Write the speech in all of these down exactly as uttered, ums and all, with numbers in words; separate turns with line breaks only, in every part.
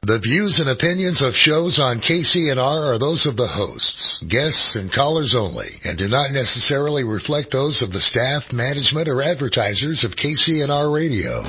The views and opinions of shows on K C N R are those of the hosts, guests, and callers only, and do not necessarily reflect those of the staff, management, or advertisers of K C N R Radio.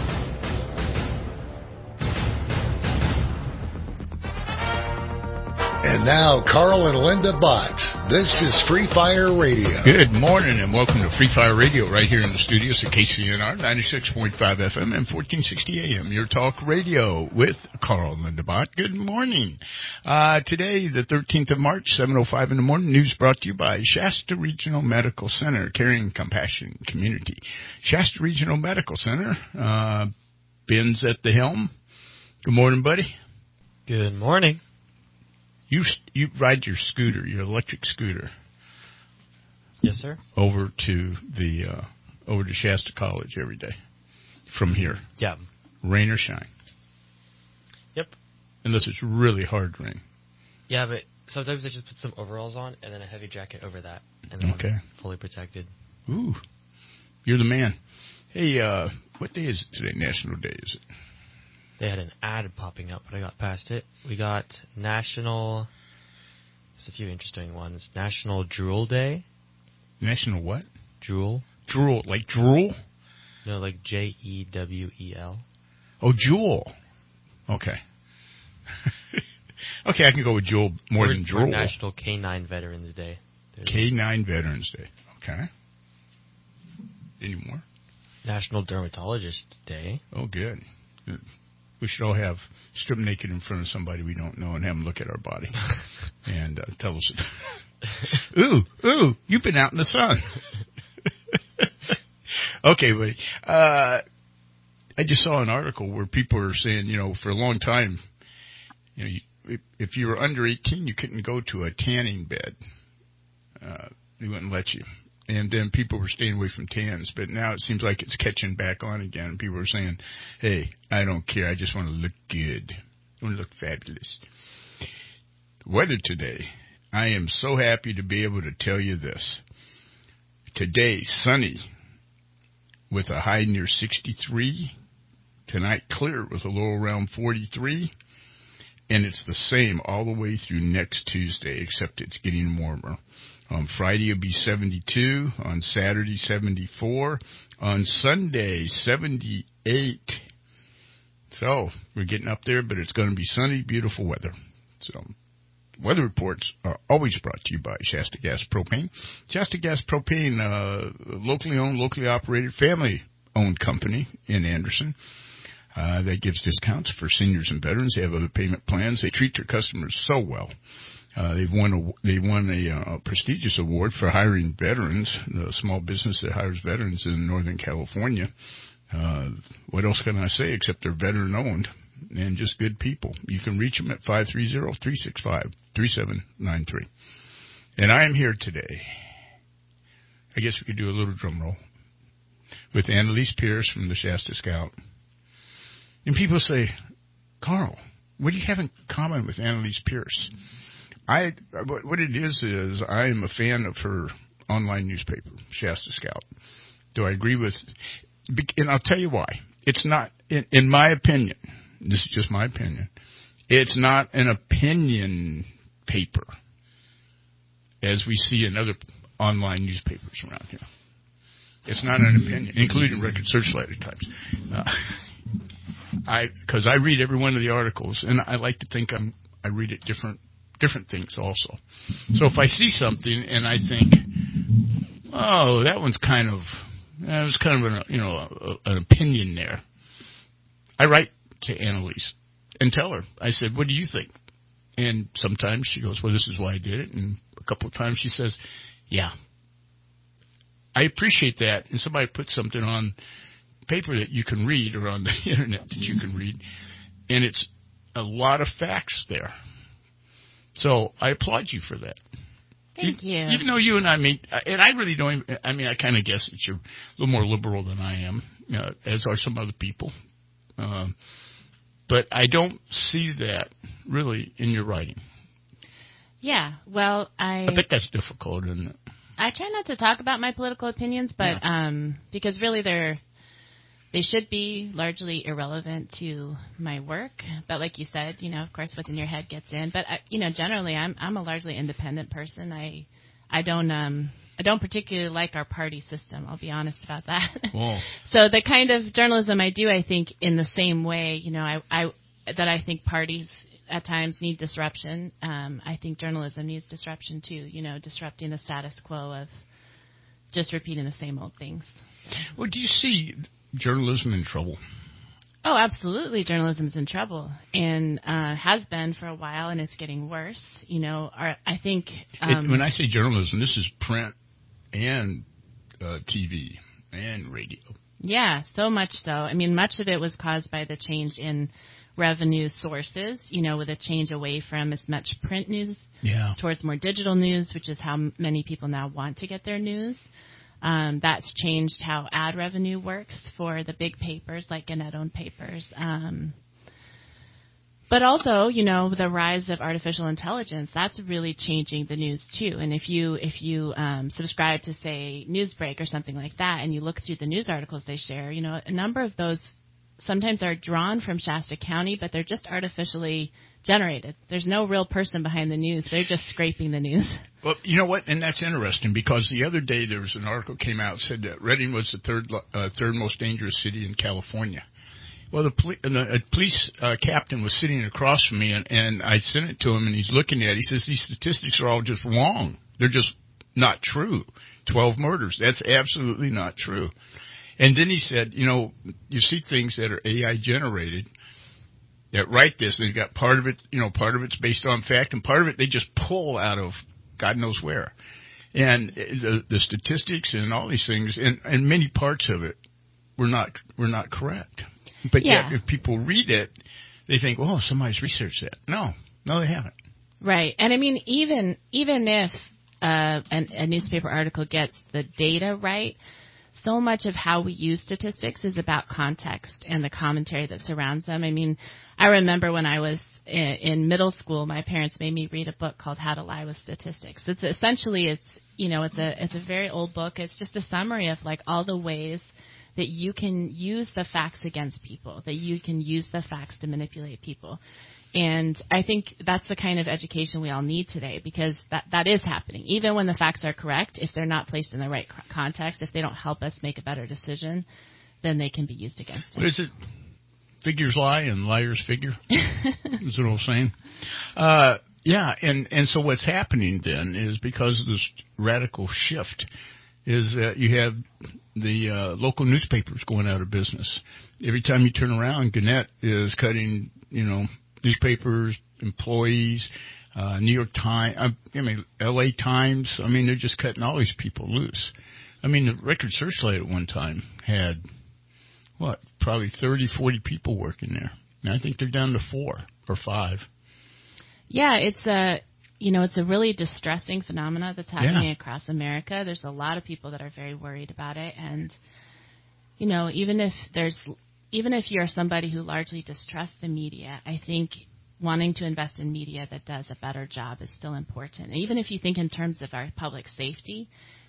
And now, Carl and Linda Bott. This is Free Fire Radio.
Good morning and welcome to Free Fire Radio right here in the studios at K C N R ninety-six point five F M and fourteen sixty A M. Your talk radio with Carl and Linda Bott. Good morning. Uh, today, the thirteenth of March, seven oh five in the morning. News brought to you by Shasta Regional Medical Center, caring compassion community. Shasta Regional Medical Center. Uh, Ben's at the helm. Good morning, buddy.
Good morning.
You you ride your scooter, your electric scooter.
Yes, sir.
Over to the uh, over to Shasta College every day from here.
Yeah.
Rain or shine.
Yep.
Unless it's really hard rain.
Yeah, but sometimes I just put some overalls on and then a heavy jacket over that, and then
okay.
I'm fully protected.
Ooh, you're the man. Hey, uh, what day is it today? National Day, is it?
They had an ad popping up, but I got past it. We got National... There's a few interesting ones. National Drool Day.
National what?
Drool.
Drool. Like drool?
No, like J E W E L.
Oh, Jewel. Okay. Okay, I can go with Jewel more
or,
than drool.
Or National K nine Veterans Day.
K nine Veterans Day. Okay. Any more?
National Dermatologist Day.
Oh, good. Good. We should all have strip naked in front of somebody we don't know and have them look at our body and uh, tell us, ooh, ooh, you've been out in the sun. Okay, buddy. Uh, I just saw an article where people are saying, you know, for a long time, you know, you, if, if you were under eighteen, you couldn't go to a tanning bed. Uh, they wouldn't let you. And then people were staying away from tans, but now it seems like it's catching back on again. People are saying, hey, I don't care. I just want to look good. I want to look fabulous. The weather today, I am so happy to be able to tell you this. Today, sunny with a high near sixty-three. Tonight, clear with a low around forty-three. And it's the same all the way through next Tuesday, except it's getting warmer. On Friday, it'll be seventy-two. On Saturday, seventy-four. On Sunday, seventy-eight. So, we're getting up there, but it's going to be sunny, beautiful weather. So, weather reports are always brought to you by Shasta Gas Propane. Shasta Gas Propane, uh, locally owned, locally operated, family-owned company in Anderson. Uh, that gives discounts for seniors and veterans. They have other payment plans. They treat their customers so well. Uh, they've won a, they won a, uh, prestigious award for hiring veterans, the small business that hires veterans in Northern California. Uh, what else can I say except they're veteran owned and just good people. You can reach them at five three zero, three six five, three seven nine three. And I am here today. I guess we could do a little drum roll with Annalise Pierce from the Shasta Scout. And people say, Carl, what do you have in common with Annalise Pierce? I what it is is I am a fan of her online newspaper, Shasta Scout. Do I agree with? And I'll tell you why. It's not, in, in my opinion. This is just my opinion. It's not an opinion paper, as we see in other online newspapers around here. It's not an opinion, including Record Searchlight at times. Uh, I because I read every one of the articles, and I like to think I'm I read it different. different things also. So if I see something and I think, oh, that one's kind of, that was kind of an, you know, a, an opinion there, I write to Annalise and tell her. I said, what do you think? And sometimes she goes, well, this is why I did it. And a couple of times she says, yeah, I appreciate that. And somebody puts something on paper that you can read or on the internet that you can read, and it's a lot of facts there. So I applaud you for that.
Thank you.
you. Even though you and I meet, and I really don't even, I mean, I kind of guess that you're a little more liberal than I am, uh, as are some other people. Um, but I don't see that really in your writing.
Yeah, well, I...
I think that's difficult, isn't it?
I try not to talk about my political opinions, but yeah. um, because really they're they should be largely irrelevant to my work. But like you said, you know, of course, what's in your head gets in. But, I, you know, generally, I'm I'm a largely independent person. I I don't um I don't particularly like our party system. I'll be honest about that.
Whoa.
So the kind of journalism I do, I think, in the same way, you know, I, I that I think parties at times need disruption. Um, I think journalism needs disruption too. You know, disrupting the status quo of just repeating the same old things.
Well, do you see journalism in trouble?
Oh, absolutely. Journalism's in trouble and uh, has been for a while, and it's getting worse. You know, our, I think... Um,
it, when I say journalism, this is print and uh, T V and radio.
Yeah, so much so. I mean, much of it was caused by the change in revenue sources, you know, with a change away from as much print news
yeah.
towards more digital news, which is how m- many people now want to get their news. Um, that's changed how ad revenue works for the big papers like Gannett-owned papers. Um, but also, you know, the rise of artificial intelligence, that's really changing the news too. And if you if you um, subscribe to, say, Newsbreak or something like that, and you look through the news articles they share, you know, a number of those sometimes are drawn from Shasta County, but they're just artificially generated. There's no real person behind the news. They're just scraping the news.
Well, you know what? And that's interesting because the other day there was an article came out said that Redding was the third uh, third most dangerous city in California. Well, the poli- a police uh, captain was sitting across from me, and, and I sent it to him, and he's looking at it. He says, these statistics are all just wrong. They're just not true. twelve murders. That's absolutely not true. And then he said, you know, you see things that are A I generated that write this, and they've got part of it, you know, part of it's based on fact, and part of it they just pull out of God knows where. And the, the statistics and all these things, and, and many parts of it were not were not correct. But
yeah.
yet, if people read it, they think, oh, somebody's researched that. No, no, they haven't.
Right. And I mean, even even if uh, an, a newspaper article gets the data right, so much of how we use statistics is about context and the commentary that surrounds them. I mean, I remember when I was in, in middle school, my parents made me read a book called How to Lie with Statistics. It's essentially, it's, you know, it's a, it's a very old book. It's just a summary of like all the ways that you can use the facts against people, that you can use the facts to manipulate people. And I think that's the kind of education we all need today, because that, that is happening. Even when the facts are correct, if they're not placed in the right context, if they don't help us make a better decision, then they can be used against us.
What is it? Figures lie and liars figure? Is what I'm saying. Uh, yeah, and, and so what's happening then is because of this radical shift is that you have the uh, local newspapers going out of business. Every time you turn around, Gannett is cutting, you know, newspapers, employees, uh, New York Times, I mean, L A Times. I mean, they're just cutting all these people loose. I mean, the Record Searchlight at one time had, what, probably thirty, forty people working there. And I think they're down to four or five.
Yeah, it's a, you know, it's a really distressing phenomena that's happening
yeah.
across America. There's a lot of people that are very worried about it. And, you know, even if there's, even if you're somebody who largely distrusts the media, I think wanting to invest in media that does a better job is still important. And even if you think in terms of our public safety,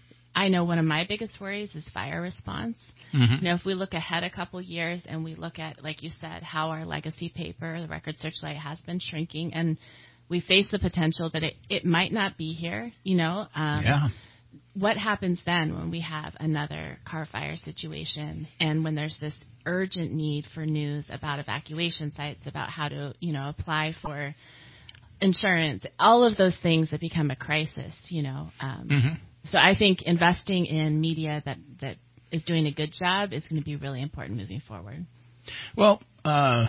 I know one of my biggest worries is fire response.
Mm-hmm.
You know, if we look ahead a couple years and we look at, like you said, how our legacy paper, the Record Searchlight, has been shrinking, and we face the potential that it, it might not be here, you know. Um,
yeah.
What happens then when we have another car fire situation and when there's this urgent need for news about evacuation sites, about how to, you know, apply for insurance, all of those things that become a crisis, you know. Um,
mm-hmm.
So I think investing in media that, that is doing a good job is going to be really important moving forward.
Well, uh,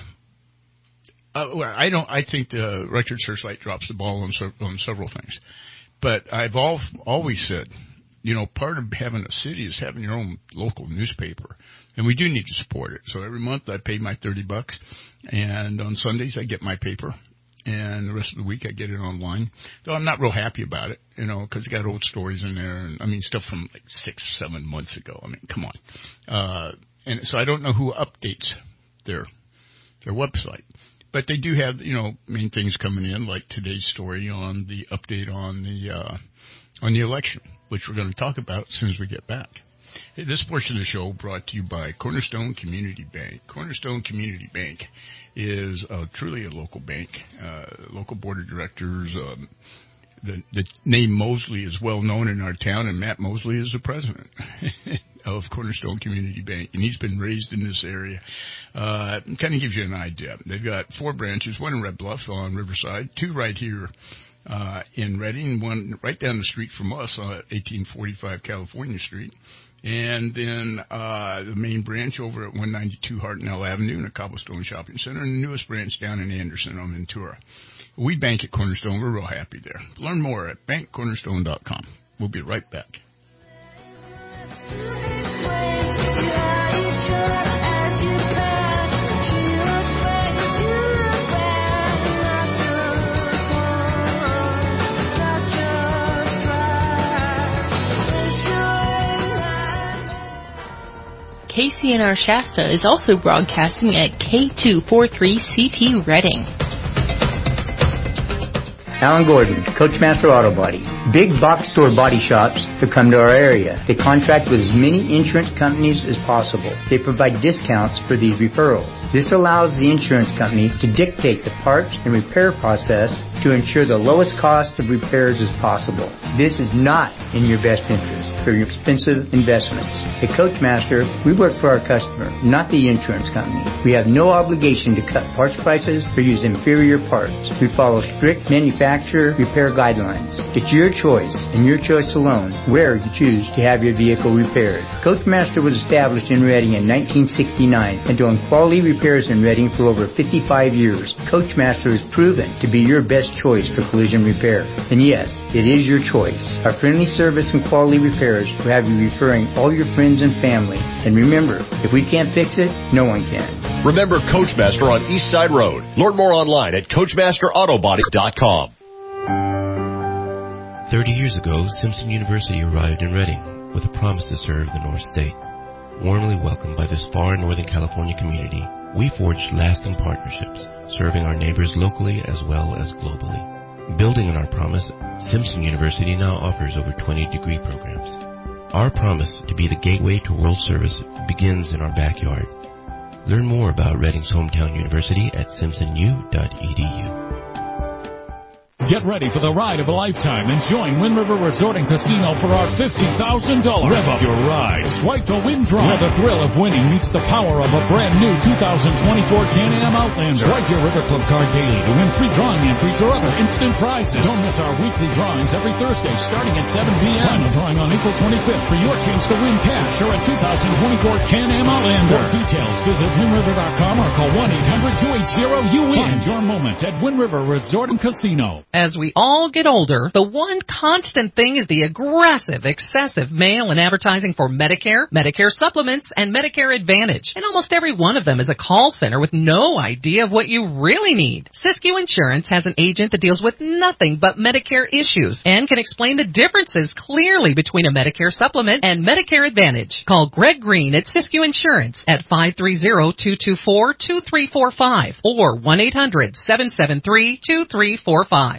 uh, well, I don't. I think the Record Searchlight drops the ball on, on several things, but I've all, always said, you know, part of having a city is having your own local newspaper, and we do need to support it. So every month I pay my thirty bucks, and on Sundays I get my paper, and the rest of the week I get it online. Though I'm not real happy about it, you know, because it got old stories in there, and I mean stuff from like six, seven months ago. I mean, come on. Uh, and so I don't know who updates their their website. But they do have, you know, main things coming in, like today's story on the update on the uh, on the election, which we're going to talk about as soon as we get back. Hey, this portion of the show brought to you by Cornerstone Community Bank. Cornerstone Community Bank is uh, truly a local bank. Uh, local board of directors, um, the, the name Mosley is well known in our town, and Matt Mosley is the president of Cornerstone Community Bank, and he's been raised in this area. Uh, kind of gives you an idea. They've got four branches, one in Red Bluff on Riverside, two right here uh, in Redding, one right down the street from us on eighteen forty-five California Street. And then uh, the main branch over at one ninety-two Hartnell Avenue in a Cobblestone Shopping Center, and the newest branch down in Anderson on Ventura. We bank at Cornerstone. We're real happy there. Learn more at bank cornerstone dot com. We'll be right back.
K C N R Shasta is also broadcasting at K two forty-three C T Redding.
Alan Gordon, Coachmaster Auto Body. Big box store body shops to come to our area. They contract with as many insurance companies as possible. They provide discounts for these referrals. This allows the insurance company to dictate the parts and repair process to ensure the lowest cost of repairs as possible. This is not in your best interest for your expensive investments. At Coachmaster, we work for our customer, not the insurance company. We have no obligation to cut parts prices or use inferior parts. We follow strict manufacturer repair guidelines. It's your choice, and your choice alone, where you choose to have your vehicle repaired. Coachmaster was established in Redding in nineteen sixty-nine and doing quality repairs in Redding for over fifty-five years. Coachmaster is proven to be your best choice for collision repair. And yes, it is your choice. Our friendly service and quality repairs will have you referring all your friends and family. And remember, if we can't fix it, no one can.
Remember Coachmaster on East Side Road. Learn more online at coachmaster auto body dot com.
Thirty years ago, Simpson University arrived in Redding with a promise to serve the North State. Warmly welcomed by this far Northern California community, we forged lasting partnerships, serving our neighbors locally as well as globally. Building on our promise, Simpson University now offers over twenty degree programs. Our promise to be the gateway to world service begins in our backyard. Learn more about Redding's hometown university at simpson u dot e d u.
Get ready for the ride of a lifetime and join Wind River Resort and Casino for our fifty thousand dollars Rev Up Your Ride Swipe to Win Drive, where the thrill of winning meets the power of a brand new two thousand twenty-four Can-Am Outlander. Swipe your River Club card daily to win free drawing entries or other instant prizes. Don't miss our weekly drawings every Thursday starting at seven p.m. Final drawing on April twenty-fifth for your chance to win cash or a two thousand twenty-four Can-Am Outlander. For details, visit wind river dot com or call one eight hundred two eight zero U W I N. Find your moment at Wind River Resort and Casino.
As we all get older, the one constant thing is the aggressive, excessive mail and advertising for Medicare, Medicare supplements, and Medicare Advantage. And almost every one of them is a call center with no idea of what you really need. Siskiyou Insurance has an agent that deals with nothing but Medicare issues and can explain the differences clearly between a Medicare supplement and Medicare Advantage. Call Greg Green at Siskiyou Insurance at five three zero, two two four, two three four five or one eight hundred, seven seven three, two three four five.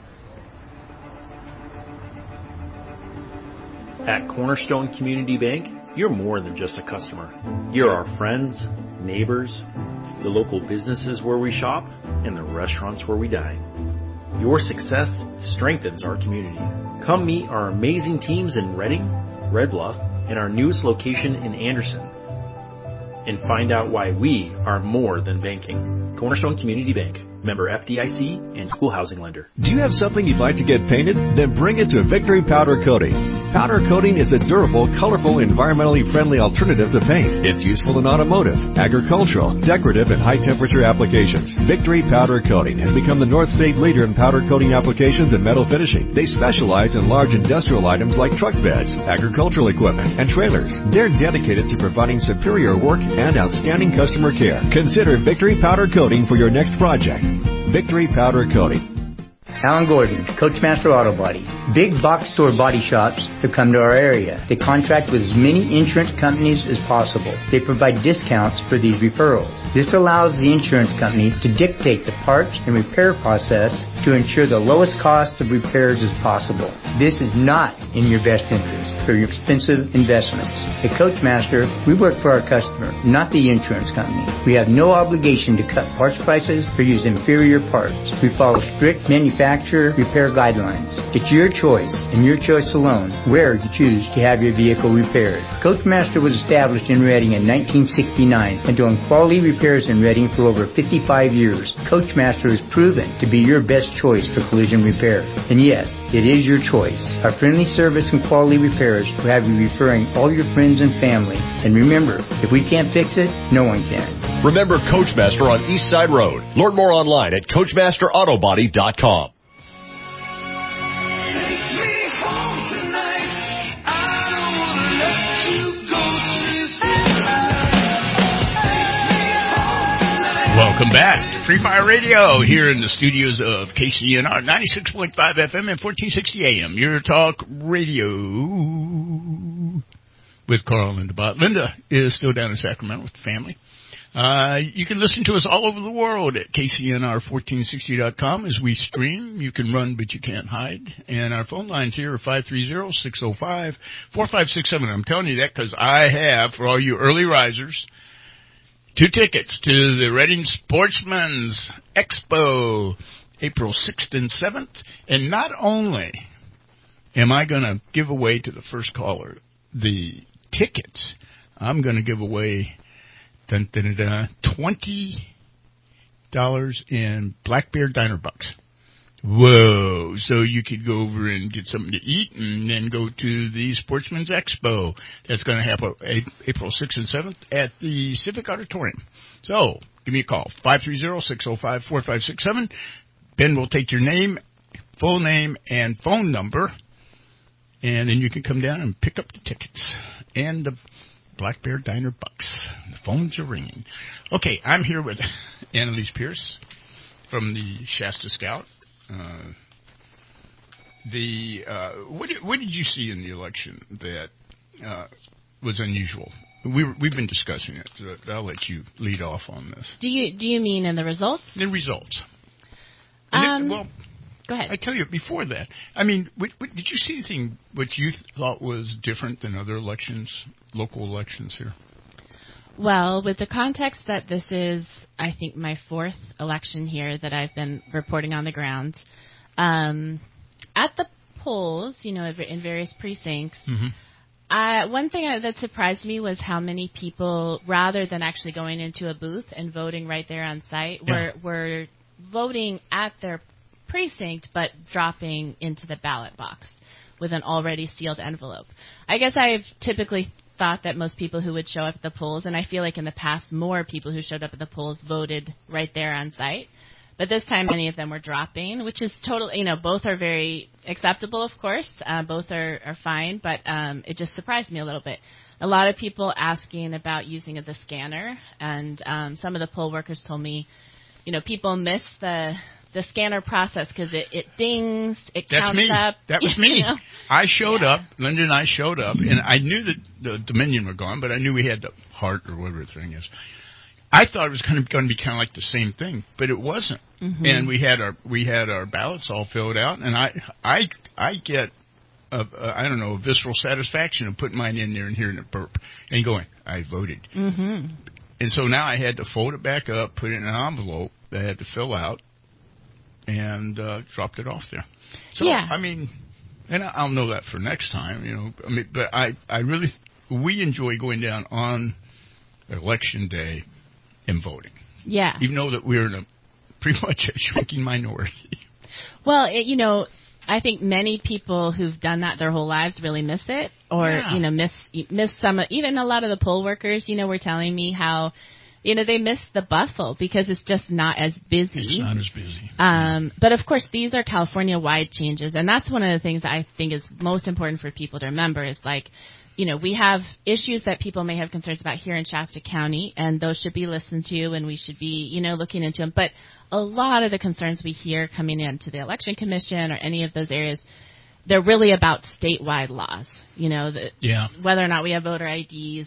At Cornerstone Community Bank, you're more than just a customer. You're our friends, neighbors, the local businesses where we shop, and the restaurants where we dine. Your success strengthens our community. Come meet our amazing teams in Redding, Red Bluff, and our newest location in Anderson. And find out why we are more than banking. Cornerstone Community Bank. Member F D I C and School Housing Lender.
Do you have something you'd like to get painted? Then bring it to Victory Powder Coating. Powder coating is a durable, colorful, environmentally friendly alternative to paint. It's useful in automotive, agricultural, decorative, and high-temperature applications. Victory Powder Coating has become the North State leader in powder coating applications and metal finishing. They specialize in large industrial items like truck beds, agricultural equipment, and trailers. They're dedicated to providing superior work and outstanding customer care. Consider Victory Powder Coating for your next project. Victory Powder Coating.
Alan Gordon, Coachmaster Auto Body. Big box store body shops to come to our area. They contract with as many insurance companies as possible. They provide discounts for these referrals. This allows the insurance company to dictate the parts and repair process to ensure the lowest cost of repairs as possible. This is not in your best interest for your expensive investments. At Coachmaster, we work for our customer, not the insurance company. We have no obligation to cut parts prices or use inferior parts. We follow strict manufacturer repair guidelines. It's your choice, and your choice alone, where you choose to have your vehicle repaired. Coachmaster was established in Reading in nineteen sixty-nine and doing quality repairs in Reading for over fifty-five years. Coachmaster is proven to be your best choice for collision repair. And yes, it is your choice. Our friendly service and quality repairs will have you referring all your friends and family. And remember, if we can't fix it, no one can.
Remember Coachmaster on East Side Road. Learn more online at coachmaster auto body dot com.
Welcome back to Free Fire Radio here in the studios of K C N R ninety-six point five F M and fourteen sixty A M. Your talk radio with Carl and Linda Bott. Linda is still down in Sacramento with the family. Uh, you can listen to us all over the world at K C N R fourteen sixty dot com as we stream. You can run, but you can't hide. And our phone lines here are five three zero, six zero five, four five six seven. I'm telling you that because I have, for all you early risers, two tickets to the Reading Sportsman's Expo, April sixth and seventh. And not only am I going to give away to the first caller the tickets, I'm going to give away dun, dun, dun, dun, twenty dollars in Black Bear Diner Bucks. Whoa. So you could go over and get something to eat and then go to the Sportsman's Expo. That's going to happen April sixth and seventh at the Civic Auditorium. So give me a call, five three zero, six zero five, four five six seven. Ben will take your name, full name, and phone number, and then you can come down and pick up the tickets and the Black Bear Diner Bucks. The phones are ringing. Okay, I'm here with Annalise Pierce from the Shasta Scout. Uh, the uh, what did, what did you see in the election that uh, was unusual? We were, we've been discussing it. So I'll let you lead off on this.
Do you do you mean in the results?
The results.
Um,
it, well,
go ahead.
I tell you before that. I mean, what, what, did you see anything which you thought was different than other elections, local elections here?
Well, with the context that this is, I think, my fourth election here that I've been reporting on the ground, um, at the polls, you know, in various precincts,
mm-hmm.
uh, one thing that surprised me was how many people, rather than actually going into a booth and voting right there on site,
yeah.
were, were voting at their precinct but dropping into the ballot box with an already sealed envelope. I guess I've typically thought that most people who would show up at the polls, and I feel like in the past more people who showed up at the polls voted right there on site. But this time many of them were dropping, which is totally, you know, both are very acceptable, of course. Uh, both are, are fine, but um, it just surprised me a little bit. A lot of people asking about using the scanner, and um, some of the poll workers told me, you know, people miss the the scanner process because it, it dings, it
That's
counts
me.
up.
That was me.
You know?
I showed
yeah.
up, Linda and I showed up, and I knew that the Dominion were gone, but I knew we had the Hart or whatever the thing is. I thought it was going to, going to be kind of like the same thing, but it wasn't.
Mm-hmm.
And we had our we had our ballots all filled out, and I I I get a, a, I don't know a visceral satisfaction of putting mine in there and hearing it burp and going, I voted.
Mm-hmm.
And so now I had to fold it back up, put it in an envelope that I had to fill out, and uh, dropped it off there. So,
yeah.
I mean, and I'll know that for next time, you know. I mean, but I, I really, we enjoy going down on election day and voting.
Yeah.
Even though that we're in a pretty much a shrinking minority.
Well, it, you know, I think many people who've done that their whole lives really miss it, or
yeah.
you know, miss miss some. Even a lot of the poll workers, you know, were telling me how, you know, they miss the bustle because it's just not as busy.
It's not as busy.
Um, but of course, these are California-wide changes, and that's one of the things that I think is most important for people to remember. Is like, you know, we have issues that people may have concerns about here in Shasta County, and those should be listened to, and we should be, you know, looking into them. But a lot of the concerns we hear coming into the Election Commission or any of those areas, they're really about statewide laws. You know, the,
yeah.
whether or not we have voter I Ds,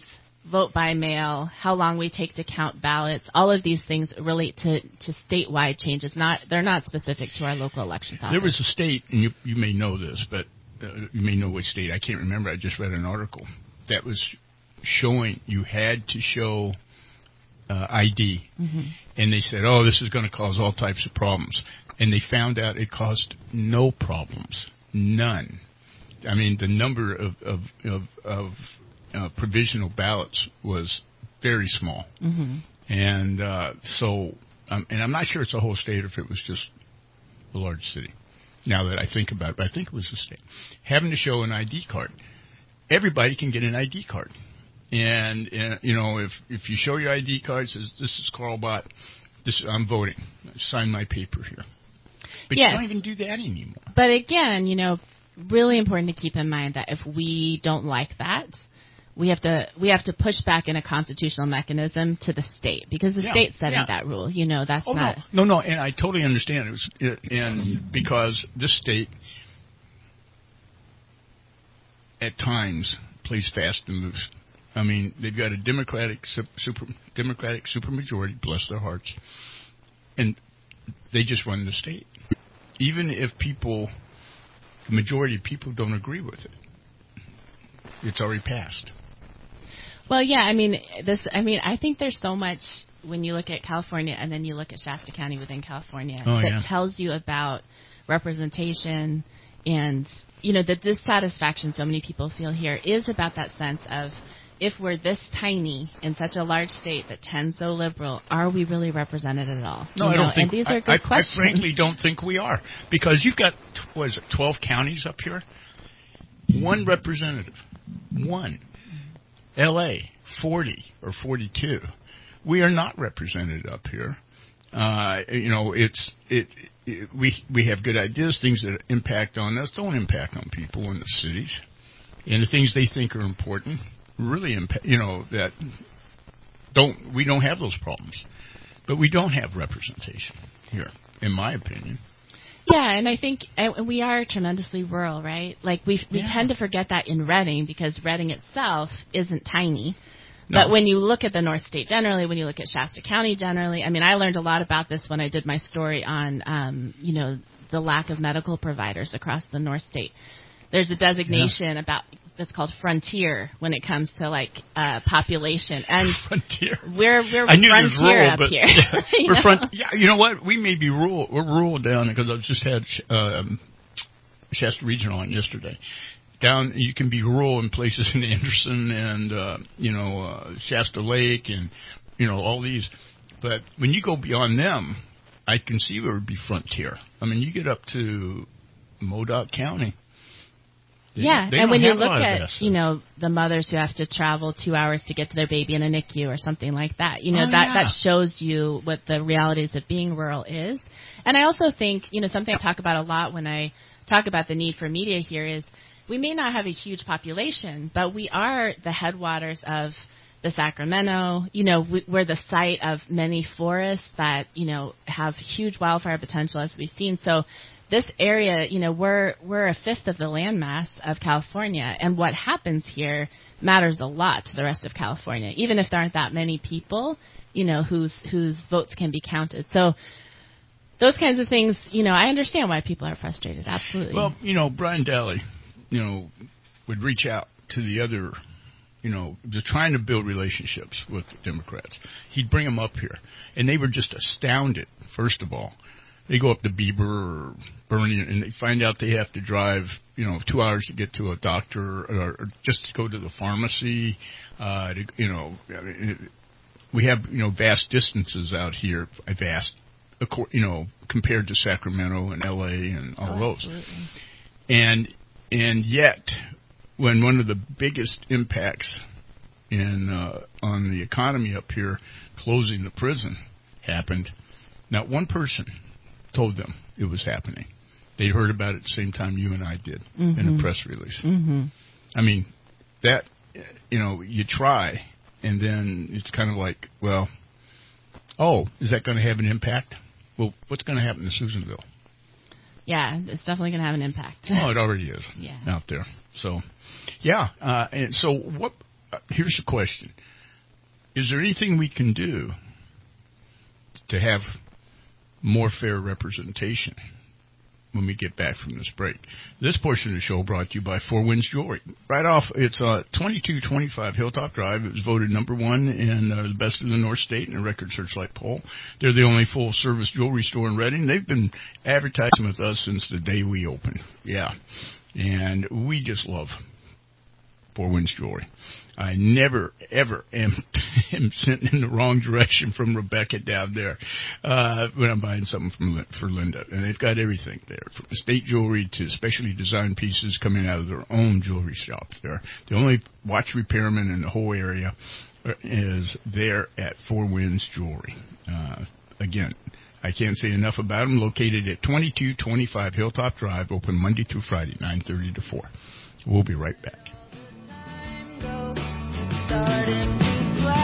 vote by mail, how long we take to count ballots, all of these things relate to, to statewide changes. Not They're not specific to our local elections office.
There was a state, and you, you may know this, but uh, you may know which state. I can't remember. I just read an article that was showing you had to show uh, I D. Mm-hmm. And they said, oh, this is going to cause all types of problems. And they found out it caused no problems. None. I mean, the number of, of, of, of uh, provisional ballots was very small. Mm-hmm. And uh, so, um, and I'm not sure it's a whole state or if it was just a large city. Now that I think about it, but I think it was a state. Having to show an I D card. Everybody can get an I D card. And, uh, you know, if, if you show your I D card, says, this is Carl Bott, this, I'm voting. Sign my paper here. But
yes.
You don't even do that anymore.
But again, you know, really important to keep in mind that if we don't like that, we have to we have to push back in a constitutional mechanism to the state because the
yeah,
state's setting
yeah.
that rule. You know, that's
oh,
not.
No, no, no, and I totally understand. It was, it, and because this state at times plays fast and loose. I mean, they've got a Democratic super Democratic supermajority, bless their hearts, and they just run the state. Even if people, the majority of people don't agree with it, it's already passed.
Well, yeah, I mean, this. I mean, I think there's so much when you look at California and then you look at Shasta County within California
oh,
that
yeah.
tells you about representation and, you know, the dissatisfaction so many people feel here is about that sense of, if we're this tiny in such a large state that tends so liberal, are we really represented at all?
No,
you
I
know?
don't think.
And these are
I,
good
I,
questions.
I frankly don't think we are, because you've got what is it, twelve counties up here, one representative, one. L A forty or forty-two. We are not represented up here. Uh, you know, it's it, it. We we have good ideas, things that impact on us don't impact on people in the cities, and the things they think are important. Really, impa- you know, that don't we don't have those problems, but we don't have representation here, in my opinion.
Yeah, and I think and we are tremendously rural, right? Like we we
yeah.
tend to forget that in Redding because Redding itself isn't tiny.
No.
But when you look at the North State generally, when you look at Shasta County generally, I mean, I learned a lot about this when I did my story on, um, you know, the lack of medical providers across the North State. There's a designation yeah. about that's called frontier when it comes to like uh, population and
frontier.
We're we're
I knew
frontier
rural,
up
but
here.
Yeah, we're
know?
front. Yeah, you know what? We may be rural. We're rural down because I just had um, Shasta Regional on yesterday. Down, you can be rural in places in Anderson and uh, you know uh, Shasta Lake and you know all these, but when you go beyond them, I can see where it would be frontier. I mean, you get up to Modoc County. They
yeah,
they
and when you look
at
assets. you know the mothers who have to travel two hours to get to their baby in a N I C U or something like that, you know
oh,
that
yeah.
that shows you what the realities of being rural is. And I also think you know something I talk about a lot when I talk about the need for media here is we may not have a huge population, but we are the headwaters of the Sacramento. You know, we, we're the site of many forests that you know have huge wildfire potential, as we've seen. So. This area, you know, we're we're a fifth of the landmass of California, and what happens here matters a lot to the rest of California, even if there aren't that many people, you know, whose whose votes can be counted. So those kinds of things, you know, I understand why people are frustrated. Absolutely.
Well, you know, Brian Daly, you know, would reach out to the other, you know, just trying to build relationships with the Democrats. He'd bring them up here, and they were just astounded, first of all. They go up to Bieber or Bernie, and they find out they have to drive, you know, two hours to get to a doctor, or, or just to go to the pharmacy. Uh, to, you know, we have you know vast distances out here, vast, you know, compared to Sacramento and L A and all
oh,
those.
Absolutely.
And and yet, when one of the biggest impacts in uh, on the economy up here, closing the prison, happened, not one person told them it was happening. They heard about it at the same time you and I did
mm-hmm.
in a press release.
Mm-hmm.
I mean, that, you know, you try, and then it's kind of like, well, oh, is that going to have an impact? Well, what's going to happen to Susanville?
Yeah, it's definitely going to have an impact.
Oh, it already is
yeah.
out there. So, yeah. Uh, and so what? Uh, here's the question. is there anything we can do to have more fair representation when we get back from this break? This portion of the show brought to you by Four Winds Jewelry. Right off, it's uh, twenty-two twenty-five Hilltop Drive. It was voted number one in uh, the best in the North State in a Record Searchlight poll. They're the only full-service jewelry store in Reading. They've been advertising with us since the day we opened. Yeah, and we just love Four Winds Jewelry. I never, ever am, am sent in the wrong direction from Rebecca down there uh, when I'm buying something from for Linda. And they've got everything there, from estate jewelry to specially designed pieces coming out of their own jewelry shop there. The only watch repairman in the whole area is there at Four Winds Jewelry. Uh, again, I can't say enough about them. Located at twenty-two twenty-five Hilltop Drive, open Monday through Friday, nine thirty to four. We'll be right back.
Starting to fly.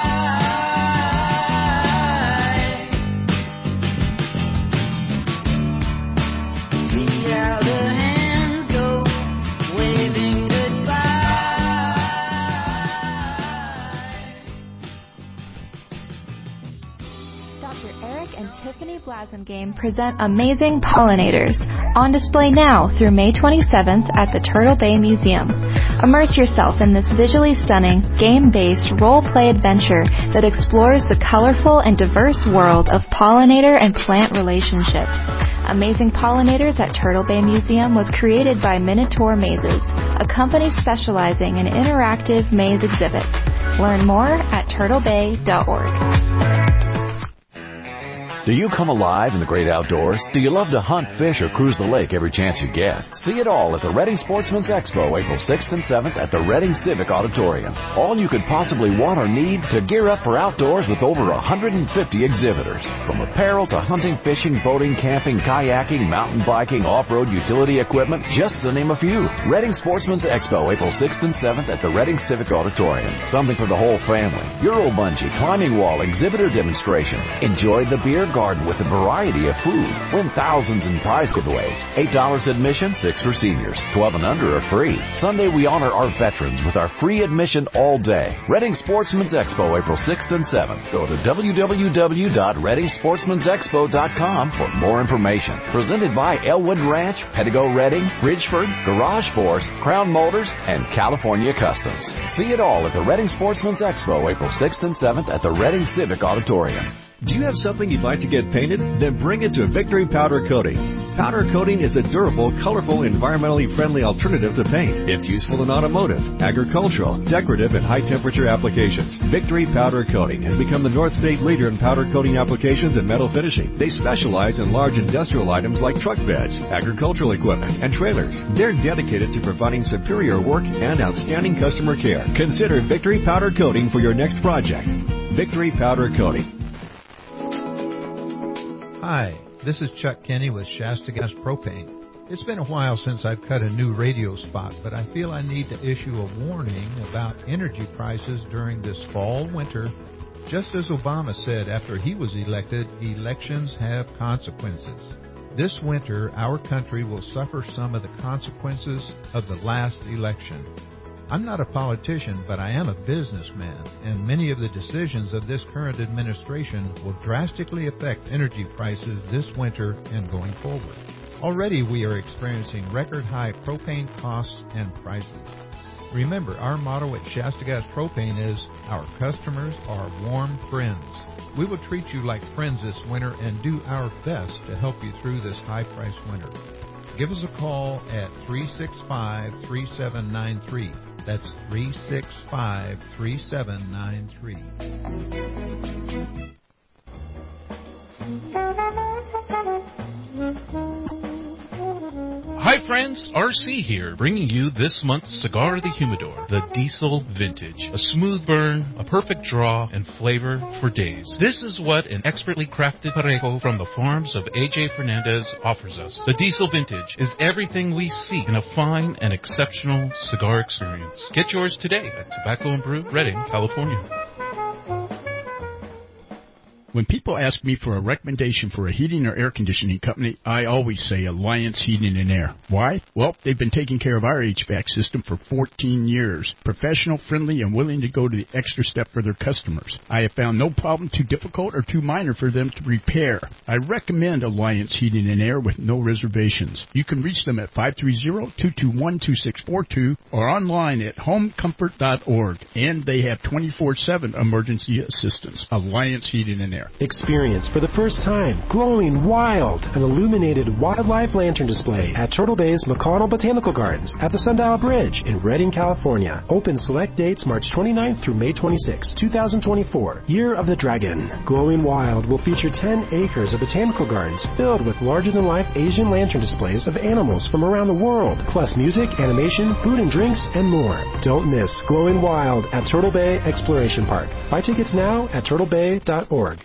See how the hands go, waving goodbye.
Doctor Eric and Tiffany Blasingame present Amazing Pollinators, on display now through May twenty-seventh at the Turtle Bay Museum. Immerse yourself in this visually stunning, game-based role-play adventure that explores the colorful and diverse world of pollinator and plant relationships. Amazing Pollinators at Turtle Bay Museum was created by Minotaur Mazes, a company specializing in interactive maze exhibits. Learn more at turtle bay dot org.
Do you come alive in the great outdoors? Do you love to hunt, fish, or cruise the lake every chance you get? See it all at the Reading Sportsman's Expo, April sixth and seventh at the Reading Civic Auditorium. All you could possibly want or need to gear up for outdoors with over one hundred fifty exhibitors. From apparel to hunting, fishing, boating, camping, kayaking, mountain biking, off-road utility equipment, just to name a few. Reading Sportsman's Expo, April sixth and seventh at the Reading Civic Auditorium. Something for the whole family. Euro bungee, climbing wall, exhibitor demonstrations. Enjoy the beer garden with a variety of food. Win thousands in prize giveaways. eight dollars admission, six for seniors. twelve and under are free. Sunday we honor our veterans with our free admission all day. Reading Sportsman's Expo, April sixth and seventh. Go to w w w dot reading sportsmans expo dot com for more information. Presented by Elwood Ranch, Pettigo Reading, Bridgeford, Garage Force, Crown Motors, and California Customs. See it all at the Reading Sportsman's Expo, April sixth and seventh at the Reading Civic Auditorium.
Do you have something you'd like to get painted? Then bring it to Victory Powder Coating. Powder coating is a durable, colorful, environmentally friendly alternative to paint. It's useful in automotive, agricultural, decorative, and high-temperature applications. Victory Powder Coating has become the North State leader in powder coating applications and metal finishing. They specialize in large industrial items like truck beds, agricultural equipment, and trailers. They're dedicated to providing superior work and outstanding customer care. Consider Victory Powder Coating for your next project. Victory Powder Coating.
Hi, this is Chuck Kenny with Shasta Gas Propane. It's been a while since I've cut a new radio spot, but I feel I need to issue a warning about energy prices during this fall winter. Just as Obama said after he was elected, elections have consequences. This winter, our country will suffer some of the consequences of the last election. I'm not a politician, but I am a businessman, and many of the decisions of this current administration will drastically affect energy prices this winter and going forward. Already we are experiencing record-high propane costs and prices. Remember, our motto at Shasta Gas Propane is, our customers are warm friends. We will treat you like friends this winter and do our best to help you through this high-priced winter. Give us a call at three six five, three seven nine three. That's three six five, three seven nine three.
Hi friends, R C here, bringing you this month's Cigar of the Humidor, the Diesel Vintage. A smooth burn, a perfect draw, and flavor for days. This is what an expertly crafted Parejo from the farms of A J Fernandez offers us. The Diesel Vintage is everything we seek in a fine and exceptional cigar experience. Get yours today at Tobacco and Brew, Redding, California.
When people ask me for a recommendation for a heating or air conditioning company, I always say Alliance Heating and Air. Why? Well, they've been taking care of our H V A C system for fourteen years. Professional, friendly, and willing to go to the extra step for their customers. I have found no problem too difficult or too minor for them to repair. I recommend Alliance Heating and Air with no reservations. You can reach them at five three zero, two two one, two six four two or online at home comfort dot org. And they have twenty-four seven emergency assistance. Alliance Heating and Air.
Experience for the first time Glowing Wild, an illuminated wildlife lantern display at Turtle Bay's McConnell Botanical Gardens at the Sundial Bridge in Redding, California. Open select dates March twenty-ninth through May twenty-sixth, twenty twenty-four. Year of the Dragon. Glowing Wild will feature ten acres of botanical gardens filled with larger-than-life Asian lantern displays of animals from around the world, plus music, animation, food and drinks, and more. Don't miss Glowing Wild at Turtle Bay Exploration Park. Buy tickets now at turtle bay dot org.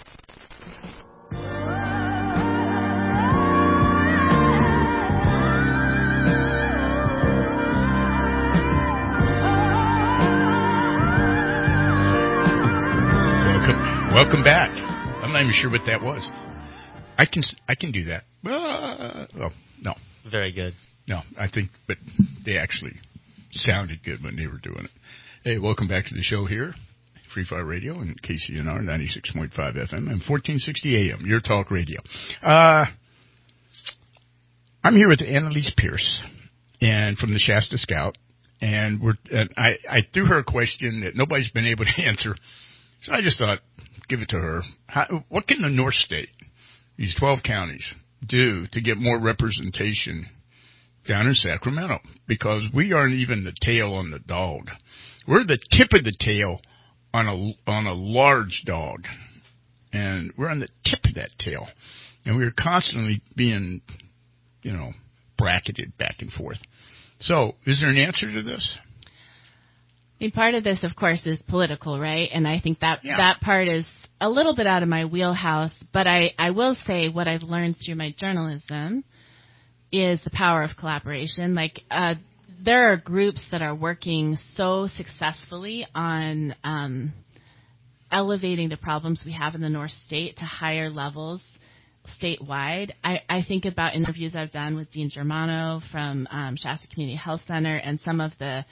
Welcome back. I'm not even sure what that was. I can I can do that. Uh, oh, no.
Very good.
No, I think, but they actually sounded good when they were doing it. Hey, welcome back to the show here, Free Fire Radio and K C N R ninety-six point five F M and fourteen sixty A M, your talk radio. Uh, I'm here with Annalise Pierce, and from the Shasta Scout, and we're and I, I threw her a question that nobody's been able to answer, so I just thought, give it to her. How, what can the North State, these twelve counties, do to get more representation down in Sacramento? Because we aren't even the tail on the dog. We're the tip of the tail on a, on a large dog. And we're on the tip of that tail. And we're constantly being, you know, bracketed back and forth. So, is there an answer to this?
I mean, part of this, of course, is political, right? And I think that
Yeah.
that part is a little bit out of my wheelhouse. But I, I will say what I've learned through my journalism is the power of collaboration. Like, uh, there are groups that are working so successfully on um, elevating the problems we have in the North State to higher levels statewide. I, I think about interviews I've done with Dean Germano from um, Shasta Community Health Center and some of the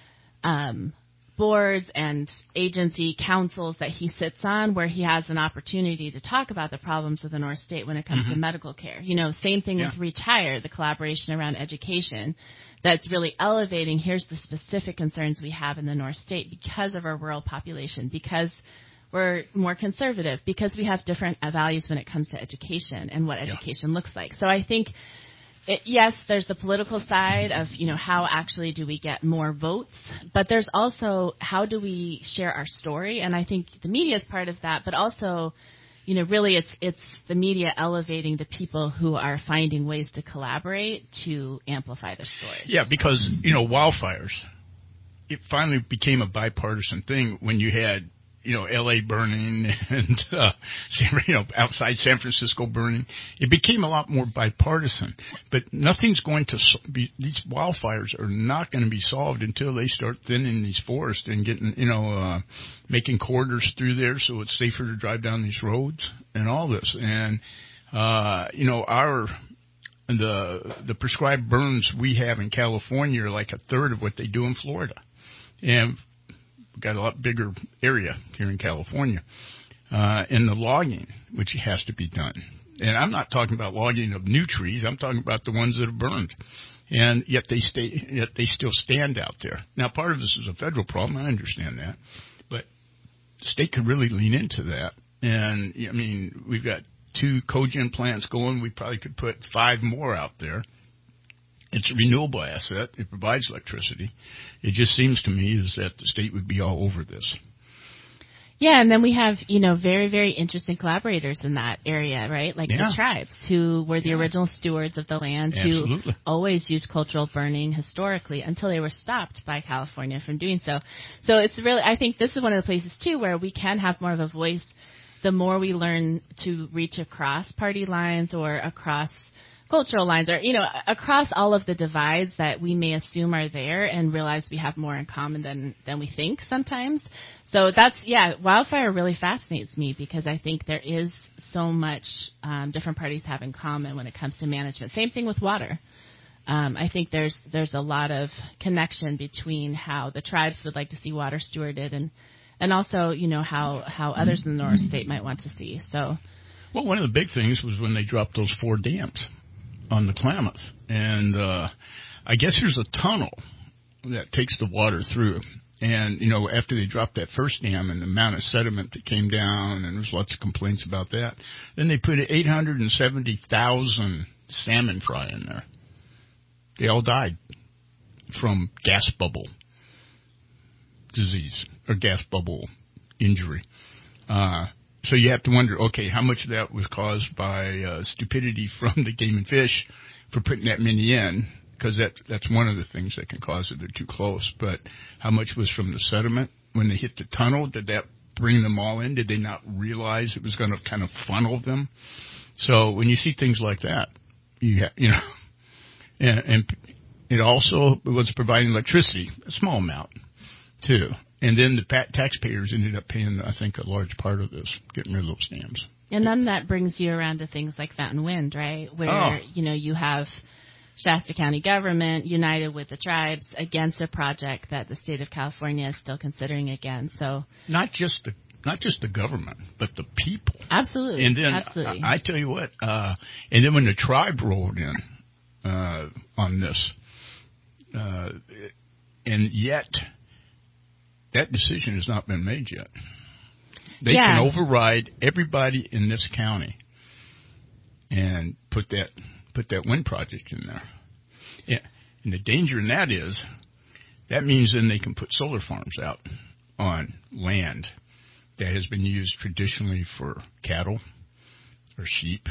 um, boards and agency councils that he sits on, where he has an opportunity to talk about the problems of the North State when it comes
Mm-hmm.
to medical care. You know, same thing
Yeah.
with Reach Higher, the collaboration around education that's really elevating, here's the specific concerns we have in the North State because of our rural population, because we're more conservative, because we have different values when it comes to education and what
Yeah.
education looks like. So I think It, yes, there's the political side of, you know, how actually do we get more votes, but there's also how do we share our story, and I think the media is part of that, but also, you know, really it's it's the media elevating the people who are finding ways to collaborate to amplify their story.
Yeah, because, you know, wildfires, it finally became a bipartisan thing when you had, you know, L A burning and, uh, you know, outside San Francisco burning. It became a lot more bipartisan. But nothing's going to be, these wildfires are not going to be solved until they start thinning these forests and getting, you know, uh, making corridors through there so it's safer to drive down these roads and all this. And, uh, you know, our, the, the prescribed burns we have in California are like a third of what they do in Florida. And we've got a lot bigger area here in California, uh, and the logging, which has to be done. And I'm not talking about logging of new trees. I'm talking about the ones that have burned. And yet they stay, yet they still stand out there. Now, part of this is a federal problem. I understand that. But the state could really lean into that. And, I mean, we've got two cogen plants going. We probably could put five more out there. It's a renewable asset. It provides electricity. It just seems to me is that the state would be all over this.
Yeah, and then we have, you know, very, very interesting collaborators in that area, right? Like
Yeah.
the tribes, who were the yeah. original stewards of the land,
Absolutely.
who always used cultural burning historically until they were stopped by California from doing so. So it's really, I think this is one of the places, too, where we can have more of a voice the more we learn to reach across party lines or across cultural lines, or, you know, across all of the divides that we may assume are there and realize we have more in common than, than we think sometimes. So that's, yeah, wildfire really fascinates me because I think there is so much um, different parties have in common when it comes to management. Same thing with water. Um, I think there's there's a lot of connection between how the tribes would like to see water stewarded and, and also, you know, how, how others in the North State might want to see. So,
well, one of the big things was when they dropped those four dams on the Klamath. And uh, I guess there's a tunnel that takes the water through. And, you know, after they dropped that first dam and the amount of sediment that came down, and there's lots of complaints about that, then they put eight hundred seventy thousand salmon fry in there. They all died from gas bubble disease or gas bubble injury. Uh, so you have to wonder, okay, how much of that was caused by uh, stupidity from the Game and Fish for putting that many in? Because that, that's one of the things that can cause it. They're too close. But how much was from the sediment? When they hit the tunnel, did that bring them all in? Did they not realize it was going to kind of funnel them? So when you see things like that, you ha- you know, and, and it also was providing electricity, a small amount, too. And then the pa- taxpayers ended up paying, I think, a large part of this, getting rid of those dams.
And then that brings you around to things like Fountain Wind, right? Where,
oh.
you know, you have Shasta County government united with the tribes against a project that the state of California is still considering again. So
not just the not just the government, but the people.
Absolutely.
And then
Absolutely.
I, I tell you what, uh, and then when the tribe rolled in uh, on this, uh, and yet that decision has not been made yet. They
yeah.
can override everybody in this county and put that. put that wind project in there. Yeah. And the danger in that is that means then they can put solar farms out on land that has been used traditionally for cattle or sheep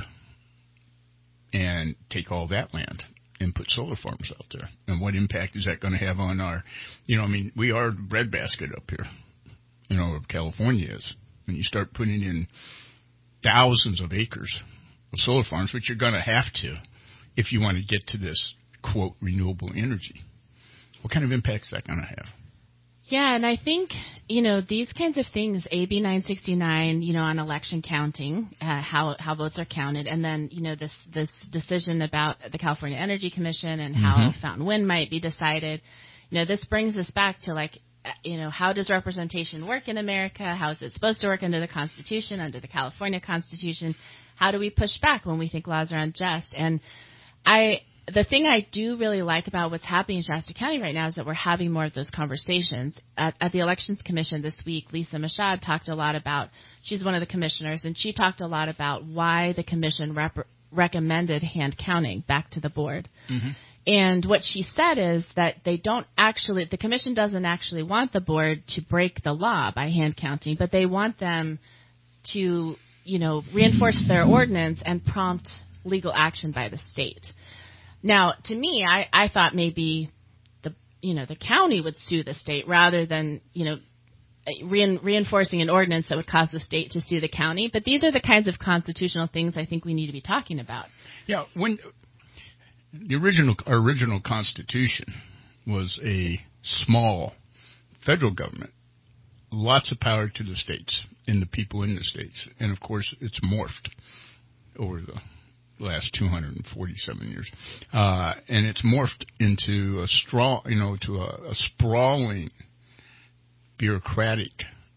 and take all that land and put solar farms out there. And what impact is that going to have on our, you know, I mean, we are the breadbasket up here, you know, California is. When you start putting in thousands of acres of solar farms, which you're going to have to if you want to get to this, quote, renewable energy. What kind of impact is that going to have?
Yeah, and I think, you know, these kinds of things, A B nine sixty-nine, you know, on election counting, uh, how how votes are counted, and then, you know, this, this decision about the California Energy Commission and how
Mm-hmm.
Fountain Wind might be decided, you know, this brings us back to, like, you know, how does representation work in America? How is it supposed to work under the Constitution, under the California Constitution? How do we push back when we think laws are unjust? And I, the thing I do really like about what's happening in Shasta County right now is that we're having more of those conversations. At, at the Elections Commission this week, Lisa Mashad talked a lot about, she's one of the commissioners, and she talked a lot about why the commission rep- recommended hand counting back to the board.
Mm-hmm.
And what she said is that they don't actually, the commission doesn't actually want the board to break the law by hand counting, but they want them to, you know, reinforce their ordinance and prompt legal action by the state. Now, to me, I, I thought maybe the, you know, the county would sue the state rather than, you know, rein, reinforcing an ordinance that would cause the state to sue the county. But these are the kinds of constitutional things I think we need to be talking about.
Yeah, when the original original Constitution was a small federal government, lots of power to the states and the people in the states, and of course it's morphed over the last two hundred forty-seven years, uh, and it's morphed into a straw, you know, to a, a sprawling, bureaucratic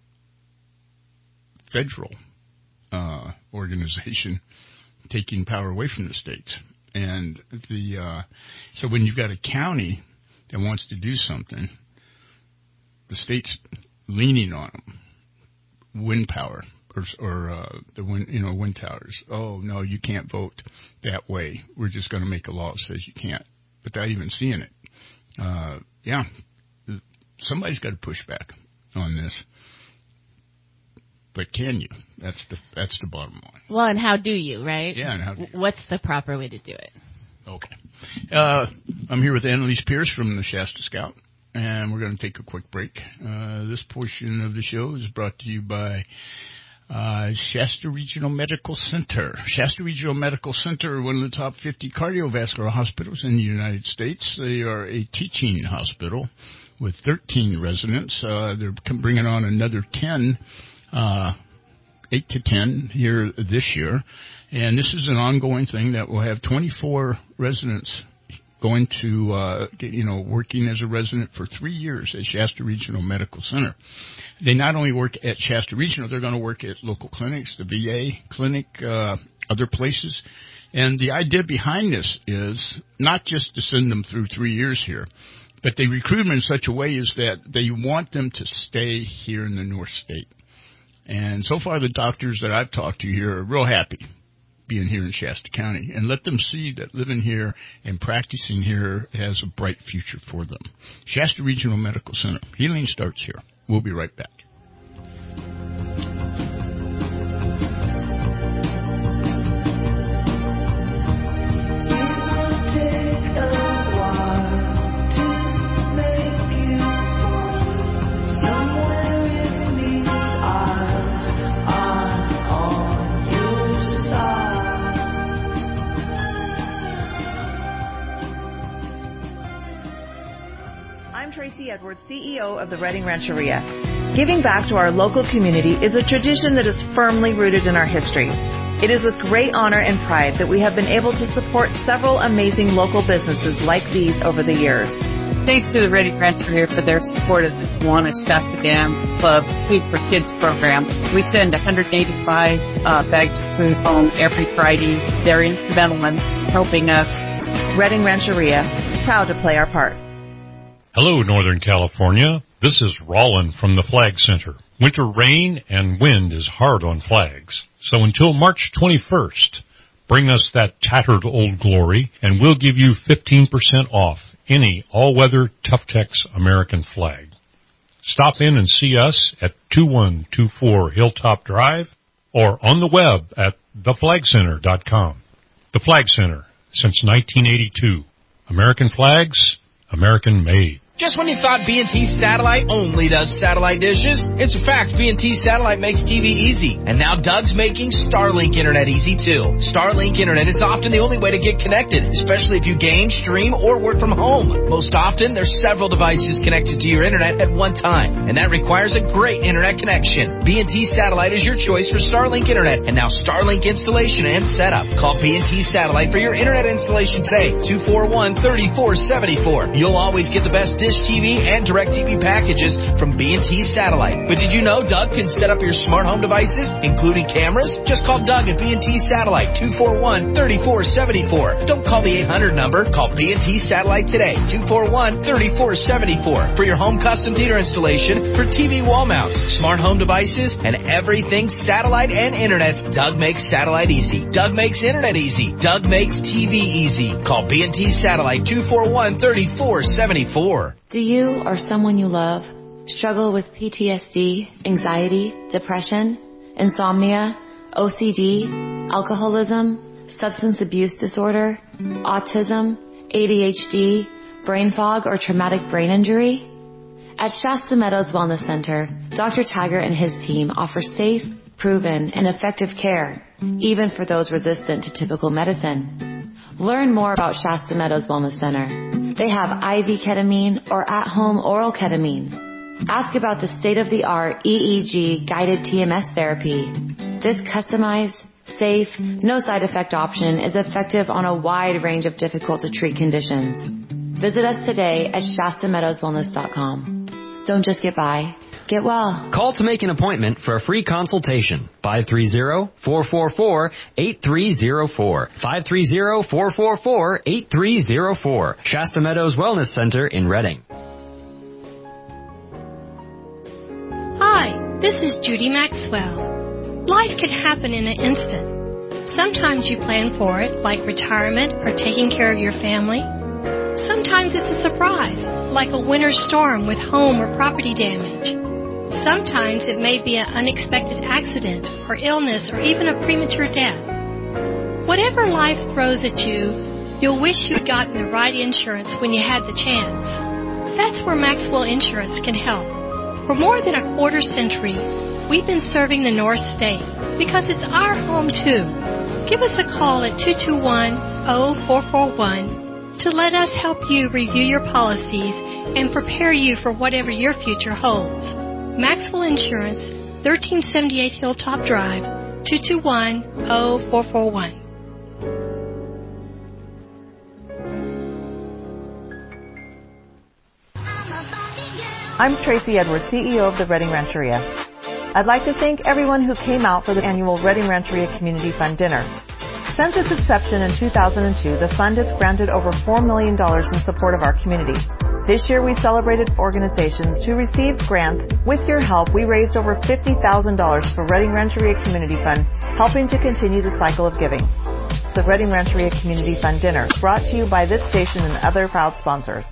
federal uh, organization taking power away from the states. And the uh, so when you've got a county that wants to do something, the state's leaning on them, wind power or, or uh, the wind, you know, wind towers. Oh no, you can't vote that way. We're just going to make a law that says you can't, without even seeing it. Uh, yeah, somebody's got to push back on this. But can you? That's the that's the bottom line.
Well, and how do you, right?
Yeah, and how do you?
What's the proper way to do it?
Okay. Uh, I'm here with Annalise Pierce from the Shasta Scout, and we're going to take a quick break. Uh, this portion of the show is brought to you by Uh, Shasta Regional Medical Center. Shasta Regional Medical Center, one of the top fifty cardiovascular hospitals in the United States. They are a teaching hospital with thirteen residents. Uh, they're bringing on another ten, uh, eight to ten here this year. And this is an ongoing thing that will have twenty-four residents going to, uh, you know, working as a resident for three years at Shasta Regional Medical Center. They not only work at Shasta Regional, they're going to work at local clinics, the V A clinic, uh, other places. And the idea behind this is not just to send them through three years here, but they recruit them in such a way is that they want them to stay here in the North State. And so far the doctors that I've talked to here are real happy being here in Shasta County, and let them see that living here and practicing here has a bright future for them. Shasta Regional Medical Center. Healing starts here. We'll be right back.
Tracy Edwards, C E O of the Redding Rancheria. Giving back to our local community is a tradition that is firmly rooted in our history. It is with great honor and pride that we have been able to support several amazing local businesses like these over the years.
Thanks to the Redding Rancheria for their support of the Kiwanis Shasta Dam Club Food for Kids program. We send one hundred eighty-five uh, bags of food home every Friday. They're instrumental in helping us.
Redding Rancheria, proud to play our part.
Hello, Northern California. This is Rollin from the Flag Center. Winter rain and wind is hard on flags. So until March twenty-first, bring us that tattered Old Glory, and we'll give you fifteen percent off any all-weather Tough-Tex American flag. Stop in and see us at two one two four Hilltop Drive or on the web at the flag center dot com. The Flag Center, since nineteen eighty-two. American flags, American made.
Just when you thought B and T Satellite only does satellite dishes, it's a fact B and T Satellite makes T V easy. And now Doug's making Starlink Internet easy too. Starlink Internet is often the only way to get connected, especially if you game, stream, or work from home. Most often, there's several devices connected to your Internet at one time, and that requires a great Internet connection. B and T Satellite is your choice for Starlink Internet, and now Starlink installation and setup. Call B and T Satellite for your Internet installation today, two four one, three four seven four. You'll always get the best Dish T V and DirecTV packages from B and T Satellite. But did you know Doug can set up your smart home devices, including cameras? Just call Doug at B and T Satellite, two four one, three four seven four. Don't call the eight hundred number. Call B and T Satellite today, two four one, three four seven four. For your home custom theater installation, for T V wall mounts, smart home devices, and everything satellite and internet, Doug makes satellite easy. Doug makes internet easy. Doug makes T V easy. Call B and T Satellite, two four one, three four seven four.
Do you or someone you love struggle with P T S D, anxiety, depression, insomnia, O C D, alcoholism, substance abuse disorder, autism, A D H D, brain fog, or traumatic brain injury? At Shasta Meadows Wellness Center, Doctor Taggart and his team offer safe, proven, and effective care, even for those resistant to typical medicine. Learn more about Shasta Meadows Wellness Center. They have I V ketamine or at-home oral ketamine. Ask about the state-of-the-art E E G guided T M S therapy. This customized, safe, no side effect option is effective on a wide range of difficult to treat conditions. Visit us today at Shasta Meadows Wellness dot com. Don't just get by. Get well.
Call to make an appointment for a free consultation. five three zero, four four four, eight three zero four. five three zero, four four four, eight three zero four. Shasta Meadows Wellness Center in Redding.
Hi, this is Judy Maxwell. Life can happen in an instant. Sometimes you plan for it, like retirement or taking care of your family. Sometimes it's a surprise, like a winter storm with home or property damage. Sometimes it may be an unexpected accident or illness or even a premature death. Whatever life throws at you, you'll wish you'd gotten the right insurance when you had the chance. That's where Maxwell Insurance can help. For more than a quarter century, We've been serving the North State because it's our home too. Give us a call at two two one, zero four four one to let us help you review your policies and prepare you for whatever your future holds. Maxwell Insurance, thirteen seventy-eight Hilltop Drive, two two one, zero four four one.
I'm Tracy Edwards, C E O of the Redding Rancheria. I'd like to thank everyone who came out for the annual Redding Rancheria Community Fund Dinner. Since its inception in two thousand two, the fund has granted over four million dollars in support of our community. This year we celebrated organizations who received grants. With your help, we raised over fifty thousand dollars for Redding Rancheria Community Fund, helping to continue the cycle of giving. The Redding Rancheria Community Fund Dinner, brought to you by this station and other proud sponsors.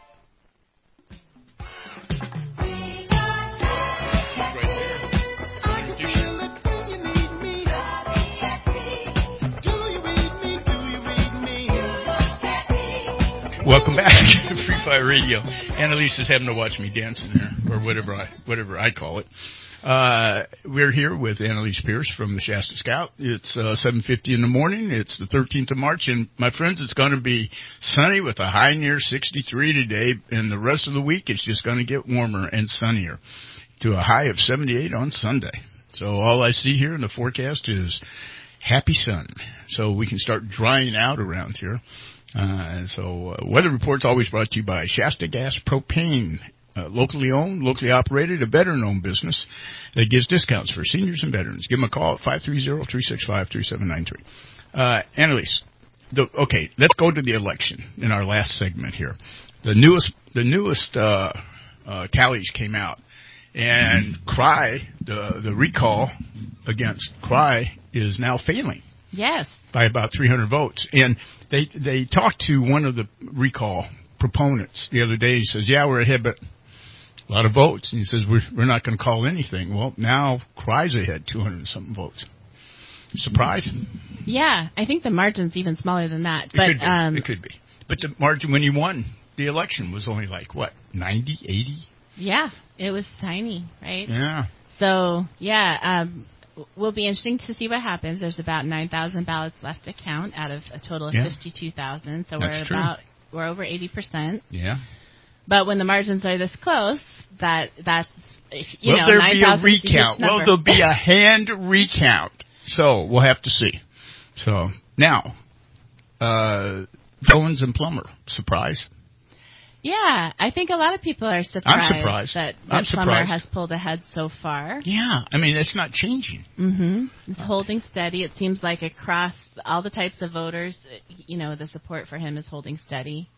Welcome back to Free Fire Radio. Annalise is having to watch me dancing there, or whatever I whatever I call it. Uh, we're here with Annalise Pierce from the Shasta Scout. It's uh, seven fifty in the morning. It's the thirteenth of March, and my friends, it's going to be sunny with a high near sixty-three today, and the rest of the week it's just going to get warmer and sunnier to a high of seventy-eight on Sunday. So all I see here in the forecast is happy sun, so we can start drying out around here. Uh, so uh, Weather Report's always brought to you by Shasta Gas Propane, uh, locally owned, locally operated, a veteran-owned business that gives discounts for seniors and veterans. Give them a call at five three zero, three six five, three seven nine three. Uh, Annalise, the, okay, let's go to the election in our last segment here. The newest, the newest uh, uh, tallies came out, and Cry, the the recall against Cry, is now failing.
Yes.
By about three hundred votes. And they they talked to one of the recall proponents the other day. He says, yeah, we're ahead, but a lot of votes. And he says, we're, we're not going to call anything. Well, now Cry's ahead, two hundred and something votes. Surprise?
Yeah, I think the margin's even smaller than that.
It
But
could be.
um,
It could be. But the margin when you won the election was only like, what, ninety, eighty?
Yeah, it was tiny, right?
Yeah.
So, yeah, um, will be interesting to see what happens. There's about nine thousand ballots left to count out of a total of
Yeah.
fifty-two thousand. So
That's
we're
true.
about we're over eighty percent.
Yeah.
But when the margins are this close, that that's you
Will
know
there
nine
be a
thousand is a huge
recount? Will
number.
there be a hand recount? So we'll have to see. So now, uh, Jones and Plummer, surprise.
Yeah, I think a lot of people are surprised,
I'm surprised.
that,
I'm
that Plummer
surprised.
has pulled ahead so far.
Yeah, I mean it's not changing.
Mm-hmm. It's holding steady. It seems like across all the types of voters, you know, the support for him is holding steady.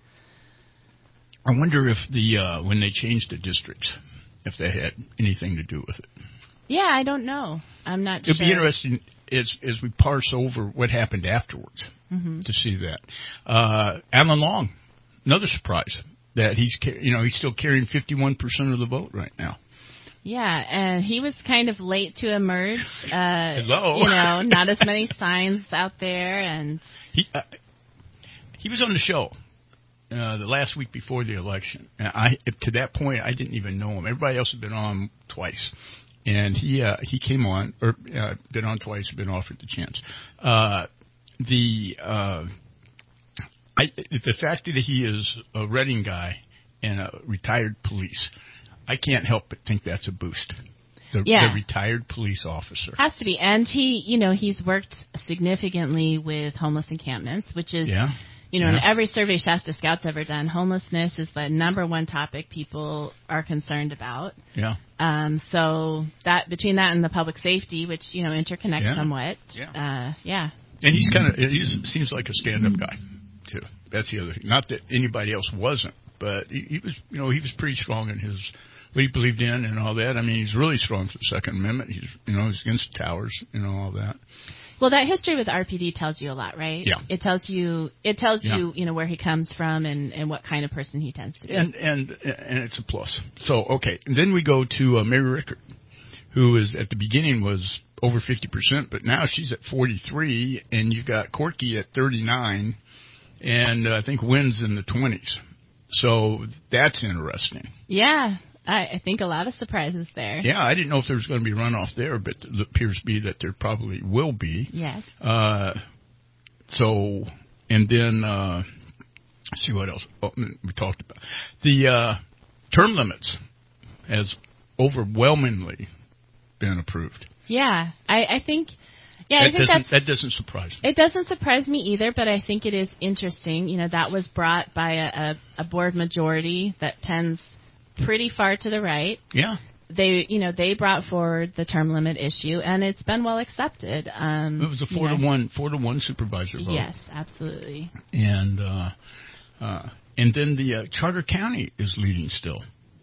I wonder if the uh, when they changed the districts, if they had anything to do with it.
Yeah, I don't know. I'm not
It'd
sure.
be interesting as as we parse over what happened afterwards
Mm-hmm.
to see that. Uh, Alan Long, another surprise that he's ca- you know he's still carrying fifty-one percent of the vote right now.
Yeah, and he was kind of late to emerge. Uh,
Hello.
You know, not as many signs out there, and
He uh, he was on the show uh, the last week before the election. And I to that point I didn't even know him. Everybody else had been on twice, and he uh, he came on or uh, been on twice, been offered the chance. Uh, the uh, I, the fact that he is a Redding guy and a retired police, I can't help but think that's a boost. The,
Yeah.
the retired police officer.
has to be. And he, you know, he's worked significantly with homeless encampments, which is,
Yeah.
you know, in
Yeah.
every survey Shasta Scouts ever done, homelessness is the number one topic people are concerned about.
Yeah.
Um, so that between that and the public safety, which you know interconnect
Yeah.
somewhat,
Yeah.
uh, yeah.
And he's kind of he seems like a stand-up guy too. That's the other thing. Not that anybody else wasn't, but he, he was, you know, he was pretty strong in his what he believed in and all that. I mean, he's really strong for the Second Amendment. He's, you know, he's against towers, you know, all that.
Well, that history with R P D tells you a lot, right?
Yeah.
It tells you it tells
Yeah.
you you know where he comes from and, and what kind of person he tends to be.
And and and it's a plus. So okay, and then we go to uh, Mary Rickard, who is at the beginning was over fifty percent, but now she's at forty-three, and you've got Corky at thirty-nine, and uh, I think Wynn's in the twenties. So that's interesting.
Yeah. I, I think a lot of surprises there.
Yeah, I didn't know if there was going to be runoff there, but it appears to be that there probably will be.
Yes.
Uh, so, and then, uh, let's see what else oh, we talked about. The uh, term limits has overwhelmingly been approved.
Yeah, I, I think... Yeah,
that
I think
doesn't,
that's,
that doesn't surprise me.
It doesn't surprise me either, but I think it is interesting. You know, that was brought by a, a, a board majority that tends pretty far to the right.
Yeah.
They, you know, they brought forward the term limit issue, and it's been well accepted. Um,
it was a four
you know.
to one, four to one supervisor vote.
Yes, absolutely.
And uh, uh, and then the uh, Charter County is leading still.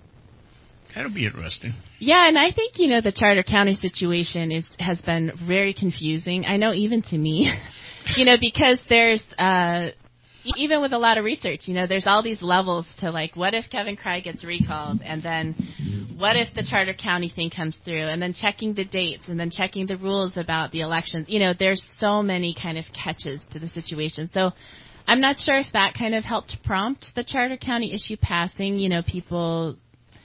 That'll be interesting.
Yeah, and I think, you know, the Charter County situation is has been very confusing. I know even to me, you know, because there's, uh, even with a lot of research, you know, there's all these levels to, like, what if Kevin Cry gets recalled, and then what if the Charter County thing comes through, and then checking the dates, and then checking the rules about the elections. You know, there's so many kind of catches to the situation. So I'm not sure if that kind of helped prompt the Charter County issue passing, you know, people...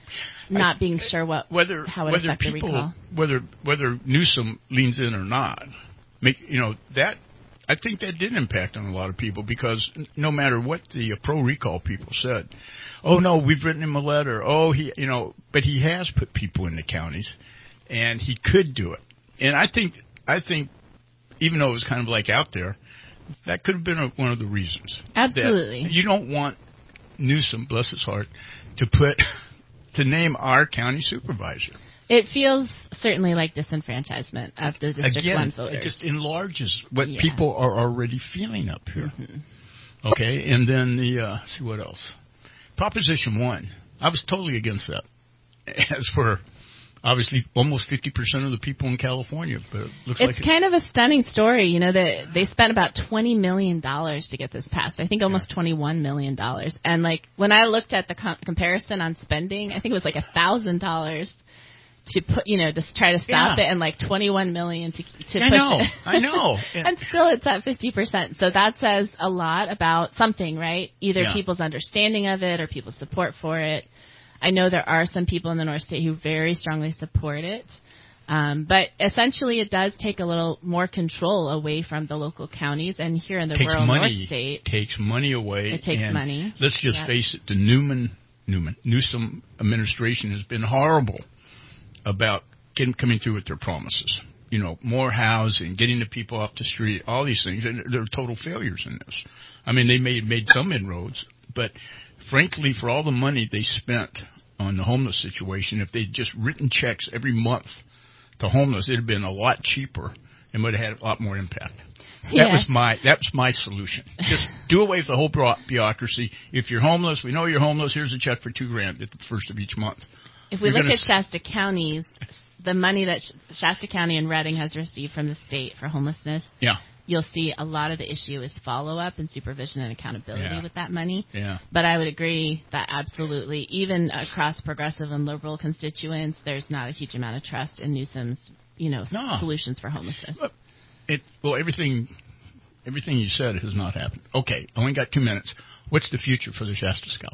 Not being sure what
whether
how it
whether
affected
people
recall.
whether whether Newsom leans in or not, make you know that I think that did impact on a lot of people because no matter what the uh, pro recall people said, oh no, we've written him a letter. Oh he you know, but he has put people in the counties, and he could do it. And I think I think even though it was kind of like out there, that could have been a, one of the reasons.
Absolutely,
that you don't want Newsom, bless his heart, to put. To name our county supervisor.
It feels certainly like disenfranchisement of the District
Again,
one voters.
It just enlarges what
yeah.
people are already feeling up here. Mm-hmm. Okay, and then the, uh, let's see what else. Proposition one. I was totally against that. As for, obviously, almost fifty percent of the people in California. But it looks
it's
like
kind of a stunning story. You know, that they spent about twenty million dollars to get this passed. I think almost yeah. twenty-one million dollars. And, like, when I looked at the com- comparison on spending, I think it was like one thousand dollars to put, you know, to try to stop
yeah.
it, and like twenty-one million dollars to, to
I
push
know,
it.
I know. Yeah.
And still it's at fifty percent. So that says a lot about something, right? Either
yeah.
people's understanding of it or people's support for it. I know there are some people in the North State who very strongly support it. Um, but essentially it does take a little more control away from the local counties. And here in the
takes
rural
money,
North State...
takes money away.
It takes
and
money.
Let's just
yep.
face it, the Newman, Newman, Newsom administration has been horrible about getting, coming through with their promises. You know, more housing, getting the people off the street, all these things. And they're total failures in this. I mean, they made, made some inroads, but... Frankly, for all the money they spent on the homeless situation, if they'd just written checks every month to homeless, it'd have been a lot cheaper and would have had a lot more impact.
Yeah.
That was my that was my solution. Just do away with the whole bureaucracy. If you're homeless, we know you're homeless. Here's a check for two grand at the first of each month.
If we
you're
look
gonna
at Shasta County's, the money that Shasta County and Redding has received from the state for homelessness.
Yeah.
You'll see a lot of the issue is follow-up and supervision and accountability
yeah.
with that money.
Yeah.
But I would agree that absolutely, even across progressive and liberal constituents, there's not a huge amount of trust in Newsom's, you know,
no.
solutions for homelessness.
Well, it, well, everything everything you said has not happened. Okay, I only got two minutes. What's the future for the Shasta Scout?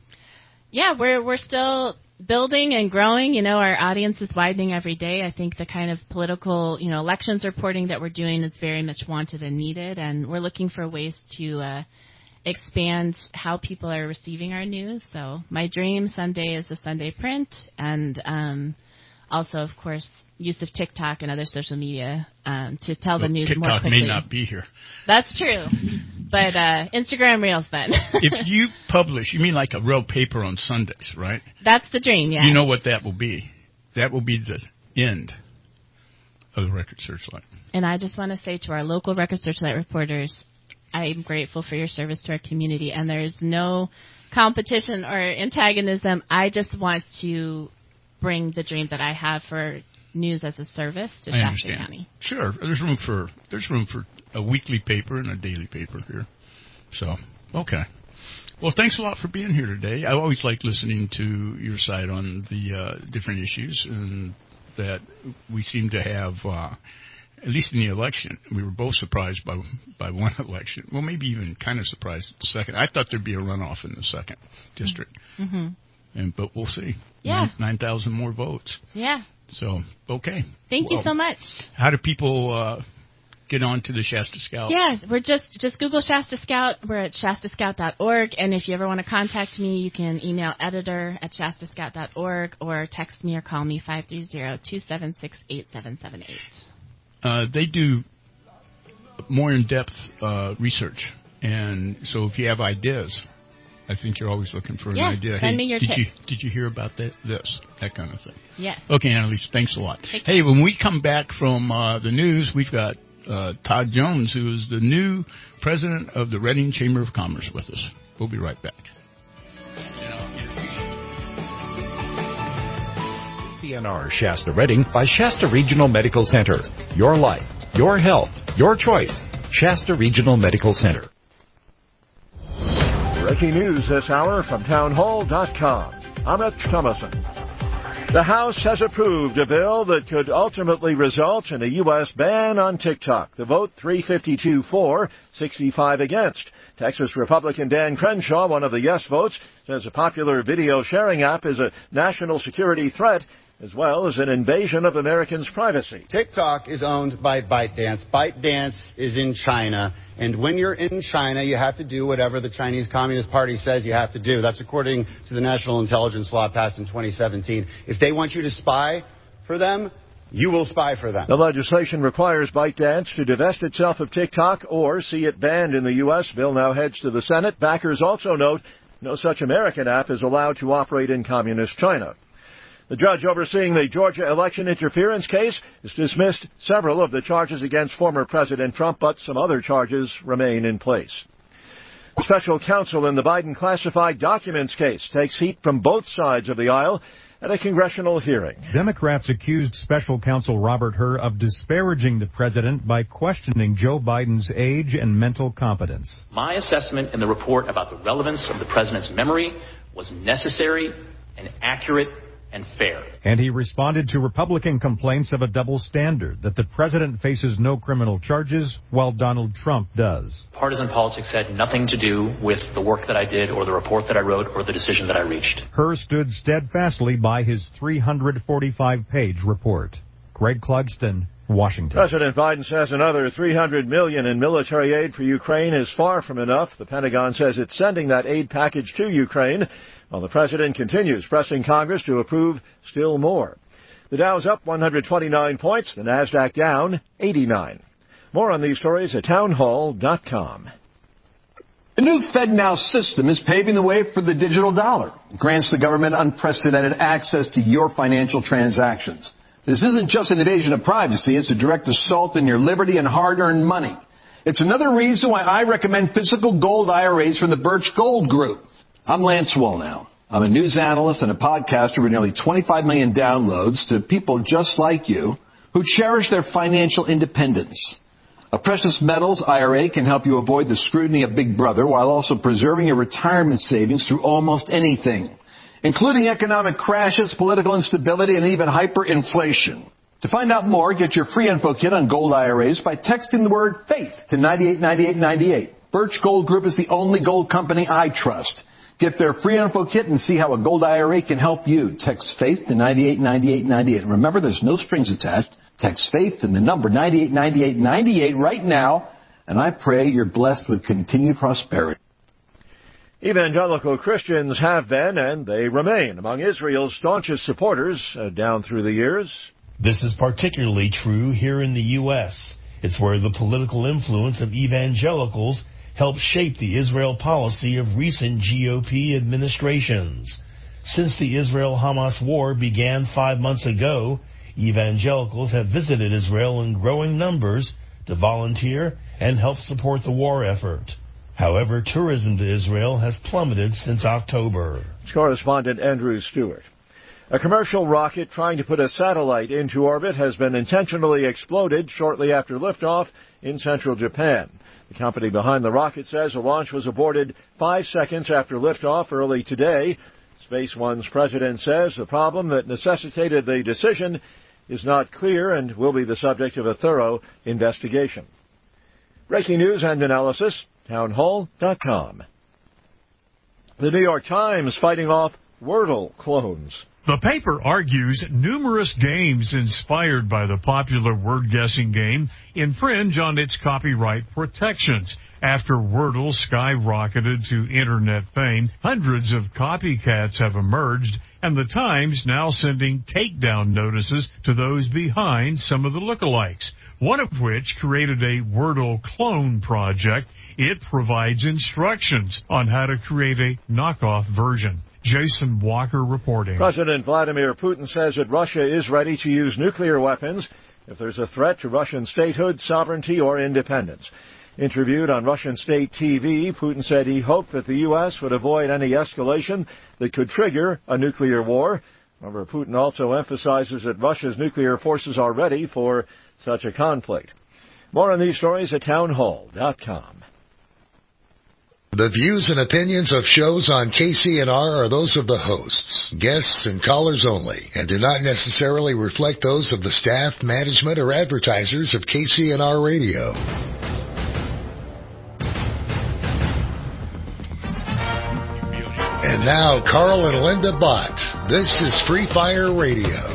Yeah, we're we're still building and growing. You know, our audience is widening every day. I think the kind of political, you know, elections reporting that we're doing is very much wanted and needed, and we're looking for ways to uh, expand how people are receiving our news. So my dream someday is a Sunday print, and um, also, of course, use of TikTok and other social media um, to tell
well,
the news
TikTok
more quickly.
may not be here.
That's true. But uh, Instagram Reels then.
If you publish, you mean like a real paper on Sundays, right?
That's the dream, yeah.
You know what that will be. That will be the end of the Record Searchlight.
And I just want to say to our local Record Searchlight reporters, I'm grateful for your service to our community, and there's no competition or antagonism. I just want to bring the dream that I have for news as a service to
I
Shasta
understand.
County.
Sure, there's room for there's room for a weekly paper and a daily paper here. So, okay. Well, thanks a lot for being here today. I always like listening to your side on the uh, different issues, and that we seem to have, uh, at least in the election, we were both surprised by by one election. Well, maybe even kind of surprised at the second. I thought there'd be a runoff in the second district.
Mm-hmm.
and but we'll see.
Yeah.
nine thousand more votes.
Yeah.
So, okay.
Thank
well,
you so much.
How do people uh, get on to the Shasta Scout?
Yes, we're just just Google Shasta Scout. We're at shasta scout dot org, and if you ever want to contact me, you can email editor at shasta scout dot org or text me or call me five three zero, two seven six, eight seven seven eight.
Uh, they do more in-depth uh, research, and so if you have ideas, I think you're always looking for an
yeah,
idea.
Send
hey,
me your
did
tips.
you did you hear about that? This that kind of thing.
Yes.
Okay, Annalise, thanks a lot.
Take
Hey, when we come back from uh, the news, we've got uh, Todd Jones, who is the new president of the Reading Chamber of Commerce, with us. We'll be right back.
C N R Shasta Reading by Shasta Regional Medical Center. Your life, your health, your choice. Shasta Regional Medical Center.
Breaking news this hour from town hall dot com. I'm Rich Thomason. The House has approved a bill that could ultimately result in a U S ban on TikTok. The vote three fifty-two for, sixty-five against. Texas Republican Dan Crenshaw, one of the yes votes, says a popular video sharing app is a national security threat as well as an invasion of Americans' privacy.
TikTok is owned by ByteDance. ByteDance is in China, and when you're in China, you have to do whatever the Chinese Communist Party says you have to do. That's according to the National Intelligence Law passed in twenty seventeen. If they want you to spy for them, you will spy for them.
The legislation requires ByteDance to divest itself of TikTok or see it banned in the U S. Bill now heads to the Senate. Backers also note no such American app is allowed to operate in communist China. The judge overseeing the Georgia election interference case has dismissed several of the charges against former President Trump, but some other charges remain in place. Special counsel in the Biden classified documents case takes heat from both sides of the aisle at a congressional hearing.
Democrats accused special counsel Robert Hur of disparaging the president by questioning Joe Biden's age and mental competence.
My assessment in the report about the relevance of the president's memory was necessary and accurate and fair.
And he responded to Republican complaints of a double standard, that the president faces no criminal charges while Donald Trump does.
Partisan politics had nothing to do with the work that I did or the report that I wrote or the decision that I reached.
Hur stood steadfastly by his three hundred forty-five page report. Greg Clugston, Washington.
President Biden says another three hundred million dollars in military aid for Ukraine is far from enough. The Pentagon says it's sending that aid package to Ukraine, while the president continues pressing Congress to approve still more. The Dow's up one hundred twenty-nine points, the Nasdaq down eighty-nine. More on these stories at town hall dot com.
The new FedNow system is paving the way for the digital dollar. It grants the government unprecedented access to your financial transactions. This isn't just an invasion of privacy, it's a direct assault on your liberty and hard-earned money. It's another reason why I recommend physical gold I R As from the Birch Gold Group. I'm Lance Wallnau. I'm a news analyst and a podcaster with nearly twenty-five million downloads to people just like you who cherish their financial independence. A precious metals I R A can help you avoid the scrutiny of Big Brother while also preserving your retirement savings through almost anything, including economic crashes, political instability, and even hyperinflation. To find out more, get your free info kit on gold I R As by texting the word FAITH to nine eight nine eight nine eight. Birch Gold Group is the only gold company I trust. Get their free info kit and see how a gold I R A can help you. Text FAITH to nine eight nine eight nine eight. Remember, there's no strings attached. Text FAITH to the number nine eight nine eight nine eight right now, and I pray you're blessed with continued prosperity.
Evangelical Christians have been, and they remain, among Israel's staunchest supporters uh, down through the years.
This is particularly true here in the U S. It's where the political influence of evangelicals helped shape the Israel policy of recent G O P administrations. Since the Israel-Hamas war began five months ago, evangelicals have visited Israel in growing numbers to volunteer and help support the war effort. However, tourism to Israel has plummeted since October.
Correspondent Andrew Stewart. A commercial rocket trying to put a satellite into orbit has been intentionally exploded shortly after liftoff in central Japan. The company behind the rocket says the launch was aborted five seconds after liftoff early today. Space One's president says the problem that necessitated the decision is not clear and will be the subject of a thorough investigation. Breaking news and analysis, town hall dot com. The New York Times fighting off Wordle clones.
The paper argues numerous games inspired by the popular word-guessing game infringe on its copyright protections. After Wordle skyrocketed to internet fame, hundreds of copycats have emerged, and the Times now sending takedown notices to those behind some of the lookalikes, one of which created a Wordle clone project. It provides instructions on how to create a knockoff version. Jason Walker reporting.
President Vladimir Putin says that Russia is ready to use nuclear weapons if there's a threat to Russian statehood, sovereignty, or independence. Interviewed on Russian state T V, Putin said he hoped that the U S would avoid any escalation that could trigger a nuclear war. However, Putin also emphasizes that Russia's nuclear forces are ready for such a conflict. More on these stories at townhall dot com.
The views and opinions of shows on K C N R are those of the hosts, guests, and callers only, and do not necessarily reflect those of the staff, management, or advertisers of K C N R Radio. And now, Carl and Linda Bott. This is Free Fire Radio.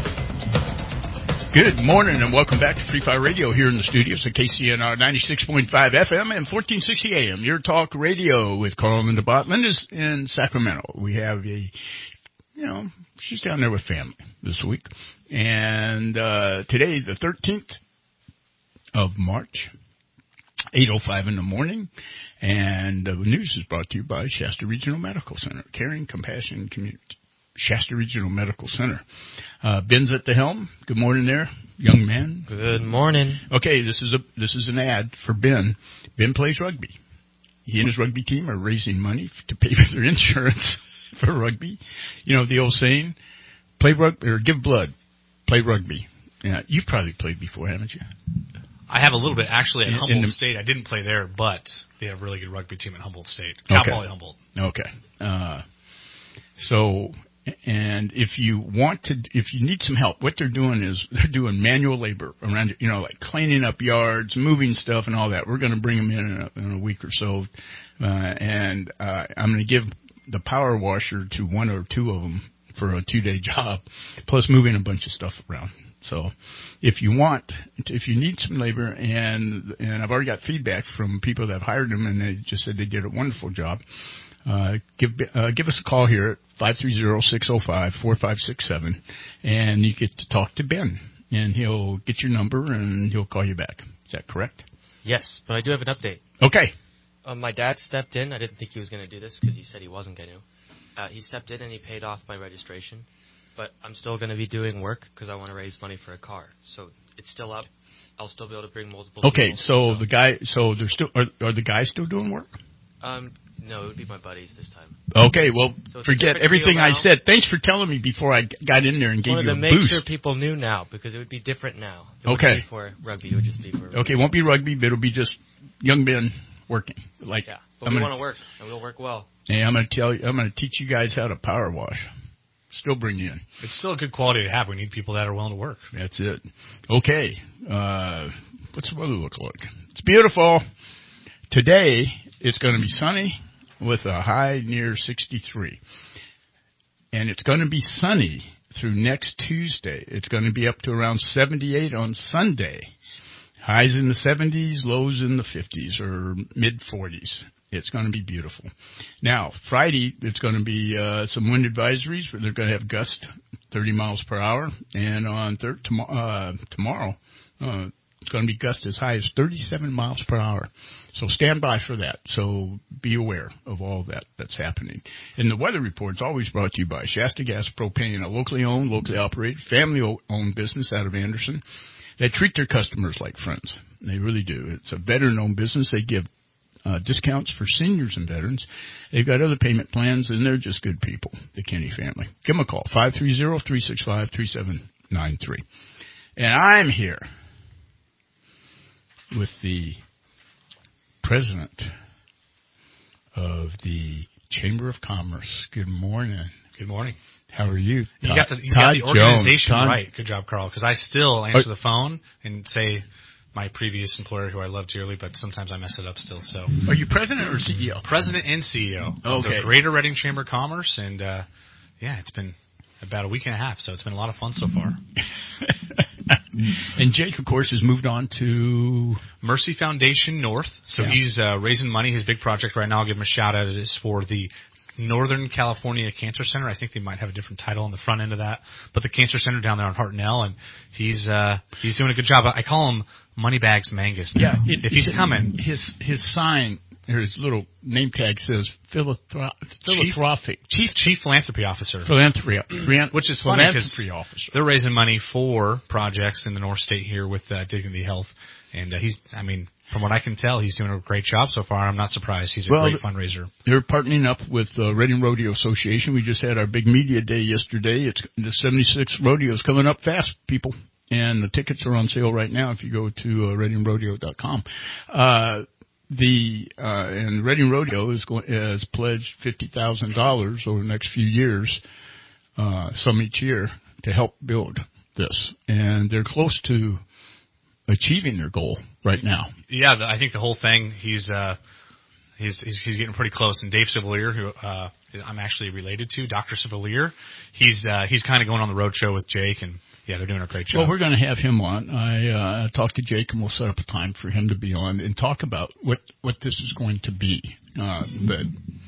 Good morning and welcome back to Free Fire Radio here in the studios at K C N R ninety-six point five F M and fourteen sixty A M. Your talk radio with Carl and Linda Bott. Linda's in Sacramento. We have a, you know, she's down there with family this week. And uh, today, the thirteenth of March, eight oh five in the morning. And the news is brought to you by Shasta Regional Medical Center, Caring, Compassion, Community. Shasta Regional Medical Center. Uh, Ben's at the helm. Good morning there, young man.
Good morning.
Okay, this is a this is an ad for Ben. Ben plays rugby. He and his rugby team are raising money to pay for their insurance for rugby. You know the old saying, play rugby or give blood, play rugby. Yeah, you've probably played before, haven't you?
I have a little bit. Actually, at
In-
Humboldt
in the-
State, I didn't play there, but they have a really good rugby team at Humboldt State. Cal
Okay.
Poly Humboldt.
Okay. Uh, so, and if you want to, if you need some help, what they're doing is they're doing manual labor around, you know, like cleaning up yards, moving stuff and all that. We're going to bring them in in a, in a week or so. Uh, and, uh, I'm going to give the power washer to one or two of them for a two-day job, plus moving a bunch of stuff around. So if you want, if you need some labor, and and I've already got feedback from people that have hired them, and they just said they did a wonderful job, uh, give uh, give us a call here at five three zero, six zero five, four five six seven, and you get to talk to Ben, and he'll get your number, and he'll call you back. Is that correct?
Yes, but I do have an update.
Okay.
Um, my dad stepped in. I didn't think he was going to do this because he said he wasn't going to. Uh, he stepped in and he paid off my registration. But I'm still going to be doing work because I want to raise money for a car. So it's still up. I'll still be able to bring multiple
Okay,
people.
so, so the guy, so they're still, are, are the guys still doing work?
Um, no, it would be my buddies this time.
Okay, well,
So it's a
forget
different
everything
deal
I
now.
said. Thanks for telling me before I got in there and gave
Wanted
you a
to make
boost.
sure people knew now because it would be different now. It
Okay.
wouldn't be for rugby. It would just be for rugby.
Okay, it won't be rugby, but it'll be just young men working. Like,
Yeah, but
I'm
we
gonna,
want to work, and we'll work well.
Hey, I'm going to tell you, I'm going to teach you guys how to power wash. Still bring you in.
It's still a good quality to have. We need people that are willing to work.
That's it. Okay. Uh, what's the weather look like? It's beautiful. Today, it's going to be sunny with a high near sixty-three. And it's going to be sunny through next Tuesday. It's going to be up to around seventy-eight on Sunday. Highs in the seventies, lows in the fifties or mid-forties. It's going to be beautiful. Now, Friday, it's going to be uh, some wind advisories where they're going to have gust thirty miles per hour. And on thir- tom- uh, tomorrow, uh, it's going to be gust as high as thirty-seven miles per hour. So stand by for that. So be aware of all that that's happening. And the weather report's always brought to you by Shasta Gas Propane, a locally owned, locally operated, family-owned business out of Anderson. They treat their customers like friends. They really do. It's a veteran-owned business. They give Uh, discounts for seniors and veterans. They've got other payment plans, and they're just good people, the Kenny family. Give them a call, five three zero, three six five, three seven nine three. And I'm here with the president of the Chamber of Commerce. Good morning.
Good morning.
How are you?
You
Todd,
got the, you
Todd
got the organization
Jones.
right. Good job, Carl. Because I still answer
Are,
the phone and say my previous employer, who I love dearly, but sometimes I mess it up still. So,
are you president or C E O?
President and C E O of
Okay.
the Greater Reading Chamber of Commerce, and uh, yeah, it's been about a week and a half, so it's been a lot of fun so far.
And Jake, of course, has moved on to
Mercy Foundation North. So
yeah.
he's uh, raising money. His big project right now, I'll give him a shout out, is for the Northern California Cancer Center. I think they might have a different title on the front end of that, but the Cancer Center down there on Hartnell, and he's uh, he's doing a good job. I call him Moneybags Mangus now.
Yeah, it,
if he's
it,
coming,
his his sign or his little name tag says philanthrop- philanthropic
chief chief philanthropy officer,
philanthropy,
which is funny because
philanthropy officer.
They're raising money for projects in the North State here with uh, Dignity Health, and uh, he's, I mean, from what I can tell, he's doing a great job so far. I'm not surprised. He's a
well,
great fundraiser.
They're partnering up with the Reading Rodeo Association. We just had our big media day yesterday. It's the seventy-sixth rodeo is coming up fast, people, and the tickets are on sale right now if you go to uh, reading rodeo dot com. Uh, the uh, and Reading Rodeo is going has pledged fifty thousand dollars over the next few years, uh, some each year, to help build this, and they're close to achieving their goal right now.
Yeah, the, I think the whole thing, he's, uh, he's, he's, he's getting pretty close. And Dave Cavalier, who, uh, I'm actually related to, Doctor Cavalier, he's, uh, he's kind of going on the road show with Jake, and yeah, they're doing a great job.
Well, we're going to have him on. I, uh, talked to Jake, and we'll set up a time for him to be on and talk about what, what this is going to be. Uh, but,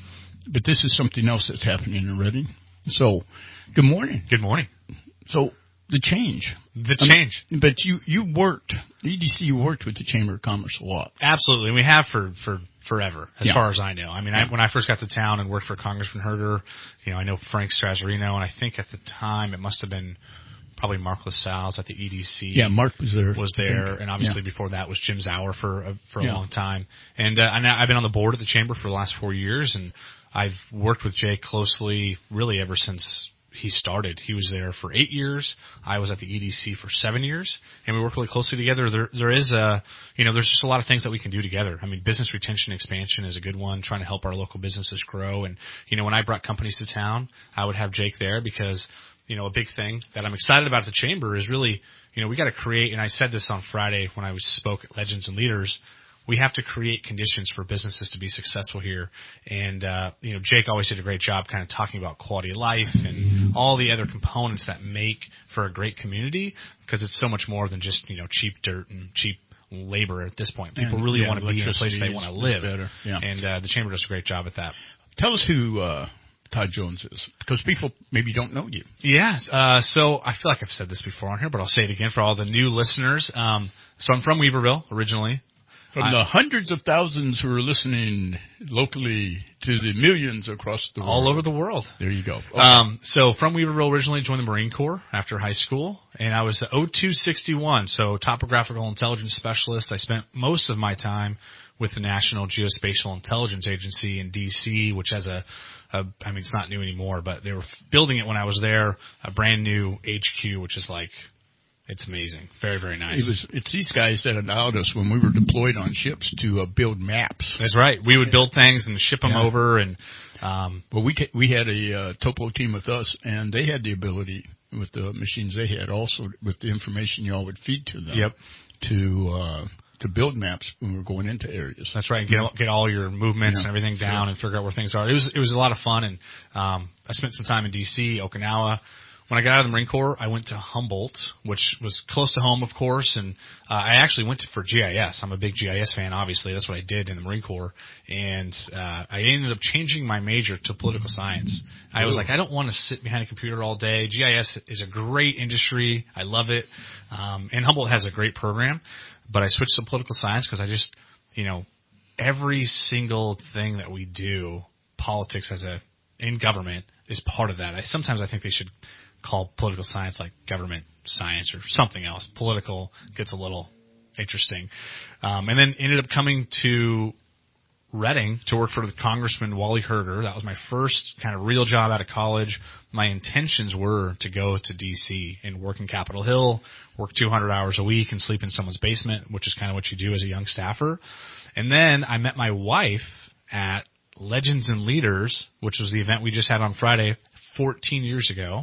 but this is something else that's happening in Reading. So, good morning.
Good morning.
So, the change.
The
I
change.
Mean, but you, you worked, the E D C, you worked with the Chamber of Commerce a lot.
Absolutely. We have for, for forever, as
yeah.
far as I know. I mean,
yeah.
I, when I first got to town and worked for Congressman Herter, you know, I know Frank Strazzarino, and I think at the time it must have been probably Mark LaSalle's at the E D C.
Yeah, Mark was there.
Was there, and obviously
yeah.
before that was Jim Zauer for a, for a
yeah.
long time. And, uh, and I've been on the board of the Chamber for the last four years, and I've worked with Jake closely really ever since he started. He was there for eight years. I was at the E D C for seven years, and we work really closely together. There, there is a, you know, there's just a lot of things that we can do together. I mean, business retention expansion is a good one, trying to help our local businesses grow. And, you know, when I brought companies to town, I would have Jake there because, you know, a big thing that I'm excited about at the Chamber is really, you know, we got to create, and I said this on Friday when I was spoke at Legends and Leaders, we have to create conditions for businesses to be successful here. And, uh, you know, Jake always did a great job kind of talking about quality of life and all the other components that make for a great community, because it's so much more than just, you know, cheap dirt and cheap labor at this point. People
and,
really
yeah,
want to be in a place they want to live.
Better. Yeah.
And uh, the Chamber does a great job at that.
Tell us who uh, Todd Jones is, because people maybe don't know you.
Yes. Uh, so I feel like I've said this before on here, but I'll say it again for all the new listeners. Um, so I'm from Weaverville originally.
From I, the hundreds of thousands who are listening locally to the millions across the world.
All over the world.
There you go. Okay.
Um, so from Weaverville originally, joined the Marine Corps after high school, and I was O two sixty-one, so topographical intelligence specialist. I spent most of my time with the National Geospatial Intelligence Agency in D C, which has a, a I mean, it's not new anymore, but they were building it when I was there, a brand new H Q, which is like, it's amazing. Very, very nice.
It was, it's these guys that allowed us when we were deployed on ships to uh, build maps.
That's right. We would build things and ship them
yeah.
over. And um,
well, we we had a uh, topo team with us, and they had the ability with the machines they had, also with the information y'all would feed to them,
yep.
to uh, to build maps when we were going into areas.
That's right. Get get all your movements
yeah.
and everything down
sure.
and figure out where things are. It was it was a lot of fun, and um, I spent some time in D C, Okinawa. When I got out of the Marine Corps, I went to Humboldt, which was close to home, of course, and uh, I actually went to, for G I S. I'm a big G I S fan, obviously. That's what I did in the Marine Corps, and uh, I ended up changing my major to political science. I was like, I don't want to sit behind a computer all day. G I S is a great industry. I love it, um, and Humboldt has a great program, but I switched to political science because I just, you know, every single thing that we do, politics as a in government is part of that. I, sometimes I think they should call political science like government science or something else. Political gets a little interesting. Um, and then ended up coming to Reading to work for the Congressman Wally Herter. That was my first kind of real job out of college. My intentions were to go to D C and work in Capitol Hill, work two hundred hours a week and sleep in someone's basement, which is kind of what you do as a young staffer. And then I met my wife at Legends and Leaders, which was the event we just had on Friday fourteen years ago.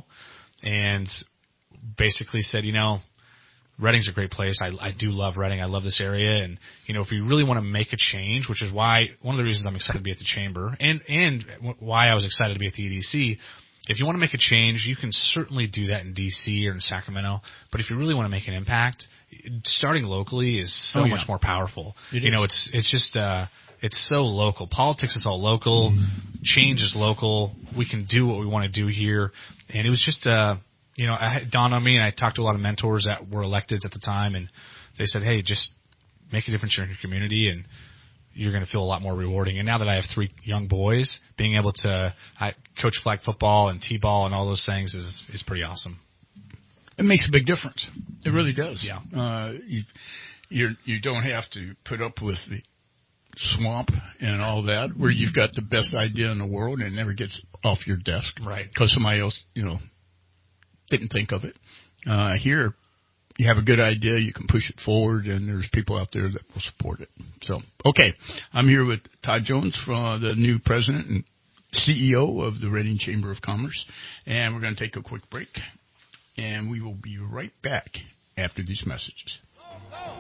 And basically said, you know, Reading's a great place. I, I do love Reading. I love this area. And, you know, if we really want to make a change, which is why, one of the reasons I'm excited to be at the Chamber and, and why I was excited to be at the E D C, if you want to make a change, you can certainly do that in D C or in Sacramento. But if you really want to make an impact, starting locally is so
oh, yeah.
much more powerful.
It
you
is.
know, it's it's just uh, it's so local. Politics is all local. Mm-hmm. Change is local. We can do what we want to do here. And it was just, uh, you know, it dawned on me, and I talked to a lot of mentors that were elected at the time, and they said, hey, just make a difference in your community, and you're going to feel a lot more rewarding. And now that I have three young boys, being able to I coach flag football and t-ball and all those things is is pretty awesome.
It makes a big difference. It really does.
Yeah.
Uh, you you're, you don't have to put up with the swamp and all that, where you've got the best idea in the world and it never gets off your desk,
right?
Because somebody else, you know, didn't think of it. Uh, here, you have a good idea, you can push it forward, and there's people out there that will support it. So, okay, I'm here with Todd Jones, uh, the new president and C E O of the Reading Chamber of Commerce, and we're going to take a quick break, and we will be right back after these messages.
Go,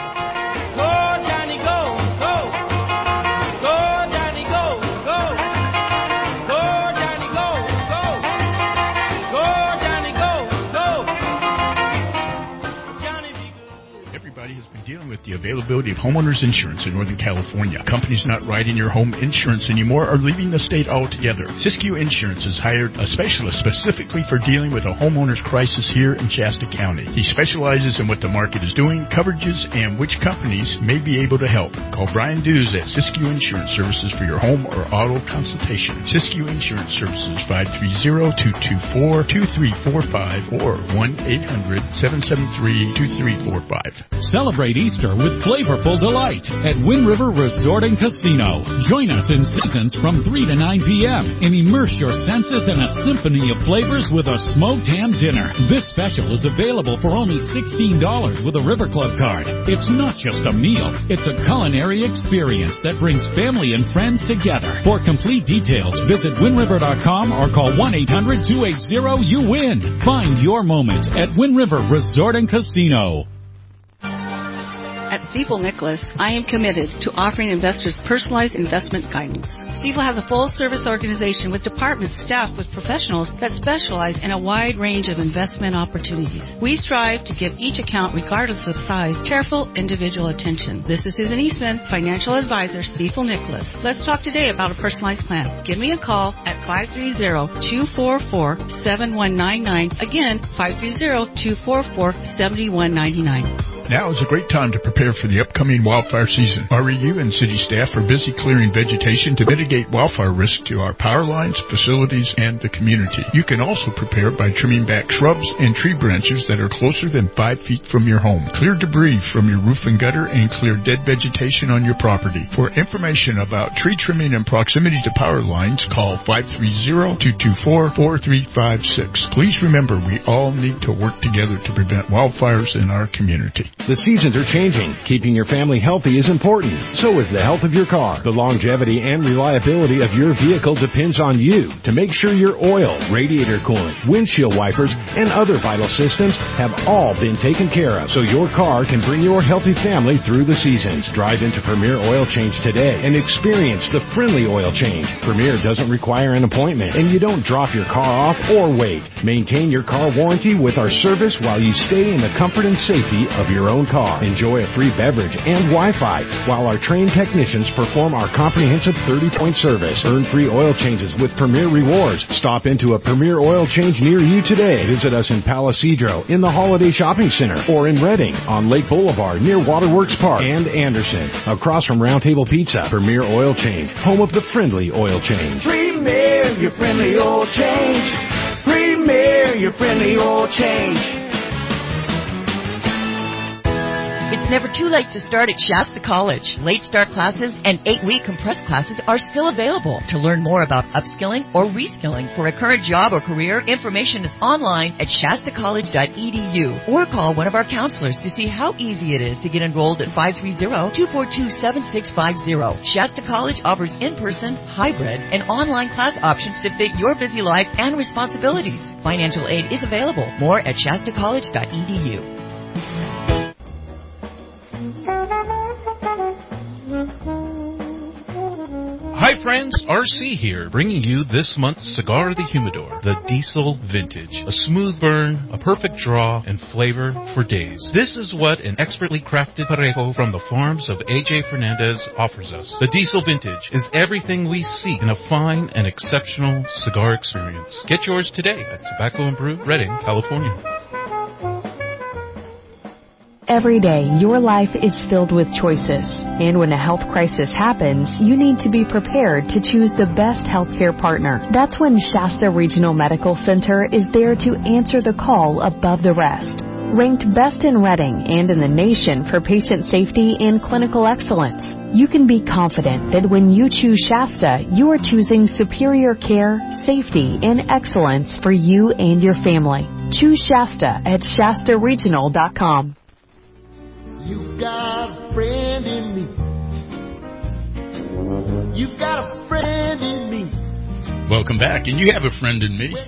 Johnny, go, go. Go, Johnny, go, go. Go, Johnny, go, go. Go, Johnny, go, go. Johnny, be good.
Everybody has been dealing with the availability of homeowners insurance in Northern California. Companies not writing your home insurance anymore are leaving the state altogether. Siskiyou Insurance has hired a specialist specifically for dealing with a homeowner's crisis here in Shasta County. He specializes in what the market is doing, coverages, and which companies may be able to help. Call Brian Dews at Siskiyou Insurance Services for your home or auto consultation. Siskiyou Insurance Services, five three zero, two two four, two three four five or one eight hundred, seven seven three, two three four five.
Celebrate Easter with flavorful delight at Wind River Resort and Casino. Join us in seasons from three to nine p.m. and immerse your senses in a symphony of flavors with a smoked ham dinner. This special is available for only sixteen dollars with a River Club card. It's not just a meal, it's a culinary experience that brings family and friends together. For complete details, visit wind river dot com or call one eight hundred, two eight zero, you win. Find your moment at Wind River Resort and Casino.
At Stifel Nicholas, I am committed to offering investors personalized investment guidance. Stifel has a full-service organization with departments staffed with professionals that specialize in a wide range of investment opportunities. We strive to give each account, regardless of size, careful individual attention. This is Susan Eastman, Financial Advisor, Stifel Nicholas. Let's talk today about a personalized plan. Give me a call at five three zero, two four four, seven one nine nine. Again, five three zero, two four four, seven one nine nine.
Now is a great time to prepare for the upcoming wildfire season. R E U and city staff are busy clearing vegetation to mitigate wildfire risk to our power lines, facilities, and the community. You can also prepare by trimming back shrubs and tree branches that are closer than five feet from your home. Clear debris from your roof and gutter and clear dead vegetation on your property. For information about tree trimming and proximity to power lines, call five three zero, two two four, four three five six. Please remember, we all need to work together to prevent wildfires in our community.
The seasons are changing. Keeping your family healthy is important. So is the health of your car. The longevity and reliability of your vehicle depends on you to make sure your oil, radiator coolant, windshield wipers, and other vital systems have all been taken care of so your car can bring your healthy family through the seasons. Drive into Premier Oil Change today and experience the friendly oil change. Premier doesn't require an appointment, and you don't drop your car off or wait. Maintain your car warranty with our service while you stay in the comfort and safety of your own car. Enjoy a free beverage and Wi-Fi while our trained technicians perform our comprehensive thirty-point service. Earn free oil changes with Premier Rewards. Stop into a Premier Oil Change near you today. Visit us in Palisadro, in the Holiday Shopping Center, or in Reading, on Lake Boulevard, near Waterworks Park, and Anderson, across from Round Table Pizza. Premier Oil Change, home of the friendly oil change.
Premier, your friendly oil change. Premier, your friendly oil change.
It's never too late to start at Shasta College. Late start classes and eight-week compressed classes are still available. To learn more about upskilling or reskilling for a current job or career, information is online at shasta college dot e d u or call one of our counselors to see how easy it is to get enrolled at five three zero, two four two, seven six five zero. Shasta College offers in-person, hybrid, and online class options to fit your busy life and responsibilities. Financial aid is available. More at shasta college dot e d u.
Hi,
friends, R C here, bringing you this month's Cigar of the Humidor, the Diesel Vintage. A smooth burn, a perfect draw, and flavor for days. This is what an expertly crafted Parejo from the farms of A J Fernandez offers us. The Diesel Vintage is everything we seek in a fine and exceptional cigar experience. Get yours today at Tobacco and Brew, Redding, California.
Every day, your life is filled with choices. And when a health crisis happens, you need to be prepared to choose the best healthcare partner. That's when Shasta Regional Medical Center is there to answer the call above the rest. Ranked best in Redding and in the nation for patient safety and clinical excellence, you can be confident that when you choose Shasta, you are choosing superior care, safety, and excellence for you and your family. Choose Shasta at Shasta Regional dot com.
You got a friend in me. You got a friend in me.
Welcome back, and you have a friend in me.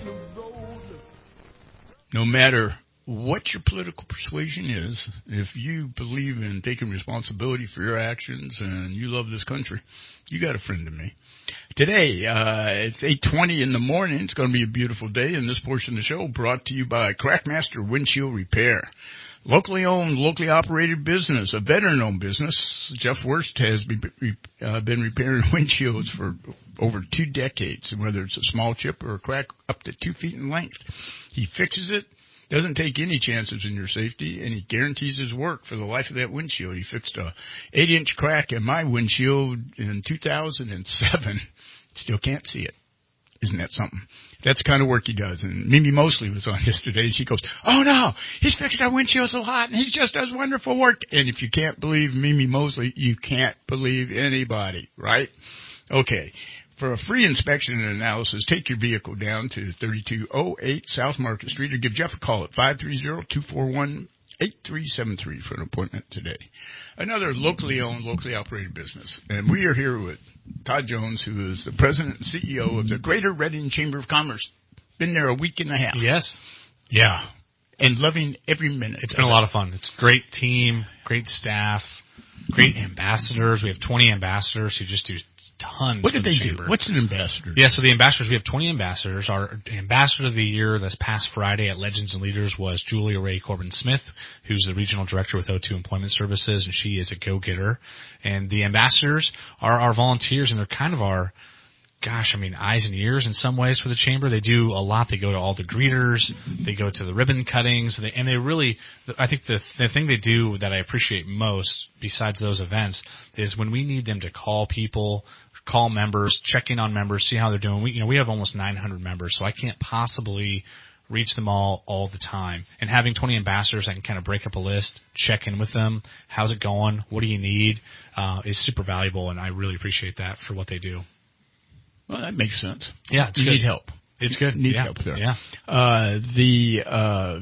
No matter what your political persuasion is, if you believe in taking responsibility for your actions and you love this country, you got a friend in me. Today, uh, it's eight twenty in the morning. It's going to be a beautiful day, and this portion of the show brought to you by Crackmaster Windshield Repair. Locally owned, locally operated business, a veteran-owned business. Jeff Wurst has been, uh, been repairing windshields for over two decades, whether it's a small chip or a crack up to two feet in length. He fixes it, doesn't take any chances in your safety, and he guarantees his work for the life of that windshield. He fixed a eight-inch crack in my windshield in two thousand seven. Still can't see it. Isn't that something? That's the kind of work he does. And Mimi Mosley was on yesterday. She goes, oh, no, he's fixed our windshields a lot, and he just does wonderful work. And if you can't believe Mimi Mosley, you can't believe anybody, right? Okay. For a free inspection and analysis, take your vehicle down to thirty-two oh eight South Market Street or give Jeff a call at five three zero, two four one, eight three seven three for an appointment today. Another locally owned, locally operated business. And we are here with Todd Jones, who is the president and C E O of the Greater Redding Chamber of Commerce. Been there a week and a half.
Yes.
Yeah. And loving every minute.
It's been a lot of fun. It's a great team, great staff, great ambassadors. We have twenty ambassadors who just do tons.
What did
the
they
chamber.
do? What's an ambassador?
Yeah, so the ambassadors, we have twenty ambassadors. Our ambassador of the year this past Friday at Legends and Leaders was Julia Ray Corbin-Smith, who's the regional director with O two Employment Services, and she is a go-getter. And the ambassadors are our volunteers, and they're kind of our, gosh, I mean, eyes and ears in some ways for the chamber. They do a lot. They go to all the greeters. They go to the ribbon cuttings. They, and they really, I think the, the thing they do that I appreciate most, besides those events, is when we need them to call people, call members, check in on members, see how they're doing. We, you know, we have almost nine hundred members, so I can't possibly reach them all all the time. And having twenty ambassadors, I can kind of break up a list, check in with them. How's it going? What do you need? Uh, is super valuable, and I really appreciate that for what they do.
Well, that makes sense.
Yeah, it's
you
good.
need help.
It's good.
Need
yeah.
help there.
Yeah.
Uh, the uh,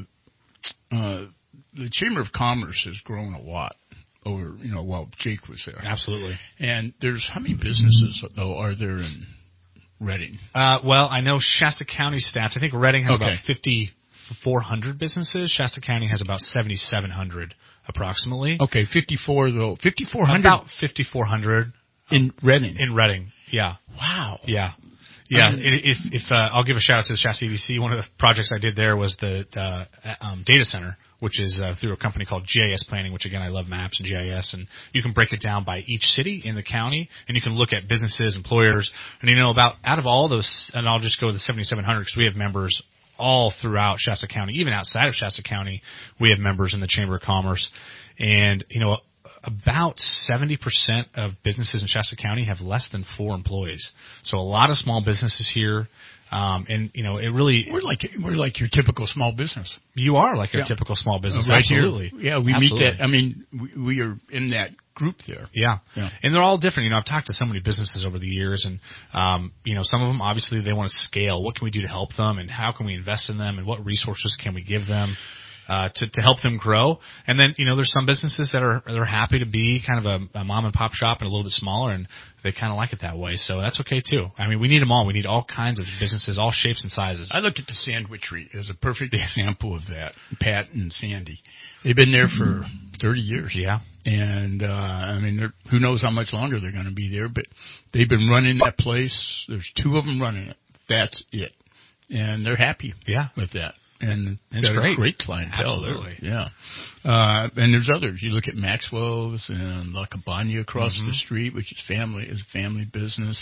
uh, the Chamber of Commerce has grown a lot over, you know, while Jake was there.
Absolutely.
And there's how many businesses though are there in Redding?
Uh, well, I know Shasta County stats. I think Redding has
okay.
about fifty-four hundred businesses. Shasta County has about seventy-seven hundred approximately.
Okay, fifty-four though. fifty-four hundred.
About fifty-four hundred
in Redding.
In Redding. Yeah.
Wow.
Yeah. Yeah.
I mean,
if if uh, I'll give a shout out to the Shasta E D C. One of the projects I did there was the uh, um, data center, which is uh, through a company called G I S Planning, which, again, I love maps and G I S. And you can break it down by each city in the county, and you can look at businesses, employers. And, you know, about out of all those, and I'll just go with the seventy-seven hundred because we have members all throughout Shasta County. Even outside of Shasta County, we have members in the Chamber of Commerce. And, you know, about seventy percent of businesses in Shasta County have less than four employees. So a lot of small businesses here. Um, and, you know, it really...
We're like we're like your typical small business.
You are like
yeah.
a typical small business.
Right
Absolutely.
Here. Yeah, we
Absolutely.
meet that. I mean, we, we are in that group there.
Yeah.
yeah.
And they're all different. You know, I've talked to so many businesses over the years, and, um, you know, some of them, obviously, they want to scale. What can we do to help them, and how can we invest in them, and what resources can we give them? uh, to, to help them grow. And then, you know, there's some businesses that are, they're happy to be kind of a, a mom and pop shop and a little bit smaller, and they kind of like it that way. So that's okay too. I mean, we need them all. We need all kinds of businesses, all shapes and sizes.
I look at the Sandwichery as a perfect example of that. Pat and Sandy. They've been there for thirty years.
Yeah.
And, uh, I mean, they're, who knows how much longer they're going to be there, but they've been running that place. There's two of them running it. That's it. And they're happy
yeah.
with that. And
it's
got
great.
a great clientele.
Absolutely.
There. Yeah. Uh, and there's others. You look at Maxwell's and La Cabana across
mm-hmm.
the street, which is family, is family business.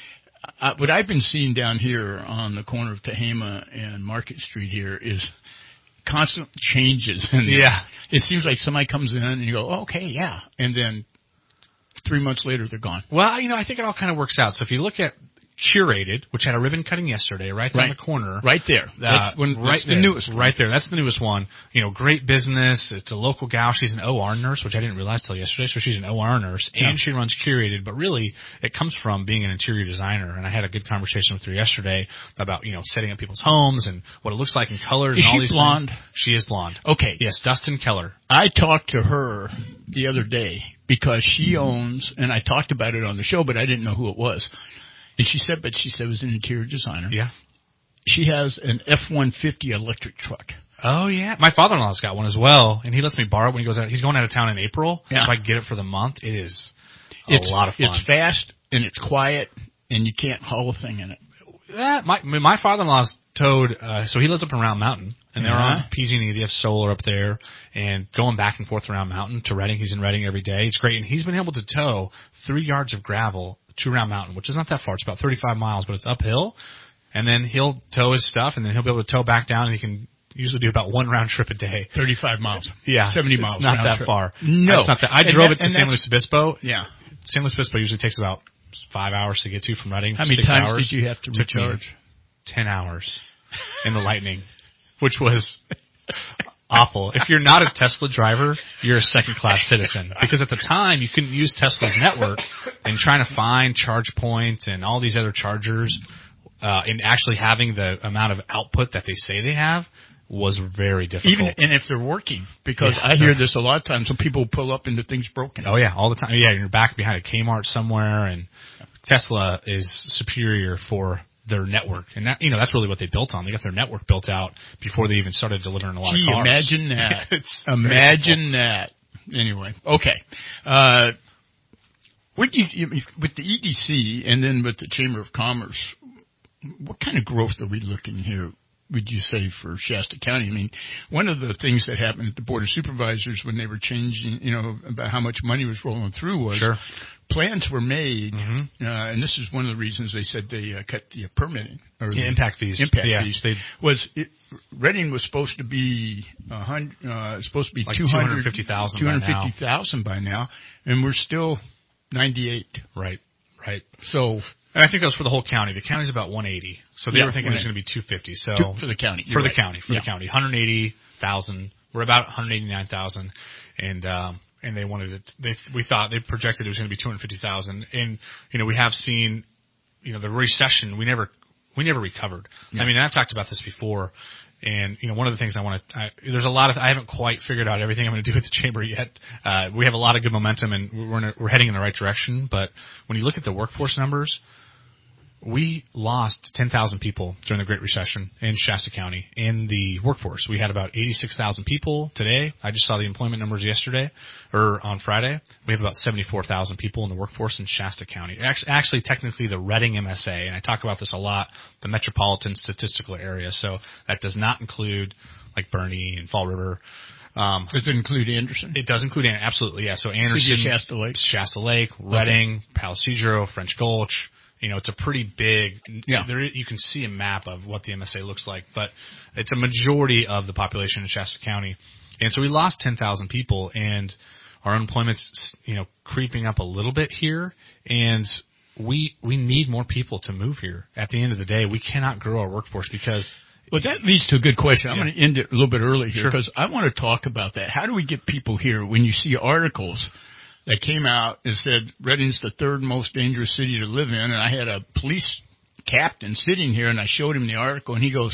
Uh, what I've been seeing down here on the corner of Tehama and Market Street here is constant changes. And
yeah.
It seems like somebody comes in and you go, oh, okay, yeah. And then three months later, they're gone.
Well, you know, I think it all kind of works out. So if you look at Curated, which had a ribbon cutting yesterday, right there
right.
in the corner.
Right there. That's,
uh,
when,
right
that's
there,
the newest one.
Right there. That's the newest one. You know, great business. It's a local gal. She's an O R nurse, which I didn't realize till yesterday. So she's an O R nurse, and yeah. she runs Curated. But really, it comes from being an interior designer. And I had a good conversation with her yesterday about, you know, setting up people's homes and what it looks like in colors
is
and all
she
these
blonde?
things. She is blonde.
Okay.
Yes, Dustin Keller.
I talked to her the other day because she owns, and I talked about it on the show, but I didn't know who it was. And she said, but she said it was an interior designer.
Yeah.
She has an F one fifty electric truck.
Oh, yeah. My father-in-law's got one as well, and he lets me borrow it when he goes out. He's going out of town in April,
yeah.
so I can get it for the month. It is a
it's,
lot of fun.
It's fast, and it's quiet, and you can't haul a thing in it.
Yeah, my my father-in-law's towed, uh, so he lives up in Round Mountain, and they're
uh-huh.
on P G and E. They have solar up there, and going back and forth around Mountain to Reading. He's in Reading every day. It's great, and he's been able to tow three yards of gravel to Round Mountain, which is not that far. It's about thirty-five miles, but it's uphill. And then he'll tow his stuff, and then he'll be able to tow back down, and he can usually do about one round trip a day.
thirty-five miles.
Yeah.
seventy miles.
It's not that
trip.
far.
No.
It's not that. I
and
drove
that,
it to San Luis Obispo.
Yeah.
San Luis Obispo usually takes about five hours to get to from Reading.
How many
six
times
hours.
did you have to
Took
recharge?
Ten hours in the Lightning, which was awful. If you're not a Tesla driver, you're a second-class citizen. Because at the time, you couldn't use Tesla's network, and trying to find ChargePoint and all these other chargers, uh, and actually having the amount of output that they say they have was very difficult.
Even and if they're working, because
yeah.
I hear this a lot of times when people pull up into things broken.
Oh yeah, all the time. Yeah, you're back behind a Kmart somewhere, and Tesla is superior for their network, and that, you know, that's really what they built on. They got their network built out before they even started delivering a lot
Gee,
of cars.
Imagine that. it's imagine that. Anyway, okay. Uh, what do you, with the E D C and then with the Chamber of Commerce, what kind of growth are we looking here, would you say, for Shasta County? I mean, one of the things that happened at the Board of Supervisors when they were changing, you know, about how much money was rolling through was
sure.
plans were made,
mm-hmm.
uh, and this is one of the reasons they said they uh, cut the uh, permitting. Or
yeah,
the
impact fees.
Impact
yeah,
fees.
They,
was it, Reading was supposed to be a hundred, uh, supposed to be
like
two hundred
fifty thousand
two hundred fifty thousand by now, and we're still ninety-eight.
Right, right.
So.
And I think that was for the whole county. The county's about one eighty. So they
yeah,
were thinking it was going to be two fifty. So
Two, for the county.
For the
right.
county. For
yeah.
the county. one hundred eighty thousand. We're about one hundred eighty-nine thousand. And, um, and they wanted it, they, we thought, they projected it was going to be two hundred fifty thousand. And, you know, we have seen, you know, the recession, we never, we never recovered. Yeah. I mean, I've talked about this before. And, you know, one of the things I want to, I, there's a lot of, I haven't quite figured out everything I'm going to do with the chamber yet. Uh, we have a lot of good momentum and we're, in a, we're heading in the right direction. But when you look at the workforce numbers, we lost ten thousand people during the Great Recession in Shasta County in the workforce. We had about eighty-six thousand people today. I just saw the employment numbers yesterday, or on Friday. We have about seventy-four thousand people in the workforce in Shasta County. Actually, actually, technically the Reading M S A, and I talk about this a lot, the metropolitan statistical area. So that does not include like Bernie and Fall River.
Um, does it include Anderson?
It does include, absolutely, yeah. So Anderson,
Shasta Lake,
Shasta Lake, Reading, okay. Palo Cedro, French Gulch. You know, it's a pretty big,
yeah.
there, you can see a map of what the M S A looks like, but it's a majority of the population in Shasta County. And so we lost ten thousand people, and our unemployment's, you know, creeping up a little bit here, and we we need more people to move here. At the end of the day, we cannot grow our workforce because...
Well, that leads to a good question. I'm
yeah.
going to end it a little bit early here
sure.
because I want to talk about that. How do we get people here when you see articles that came out and said Reading's the third most dangerous city to live in, and I had a police captain sitting here, and I showed him the article, and he goes,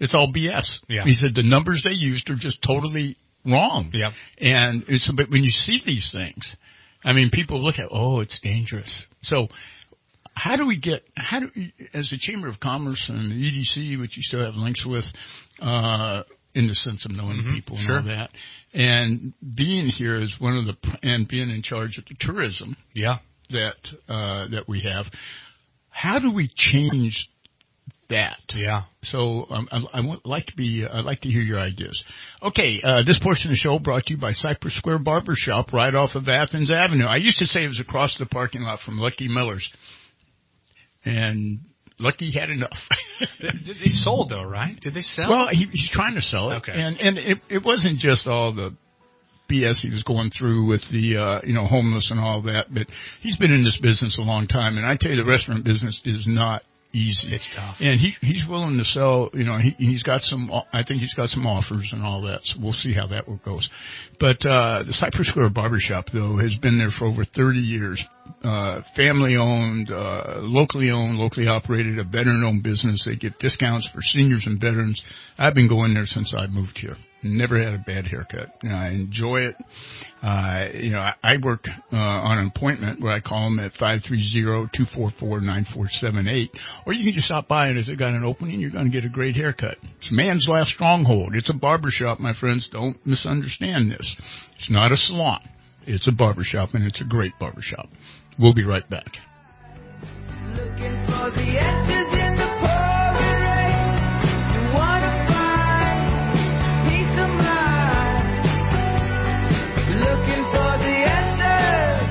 it's all B S.
Yeah.
He said the numbers they used are just totally wrong.
Yeah.
And it's, but when you see these things, I mean, people look at, oh, it's dangerous. So how do we get, how do we, as the Chamber of Commerce and the E D C, which you still have links with, uh, in the sense of knowing
Mm-hmm.
people and
Sure.
all that, and being here as one of the, and being in charge of the tourism.
Yeah.
That, uh, that we have, how do we change that?
Yeah.
So um, I, I would like to be. Uh, I'd like to hear your ideas. Okay, uh, this portion of the show brought to you by Cypress Square Barber Shop, right off of Athens Avenue. I used to say it was across the parking lot from Lucky Miller's, and Lucky had enough.
They sold though, right? Did they sell?
Well, he, he's trying to sell it,
Okay.
and and it, it wasn't just all the B S he was going through with the uh, you know homeless and all that, but he's been in this business a long time, and I tell you, the restaurant business is not easy.
It's tough.
And he he's willing to sell, you know, he he's got some, I think he's got some offers and all that, so we'll see how that goes. But uh the Cypress Square Barbershop, though, has been there for over thirty years. Uh family owned, uh locally owned, locally operated, a veteran owned business. They give discounts for seniors and veterans. I've been going there since I moved here. Never had a bad haircut. I enjoy it. Uh, you know, I, I work uh, on an appointment where I call them at five three zero, two four four, nine four seven eight. Or you can just stop by, and if they got an opening, you're going to get a great haircut. It's man's last stronghold. It's a barbershop, my friends. Don't misunderstand this. It's not a salon. It's a barbershop, and it's a great barbershop. We'll be right back.
Looking for the answers in the pouring rain. You wanna find peace of mind. Looking for the answers.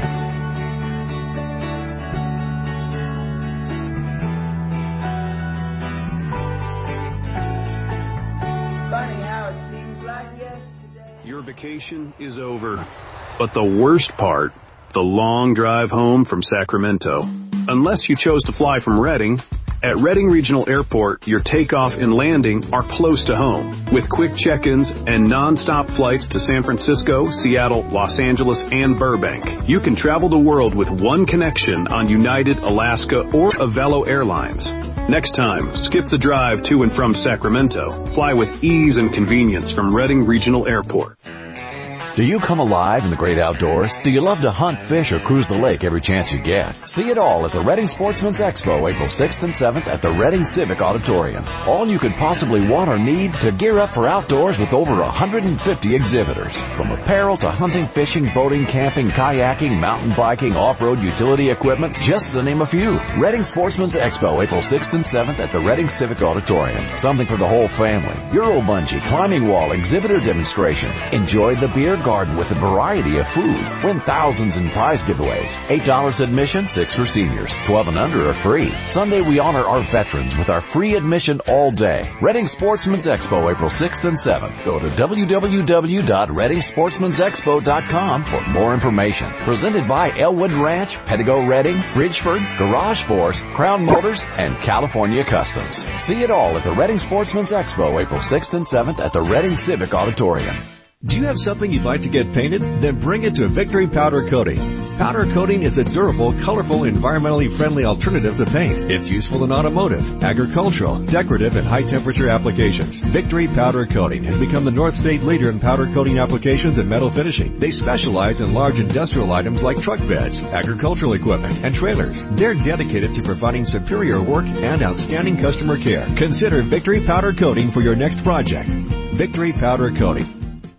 Funny how it seems like yesterday.
Your vacation is over. But the worst part, the long drive home from Sacramento. Unless you chose to fly from Redding, at Redding Regional Airport, your takeoff and landing are close to home. With quick check-ins and non-stop flights to San Francisco, Seattle, Los Angeles, and Burbank, you can travel the world with one connection on United, Alaska, or Avelo Airlines. Next time, skip the drive to and from Sacramento. Fly with ease and convenience from Redding Regional Airport.
Do you come alive in the great outdoors? Do you love to hunt, fish, or cruise the lake every chance you get? See it all at the Redding Sportsman's Expo, April sixth and seventh at the Redding Civic Auditorium. All you could possibly want or need to gear up for outdoors with over one hundred fifty exhibitors. From apparel to hunting, fishing, boating, camping, kayaking, mountain biking, off-road utility equipment, just to name a few. Redding Sportsman's Expo, April sixth and seventh at the Redding Civic Auditorium. Something for the whole family. Euro bungee, climbing wall, exhibitor demonstrations. Enjoy the beer garden with a variety of food. Win thousands in prize giveaways. eight dollars admission, six for seniors. twelve and under are free. Sunday we honor our veterans with our free admission all day. Redding Sportsman's Expo, April sixth and seventh. Go to w w w dot redding sportsmans expo dot com for more information. Presented by Elwood Ranch, Pedigo Redding, Bridgeford, Garage Force, Crown Motors, and California Customs. See it all at the Redding Sportsman's Expo, April sixth and seventh at the Redding Civic Auditorium.
Do you have something you'd like to get painted? Then bring it to Victory Powder Coating. Powder coating is a durable, colorful, environmentally friendly alternative to paint. It's useful in automotive, agricultural, decorative, and high-temperature applications. Victory Powder Coating has become the North State leader in powder coating applications and metal finishing. They specialize in large industrial items like truck beds, agricultural equipment, and trailers. They're dedicated to providing superior work and outstanding customer care. Consider Victory Powder Coating for your next project. Victory Powder Coating.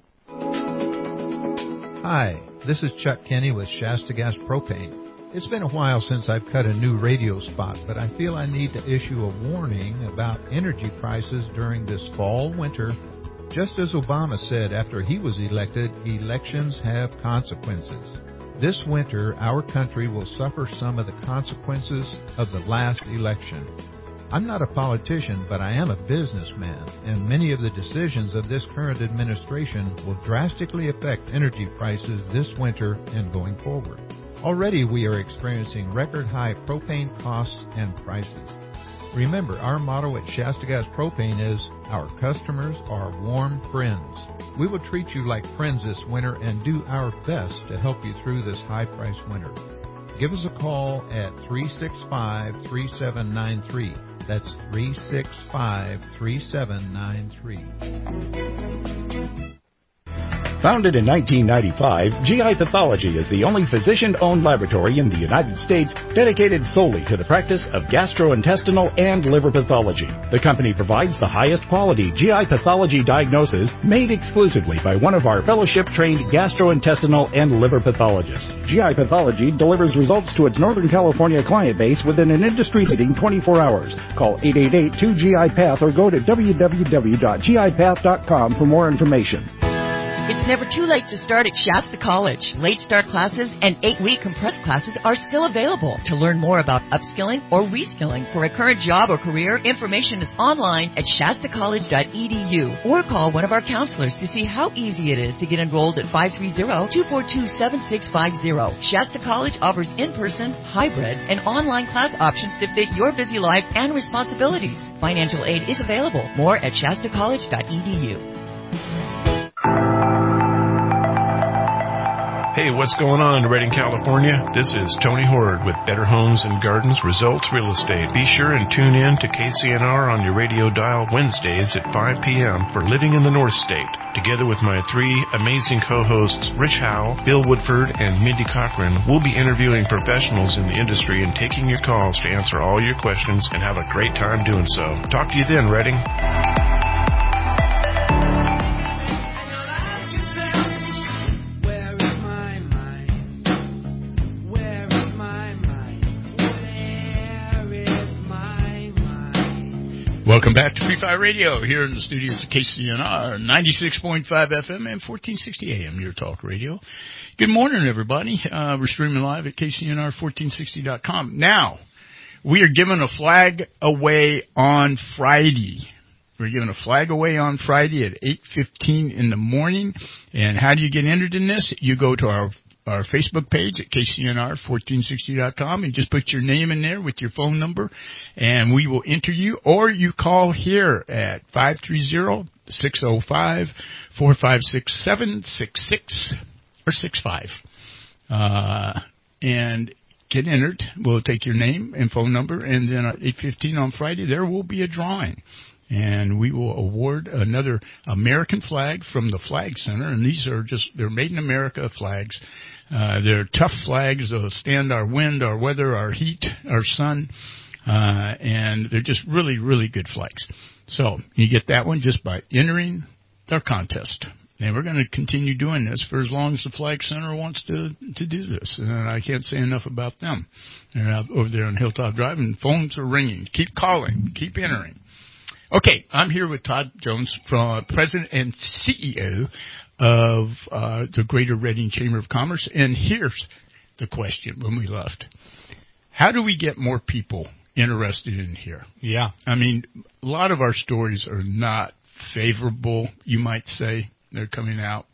Hi, this is Chuck Kenny with Shasta Gas Propane. It's been a while since I've cut a new radio spot, but I feel I need to issue a warning about energy prices during this fall winter. Just as Obama said after he was elected, elections have consequences. This winter, our country will suffer some of the consequences of the last election. I'm not a politician, but I am a businessman, and many of the decisions of this current administration will drastically affect energy prices this winter and going forward. Already we are experiencing record-high propane costs and prices. Remember, our motto at Shasta Gas Propane is, our customers are warm friends. We will treat you like friends this winter and do our best to help you through this high-priced winter. Give us a call at three six five, three seven nine three. That's three six five, three seven nine three.
Founded in nineteen ninety-five, G I Pathology is the only physician-owned laboratory in the United States dedicated solely to the practice of gastrointestinal and liver pathology. The company provides the highest quality G I pathology diagnosis made exclusively by one of our fellowship-trained gastrointestinal and liver pathologists. G I Pathology delivers results to its Northern California client base within an industry-leading twenty-four hours. Call eight eight eight, two G I Path or go to w w w dot g i path dot com for more information.
It's never too late to start at Shasta College. Late start classes and eight-week compressed classes are still available. To learn more about upskilling or reskilling for a current job or career, information is online at shasta college dot e d u or call one of our counselors to see how easy it is to get enrolled at five three zero, two four two, seven six five zero. Shasta College offers in-person, hybrid, and online class options to fit your busy life and responsibilities. Financial aid is available. More at shasta college dot e d u.
Hey, what's going on in Redding, California? This is Tony Horde with Better Homes and Gardens Results Real Estate. Be sure and tune in to K C N R on your radio dial Wednesdays at five p.m. for Living in the North State. Together with my three amazing co-hosts, Rich Howell, Bill Woodford, and Mindy Cochran, we'll be interviewing professionals in the industry and taking your calls to answer all your questions and have a great time doing so. Talk to you then, Redding.
Welcome back to Free Fire Radio here in the studios of K C N R, ninety-six point five F M and fourteen sixty A M, your talk radio. Good morning, everybody. Uh, we're streaming live at K C N R fourteen sixty dot com. Now, we are giving a flag away on Friday. We're giving a flag away on Friday at eight fifteen in the morning. And how do you get entered in this? You go to our our Facebook page at K C N R fourteen sixty dot com and just put your name in there with your phone number, and we will enter you. Or you call here at five three zero, six zero five, four five six seven, six six or six five. Uh, and get entered. We'll take your name and phone number, and then at eight fifteen on Friday, there will be a drawing. And we will award another American flag from the Flag Center. And these are just, they're made in America flags. Uh, they're tough flags. They'll stand our wind, our weather, our heat, our sun. Uh, and they're just really, really good flags. So you get that one just by entering their contest. And we're going to continue doing this for as long as the Flag Center wants to, to do this. And I can't say enough about them. They're out over there on Hilltop Drive, and phones are ringing. Keep calling. Keep entering. Okay, I'm here with Todd Jones, from President and C E O of uh, the Greater Redding Chamber of Commerce. And here's the question when we left. How do we get more people interested in here?
Yeah.
I mean, a lot of our stories are not favorable, you might say. They're coming out.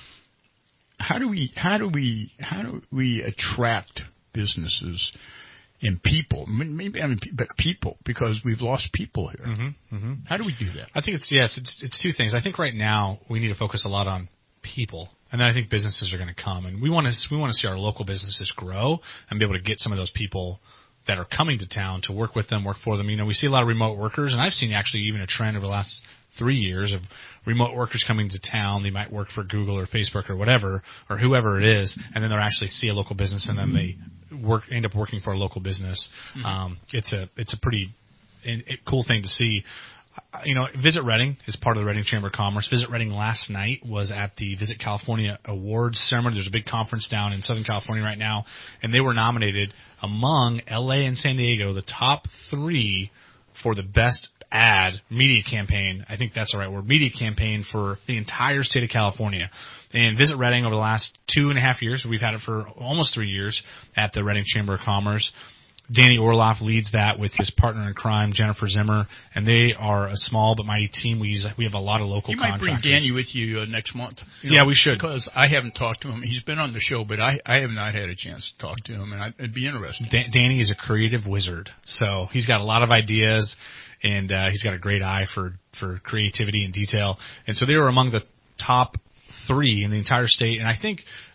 How do we, how do we, how do we attract businesses and people, maybe I mean, but people, because we've lost people here.
Mm-hmm, mm-hmm.
How do we do that?
I think it's yes, it's it's two things. I think right now we need to focus a lot on people, and then I think businesses are going to come, and we want to we want to see our local businesses grow and be able to get some of those people that are coming to town to work with them, work for them. You know, we see a lot of remote workers, and I've seen actually even a trend over the last three years of remote workers coming to town. They might work for Google or Facebook or whatever, or whoever it is, and then they'll actually see a local business, and then they work end up working for a local business. Mm-hmm. Um, it's a it's a pretty it, it, cool thing to see. You know, Visit Redding is part of the Redding Chamber of Commerce. Visit Redding last night was at the Visit California Awards ceremony. There's a big conference down in Southern California right now, and they were nominated among L A and San Diego, the top three for the best ad media campaign. I think that's the right word, media campaign for the entire state of California. And Visit Redding over the last two and a half years, we've had it for almost three years at the Redding Chamber of Commerce. Danny Orloff leads that with his partner in crime, Jennifer Zimmer, and they are a small but mighty team. We use we have a lot of local contractors.
You might bring Danny with you uh, next month. You
yeah,
know,
we should.
Because I haven't talked to him. He's been on the show, but I, I have not had a chance to talk to him, and I, it'd be interesting.
Da- Danny is a creative wizard, so he's got a lot of ideas, and uh, he's got a great eye for, for creativity and detail. And so they were among the top three in the entire state, and I think uh,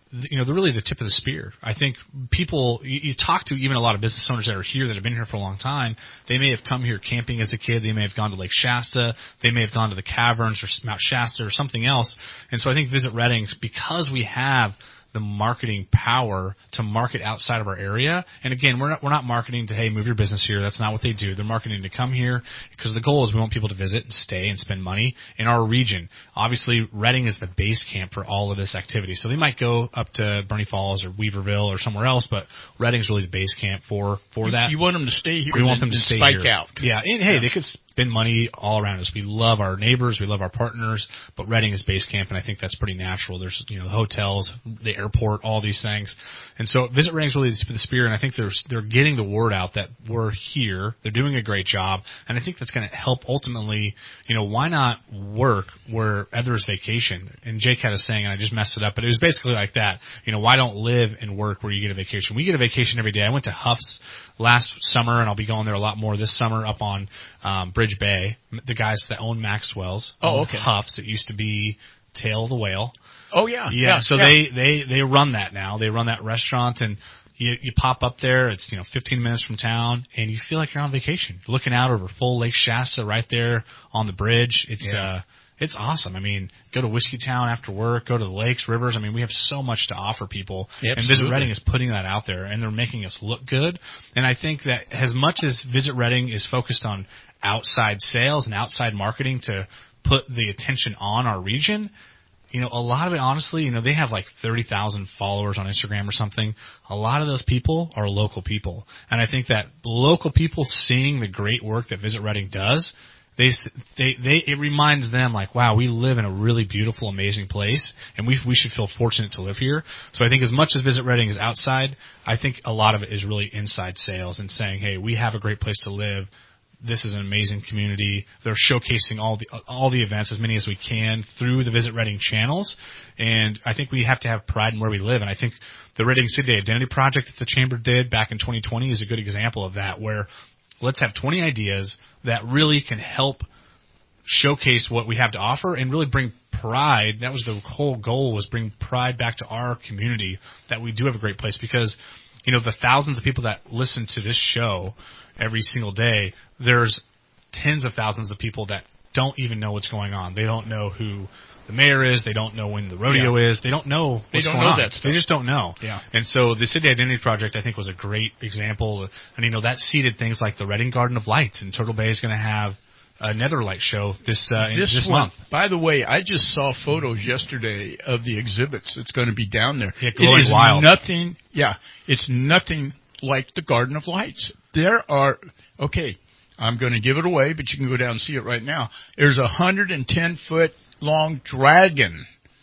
you know, they're really the tip of the spear. I think people, you, you talk to even a lot of business owners that are here that have been here for a long time. They may have come here camping as a kid. They may have gone to Lake Shasta. They may have gone to the caverns or Mount Shasta or something else. And so I think Visit Redding, because we have the marketing power to market outside of our area. And again, we're not, we're not marketing to, hey, move your business here. That's not what they do. They're marketing to come here because the goal is we want people to visit and stay and spend money in our region. Obviously, Redding is the base camp for all of this activity. So they might go up to Bernie Falls or Weaverville or somewhere else, but Redding's really the base camp for, for
you,
that.
You want them to stay here.
We want them
and
to stay
spike
here.
out.
Yeah. And hey,
yeah.
they could spend money all around us. We love our neighbors. We love our partners, but Redding is base camp, and I think that's pretty natural. There's, you know, the hotels, the airport, all these things. And so Visit Redding's really the tip of the spear, and I think they're, they're getting the word out that we're here. They're doing a great job, and I think that's going to help ultimately, you know, why not work where others vacation? And Jake had a saying, and I just messed it up, but it was basically like that. You know, why don't live and work where you get a vacation? We get a vacation every day. I went to Huff's last summer, and I'll be going there a lot more this summer up on um, Bridge Bay. The guys that own Maxwell's.
Oh,
own
okay.
Huff's. It used to be Tail of the Whale.
Oh, yeah.
Yeah,
yeah
so
yeah.
they, they, they run that now. They run that restaurant, and you, you pop up there. It's, you know, fifteen minutes from town, and you feel like you're on vacation. You're looking out over full Lake Shasta right there on the bridge. It's
yeah.
uh, it's awesome. I mean, go to Whiskey Town after work, go to the lakes, rivers. I mean, we have so much to offer people.
Absolutely.
And Visit Redding is putting that out there, and they're making us look good. And I think that as much as Visit Redding is focused on outside sales and outside marketing to put the attention on our region, you know, a lot of it, honestly, you know, they have like thirty thousand followers on Instagram or something. A lot of those people are local people. And I think that local people seeing the great work that Visit Redding does, they, they, they, it reminds them like, wow, we live in a really beautiful, amazing place, and we, we should feel fortunate to live here. So I think as much as Visit Redding is outside, I think a lot of it is really inside sales and saying, hey, we have a great place to live. This is an amazing community. They're showcasing all the all the events, as many as we can, through the Visit Redding channels. And I think we have to have pride in where we live. And I think the Redding City Identity Project that the Chamber did back in twenty twenty is a good example of that, where let's have twenty ideas that really can help showcase what we have to offer and really bring pride. That was the whole goal, was bring pride back to our community, that we do have a great place. Because, you know, the thousands of people that listen to this show every single day, there's tens of thousands of people that don't even know what's going on. They don't know who the mayor is. They don't know when the rodeo
yeah.
is. They don't know what's
they don't
going
know
on.
That stuff.
They just don't know.
Yeah.
And so the City Identity Project, I think, was a great example. And, you know, that seeded things like the Redding Garden of Lights, and Turtle Bay is going to have another light show this uh,
this,
this
one,
month.
By the way, I just saw photos yesterday of the exhibits that's going to be down there.
Yeah,
it is
wild.
nothing. Yeah, it's nothing like the Garden of Lights. There are okay. I'm going to give it away, but you can go down and see it right now. There's a one hundred ten foot long dragon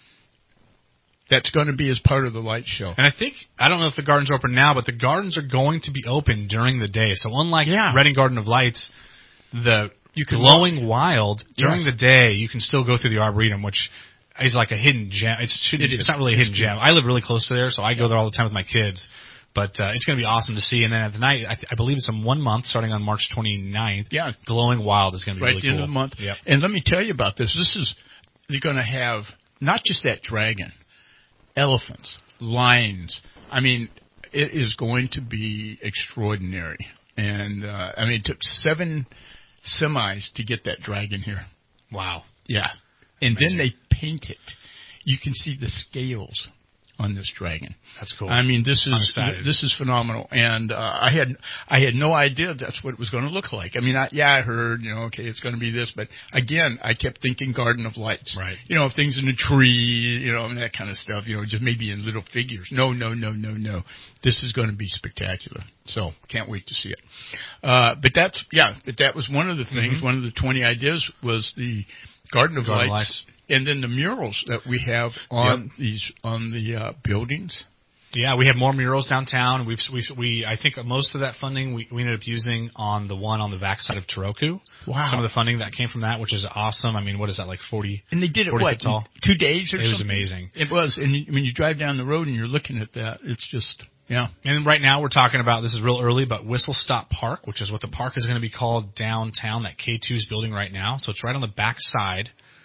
that's going to be as part of the light show.
And I think, I don't know if the gardens are open now, but the gardens are going to be open during the day. So unlike
yeah.
Redding Garden of Lights, the
you can
glowing wild, during
yes.
the day, you can still go through the Arboretum, which is like a hidden gem. It's,
it
it's
is.
not really a hidden gem. I live really close to there, so I go there all the time with my kids. But uh, it's going to be awesome to see. And then at the night, I, th- I believe it's in one month, starting on March twenty-ninth.
Yeah.
Glowing Wild is going to be
right
really cool.
Right at the end of the month.
Yep.
And let me tell you about this. This is, you're going to have not just that dragon, elephants, lions. I mean, it is going to be extraordinary. And, uh, I mean, it took seven semis to get that dragon here.
Wow.
Yeah. And
amazing.
then they paint it. You can see the scales on this dragon.
That's cool.
I mean, this is
th-
this is phenomenal, and uh, I had I had no idea that's what it was going to look like. I mean, I, yeah, I heard, you know, okay, it's going to be this, but again, I kept thinking Garden of Lights,
right?
You know, things in a tree, you know, and that kind of stuff. You know, just maybe in little figures. No, no, no, no, no. This is going to be spectacular. So can't wait to see it. Uh, but that's yeah, but that was one of the things. Mm-hmm. One of the twenty ideas was the Garden of
Garden
Lights.
Lights.
And then the murals that we have on
yep.
these on the uh, buildings.
Yeah, we have more murals downtown. We've we we I think most of that funding we, we ended up using on the one on the backside of Toroku.
Wow!
Some of the funding that came from that, which is awesome. I mean, what is that, like forty?
And they did it
what
in two days or something.
It was amazing.
It was, and when you drive down the road and you're looking at that, it's just yeah.
And right now we're talking about, this is real early, but Whistle Stop Park, which is what the park is going to be called downtown. That K two's building right now, so it's right on the backside.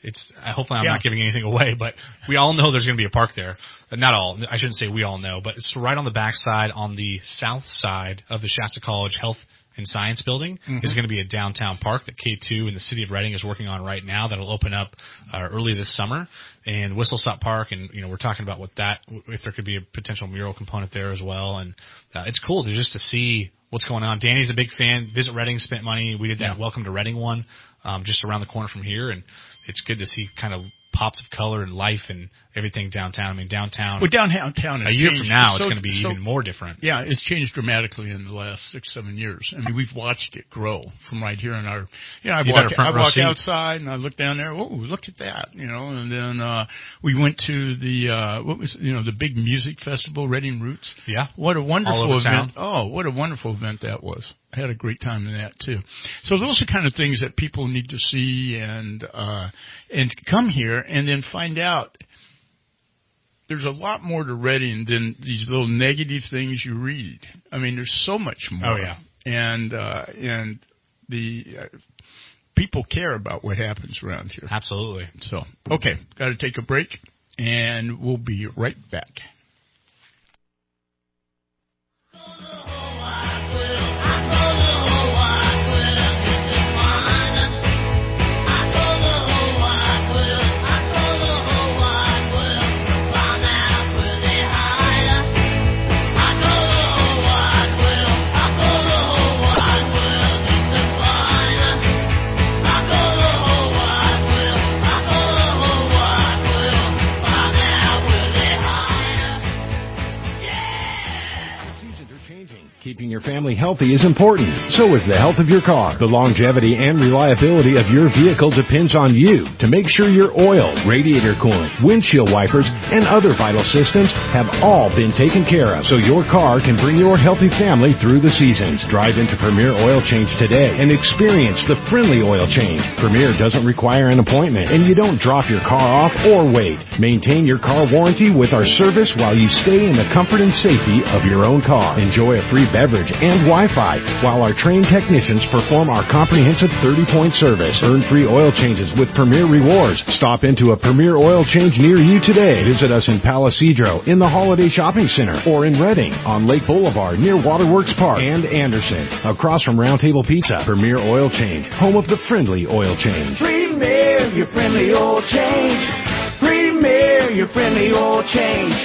It's uh, hopefully I'm
Yeah.
not giving anything away, but we all know there's going to be a park there. Uh, Not all. I shouldn't say we all know, but it's right on the backside on the south side of the Shasta College Health and Science Building.
Mhm.
Is going to be a downtown park that K two and the city of Reading is working on right now. That'll open up uh, early this summer. And Whistle Stop Park, and you know we're talking about what that if there could be a potential mural component there as well. And uh, it's cool to just to see what's going on. Danny's a big fan. Visit Reading, spent money. We did that
Yeah.
Welcome to Reading one um, just around the corner from here, and it's good to see kind of pops of color and life and everything downtown. I mean, downtown.
Well, downtown has
a year
changed.
from now,
So-
it's going to be
so-
even more different.
Yeah, it's changed dramatically in the last six, seven years. I mean, we've watched it grow from right here in our. You know, I
You
walk,
got a front
I
row
walk
seat.
outside and I look down there. Oh, look at that! You know, and then uh we went to the uh what was you know the big music festival, Reading Roots.
Yeah,
what a wonderful
All over
event!
town.
Oh, what a wonderful event that was. I had a great time in that too. So those are kind of things that people need to see and uh and come here and then find out. There's a lot more to Reading than these little negative things you read. I mean, there's so much more.
Oh, yeah.
And uh, and the uh, people care about what happens around here.
Absolutely.
So, okay, got to take a break, and we'll be right back.
Keeping your family healthy is important. So is the health of your car. The longevity and reliability of your vehicle depends on you to make sure your oil, radiator coolant, windshield wipers, and other vital systems have all been taken care of so your car can bring your healthy family through the seasons. Drive into Premier Oil Change today and experience the friendly oil change. Premier doesn't require an appointment, and you don't drop your car off or wait. Maintain your car warranty with our service while you stay in the comfort and safety of your own car. Enjoy a free beverage and Wi-Fi while our trained technicians perform our comprehensive thirty-point service. Earn free oil changes with Premier Rewards. Stop into a Premier Oil Change near you today. Visit us in Palisadro, in the Holiday Shopping Center, or in Reading, on Lake Boulevard near Waterworks Park, and Anderson, across from Round Table Pizza. Premier Oil Change, home of the friendly oil change.
Premier, your friendly oil change. Premier, your friendly oil change.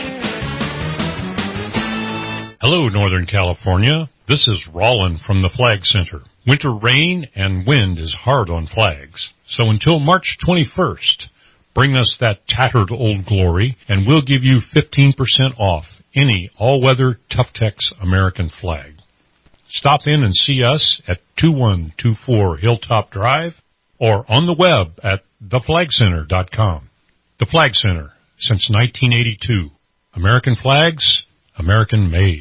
Hello, Northern California. This is Rollin from the Flag Center. Winter rain and wind is hard on flags. So until March twenty-first, bring us that tattered old glory, and we'll give you fifteen percent off any all-weather Tough-Tex American flag. Stop in and see us at two one two four Hilltop Drive or on the web at the flag center dot com. The Flag Center, since nineteen eighty-two. American flags, American made.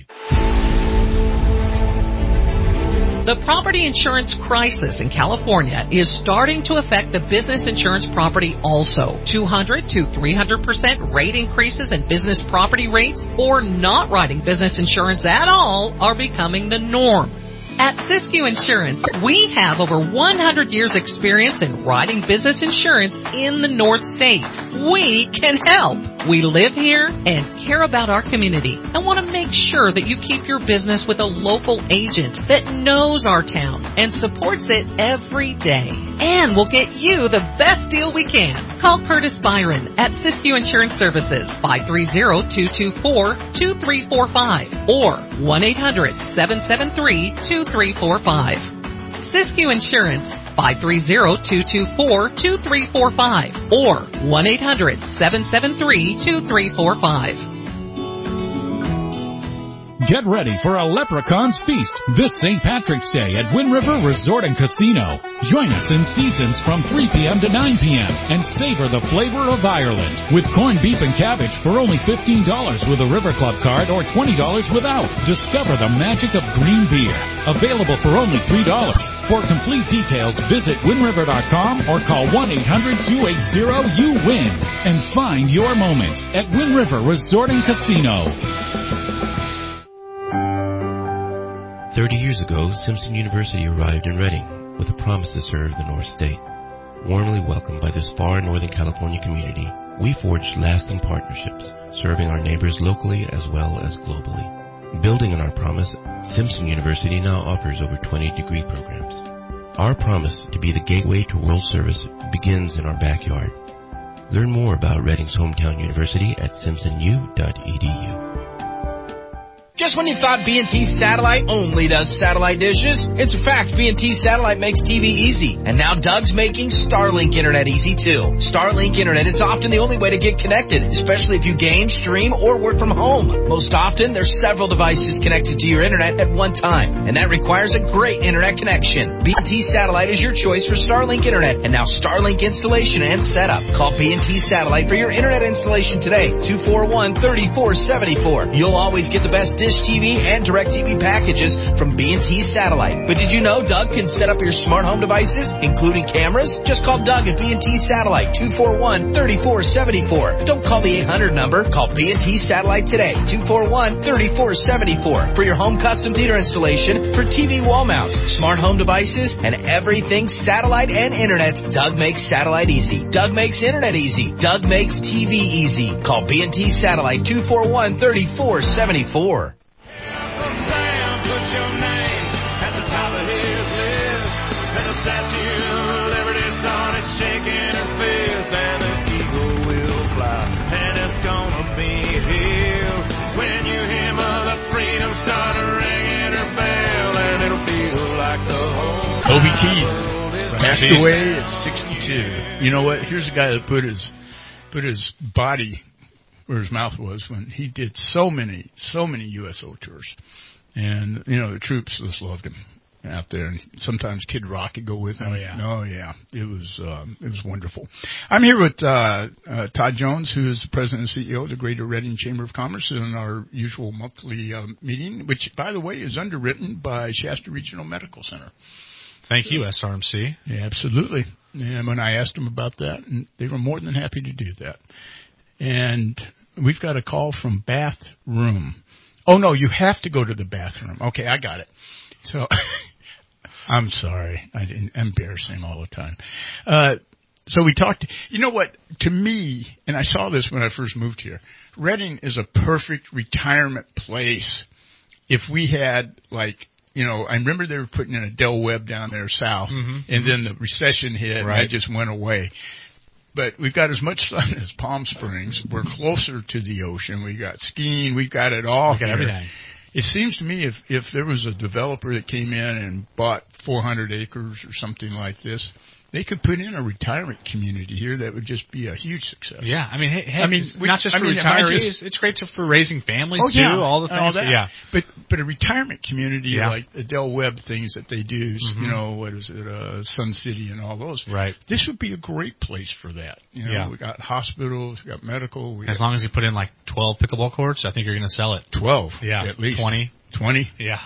The property insurance crisis in California is starting to affect the business insurance property also. two hundred to three hundred percent rate increases in business property rates or not writing business insurance at all are becoming the norm. At Siskiyou Insurance, we have over one hundred years experience in writing business insurance in the North State. We can help. We live here and care about our community and want to make sure that you keep your business with a local agent that knows our town and supports it every day. And we'll get you the best deal we can. Call Curtis Byron at Siskiyou Insurance Services, five three zero, two two four, two three four five or one eight hundred, seven seven three, two three four five. Siskiyou Insurance, five three zero, two two four, two three four five or one eight hundred, seven seven three, two three four five.
Get ready for a Leprechaun's Feast this Saint Patrick's Day at Wind River Resort and Casino. Join us in seasons from three p.m. to nine p.m. and savor the flavor of Ireland with corned beef and cabbage for only fifteen dollars with a River Club card or twenty dollars without. Discover the magic of green beer. Available for only three dollars. For complete details, visit wind river dot com or call one eight hundred, two eight zero, U W I N and find your moment at Wind River Resort and Casino.
Thirty years ago, Simpson University arrived in Reading with a promise to serve the North State. Warmly welcomed by this far Northern California community, we forged lasting partnerships, serving our neighbors locally as well as globally. Building on our promise, Simpson University now offers over twenty degree programs. Our promise to be the gateway to world service begins in our backyard. Learn more about Redding's hometown university at simpson u dot e d u.
Just when you thought B and T Satellite only does satellite dishes, it's a fact. B and T Satellite makes T V easy. And now Doug's making Starlink Internet easy, too. Starlink Internet is often the only way to get connected, especially if you game, stream, or work from home. Most often, there's several devices connected to your Internet at one time, and that requires a great Internet connection. B and T Satellite is your choice for Starlink Internet, and now Starlink installation and setup. Call B and T Satellite for your Internet installation today, two four one, three four seven four. You'll always get the best Dish T V and DirecTV packages from B and T Satellite. But did you know Doug can set up your smart home devices, including cameras? Just call Doug at B and T Satellite, two four one, three four seven four. Don't call the eight hundred number. Call B and T Satellite today, two four one, three four seven four. For your home custom theater installation, for T V wall mounts, smart home devices, and everything satellite and internet, Doug makes satellite easy. Doug makes internet easy. Doug makes T V easy. Call B and T Satellite, two four one, three four seven four.
Toby Keith passed away at sixty-two. You know what? Here's a guy that put his put his body where his mouth was when he did so many so many U S O tours, and you know the troops just loved him out there. And sometimes Kid Rock could go with him.
Oh yeah,
oh yeah. It was um, it was wonderful. I'm here with uh, uh, Todd Jones, who is the president and C E O of the Greater Redding Chamber of Commerce, in our usual monthly um, meeting, which, by the way, is underwritten by Shasta Regional Medical Center.
Thank you, S R M C.
Yeah, absolutely. And when I asked them about that, and they were more than happy to do that. And we've got a call from bathroom. Oh, no, you have to go to the bathroom. Okay, I got it. So, I'm sorry. I didn't embarrass him all the time. Uh, so we talked. You know what? To me, and I saw this when I first moved here, Redding is a perfect retirement place. If we had, like, you know, I remember they were putting in a Del Webb down there south, mm-hmm. and then the recession hit, right. and that just went away. But we've got as much sun as Palm Springs. We're closer to the ocean. We got skiing. We've got it all.
We got
here.
everything.
It seems to me if, if there was a developer that came in and bought four hundred acres or something like this, they could put in a retirement community here that would just be a huge success.
Yeah, I mean, hey, hey,
I mean, we,
not just
I
for
mean,
retirees.
Just,
it's great to, for raising families
oh,
too.
Yeah,
all the things.
All that.
But yeah,
but but a retirement community
yeah.
like the Del Webb things that they do,
mm-hmm.
you know, what is it, uh, Sun City and all those.
Right.
This would be a great place for that. You know,
yeah.
we got hospitals, we got medical. We
as
got,
long as you put in like twelve pickleball courts, I think you're going to sell it.
Twelve.
Yeah.
At least
twenty.
Twenty.
Yeah.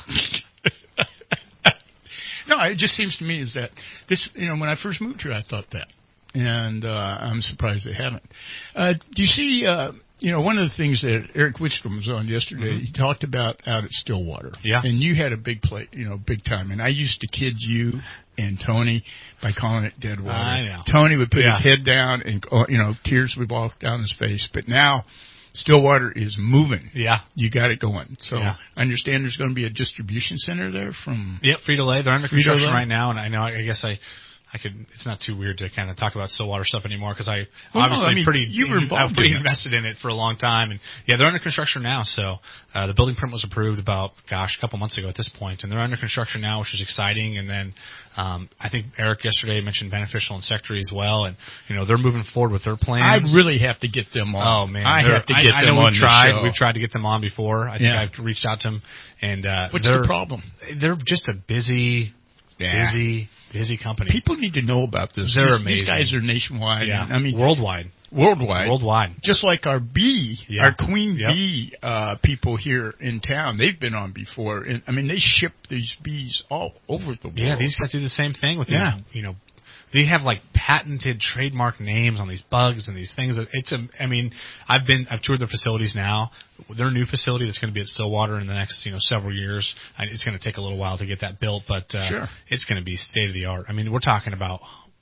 No, it just seems to me is that this, you know, when I first moved here, I thought that. And uh, I'm surprised they haven't. Uh, do you see, uh, you know, one of the things that Eric Wickstrom was on yesterday, mm-hmm. he talked about out at Stillwater.
Yeah.
And you had a big play, you know, big time. And I used to kid you and Tony by calling it dead water.
I know.
Tony would put
yeah.
his head down and, you know, tears would walk down his face. But now Stillwater is moving.
Yeah.
You got it going. So
yeah.
I understand there's going to be a distribution center there from...
Yep, Frito-Lay. They're under construction
Frito-Lay.
right now, and I know, I guess I... I could. It's not too weird to kind of talk about Stillwater stuff anymore because I
well,
obviously
no, I mean,
pretty
you were involved
I'm pretty
in
invested in it for a long time, and yeah, they're under construction now. So uh, the building permit was approved about gosh a couple months ago at this point, and they're under construction now, which is exciting. And then um, I think Eric yesterday mentioned Beneficial and Secretary as well, and you know they're moving forward with their plans.
I really have to get them on.
Oh man,
I
they're,
have to get
I,
them
I know
on
we've tried.
the show.
We've tried to get them on before. I think
yeah.
I've reached out to them, and uh,
what's the problem?
They're just a busy,
yeah.
busy. Busy company.
People need to know about this.
They're
these,
amazing.
These guys are nationwide.
Yeah.
And, I mean,
worldwide.
Worldwide.
Worldwide.
Just like our bee,
yeah.
our queen
yep.
bee uh, people here in town. They've been on before. And, I mean, they ship these bees all over the world.
Yeah, these guys do the same thing with
yeah.
these, you know, they have like patented trademark names on these bugs and these things. It's a, I mean, I've been, I've toured their facilities now. Their new facility that's going to be at Stillwater in the next, you know, several years. It's going to take a little while to get that built, but uh,
sure.
it's going to be state of the art. I mean, we're talking about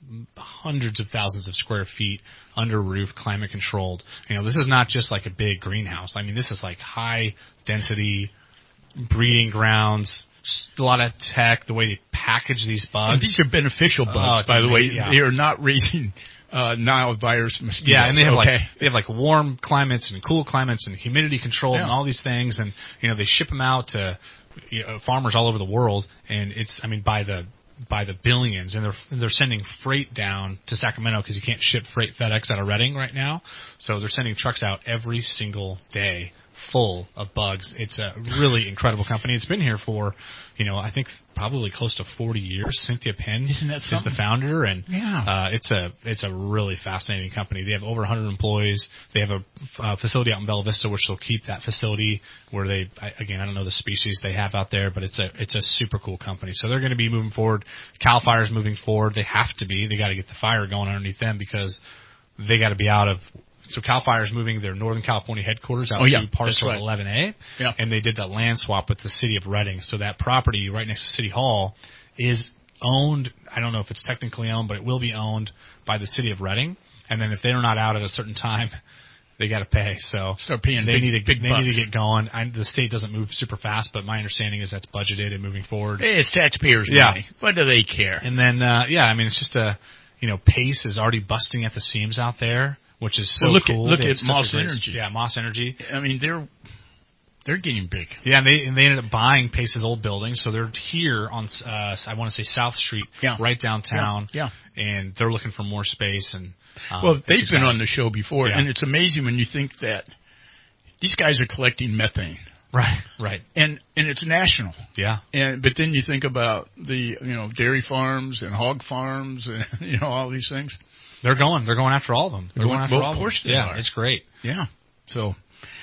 hundreds of thousands of square feet under roof, climate controlled. You know, this is not just like a big greenhouse. I mean, this is like high density breeding grounds. A lot of tech, the way they package these bugs.
And these are beneficial bugs,
oh,
by the way.
Yeah.
They are not raising uh, Nile virus mosquitoes.
Yeah, and they have
okay.
like they have like warm climates and cool climates and humidity control
yeah.
and all these things, and you know they ship them out to you know, farmers all over the world, and it's I mean by the by the billions, and they're they're sending freight down to Sacramento because you can't ship freight FedEx out of Redding right now, so they're sending trucks out every single day full of bugs. It's a really incredible company. It's been here for, you know, I think probably close to forty years. Cynthia Penn
Isn't that
is the founder, and
yeah.
uh, it's a it's a really fascinating company. They have over one hundred employees. They have a uh, facility out in Bella Vista, which they'll keep that facility where they, I, again, I don't know the species they have out there, but it's a it's a super cool company. So they're going to be moving forward. Cal Fire's moving forward. They have to be. They got to get the fire going underneath them because they got to be out of. So Cal Fire is moving their Northern California headquarters out
oh, yeah,
to parcel
right.
eleven A,
yeah.
and they did that land swap with the city of Redding. So that property right next to City Hall is owned, I don't know if it's technically owned, but it will be owned by the city of Redding. And then if they're not out at a certain time, they got to pay. So
Start paying
they
big,
need to
big
they
bucks.
need to get going. I, the state doesn't move super fast, but my understanding is that's budgeted and moving forward.
Hey, it's taxpayers'
yeah.
money. What do they care?
And then uh, yeah, I mean it's just a you know Pace is already busting at the seams out there. Which is so
well, look
cool.
At, look
they
at Moss
great,
Energy.
Yeah, Moss Energy.
I mean, they're they're getting big.
Yeah, and they and they ended up buying Pace's old building, so they're here on uh, I want to say South Street,
yeah.
right downtown.
Yeah, yeah,
and they're looking for more space. And um,
well, they've
exciting.
been on the show before,
yeah.
and it's amazing when you think that these guys are collecting methane.
Right, right,
and and it's national.
Yeah,
and but then you think about the you know dairy farms and hog farms and you know all these things.
They're going. They're going after all of them. They're
well,
going after
well,
all
of course
of them.
they
yeah,
are.
it's great.
Yeah. So,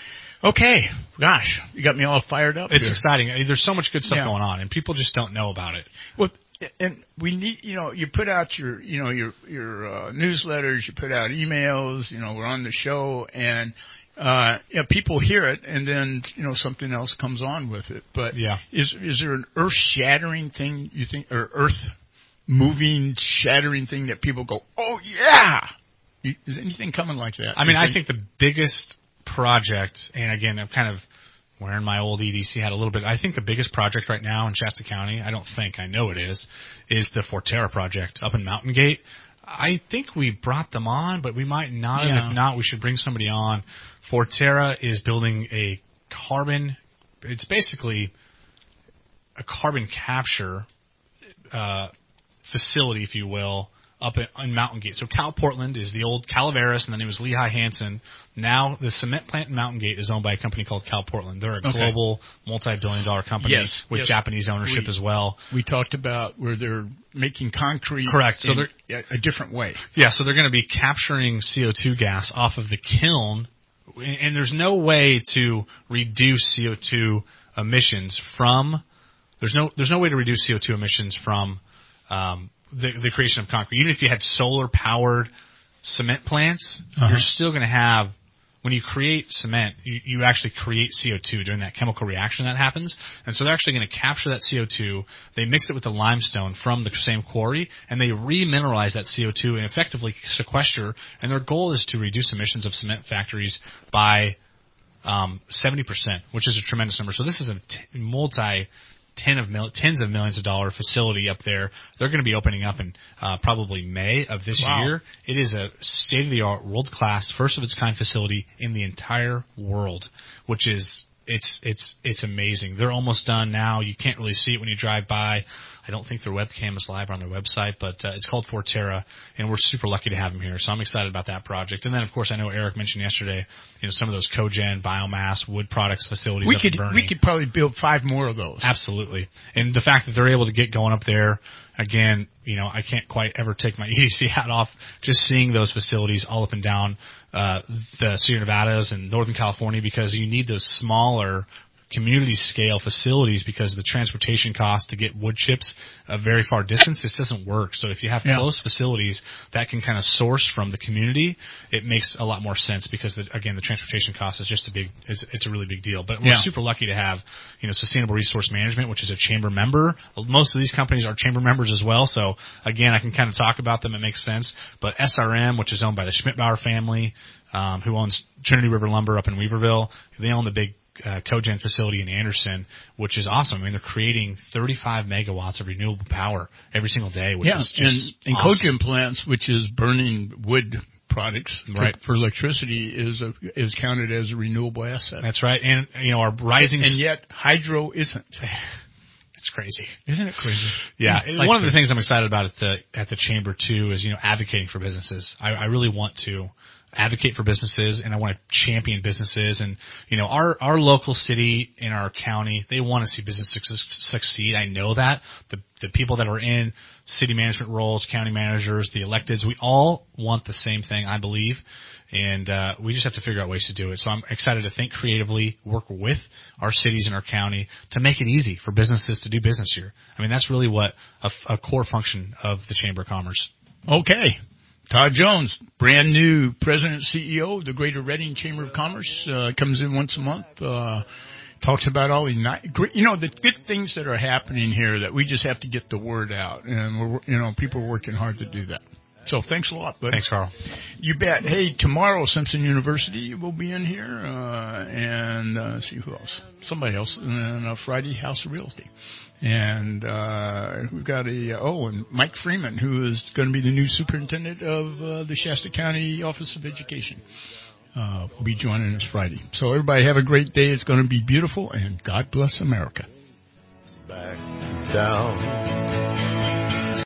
okay, gosh, you got me all fired up.
It's
here.
exciting. I mean, there's so much good stuff
yeah.
going on, and people just don't know about it.
Well, and we need, you know, you put out your, you know, your your uh, newsletters, you put out emails. You know, we're on the show, and uh, yeah, people hear it, and then you know something else comes on with it. But
yeah,
is is there an earth shattering thing you think, or earth moving, shattering thing that people go, oh yeah? Is anything coming like that?
I mean, I think the biggest project, and again, I'm kind of wearing my old E D C hat a little bit. I think the biggest project right now in Shasta County, I don't think, I know it is, is the Forterra project up in Mountain Gate. I think we brought them on, but we might not.
Yeah.
And if not, we should bring somebody on. Forterra is building a carbon, it's basically a carbon capture uh, facility, if you will, up in, in Mountain Gate. So Cal Portland is the old Calaveras, and then it was Lehigh Hanson. Now the cement plant in Mountain Gate is owned by a company called Cal Portland. They're a
okay.
global, multi-billion dollar company
yes,
with
yes.
Japanese ownership
we,
as well.
We talked about where they're making concrete
Correct. So
in
they're
a different way.
Yeah, so they're going to be capturing C O two gas off of the kiln, and there's no way to reduce C O two emissions from there's no there's no way to reduce C O two emissions from um, the, the creation of concrete. Even if you had solar-powered cement plants,
uh-huh.
you're still going to have, when you create cement, you, you actually create C O two during that chemical reaction that happens. And so they're actually going to capture that C O two, they mix it with the limestone from the same quarry, and they remineralize that C O two and effectively sequester. And their goal is to reduce emissions of cement factories by um, seventy percent, which is a tremendous number. So this is a t- multi Ten of mil- tens of millions of dollar facility up there. They're going to be opening up in uh, probably May of this
wow.
year. It is a state-of-the-art, world-class, first-of-its-kind facility in the entire world, which is it's it's it's amazing. They're almost done now. You can't really see it when you drive by. I don't think their webcam is live on their website, but uh, it's called Forterra, and we're super lucky to have them here. So I'm excited about that project. And then, of course, I know Eric mentioned yesterday, you know, some of those cogen, biomass, wood products facilities
we
up
could
in Bernie.
we could probably build five more of those.
Absolutely. And the fact that they're able to get going up there, again, you know, I can't quite ever take my E D C hat off just seeing those facilities all up and down uh, the Sierra Nevadas and Northern California, because you need those smaller community scale facilities because the transportation cost to get wood chips a very far distance, this doesn't work. So if you have
Yeah.
close facilities that can kind of source from the community, it makes a lot more sense because the, again, the transportation cost is just a big, is, it's a really big deal. But we're
Yeah.
super lucky to have, you know, Sustainable Resource Management, which is a chamber member. Most of these companies are chamber members as well. So again, I can kind of talk about them. It makes sense. But S R M, which is owned by the Schmidt-Bauer family, um, who owns Trinity River Lumber up in Weaverville, they own the big uh, cogen facility in Anderson, which is awesome. I mean, they're creating thirty-five megawatts of renewable power every single day, which
yeah,
is just
and, and
awesome.
cogen plants, which is burning wood products
Right.
for, for electricity, is a, is counted as a renewable asset.
That's right. And, you know, our rising...
And yet, hydro isn't.
It's crazy.
Isn't it crazy?
Yeah.
Like
One of the things I'm excited about at the at the chamber, too, is, you know, advocating for businesses. I, I really want to advocate for businesses, and I want to champion businesses. And, you know, our, our local city in our county, they want to see business succeed. I know that. The, the people that are in city management roles, county managers, the electeds, we all want the same thing, I believe. And uh, we just have to figure out ways to do it. So I'm excited to think creatively, work with our cities and our county to make it easy for businesses to do business here. I mean, that's really what a, a core function of the Chamber of Commerce.
Okay. Todd Jones, brand new president and C E O of the Greater Reading Chamber of Commerce, uh, comes in once a month, uh, talks about all the, ni- you know, the good things that are happening here that we just have to get the word out. And, we're, you know, people are working hard to do that. So thanks a lot, buddy.
Thanks, Carl.
You bet. Hey, tomorrow Simpson University will be in here, uh, and uh, see who else. Somebody else. And then uh, Friday, House of Realty. And uh, we've got a, oh, and Mike Freeman, who is going to be the new superintendent of uh, the Shasta County Office of Education. Uh, will be joining us Friday. So everybody have a great day. It's going to be beautiful, and God bless America.
Back down.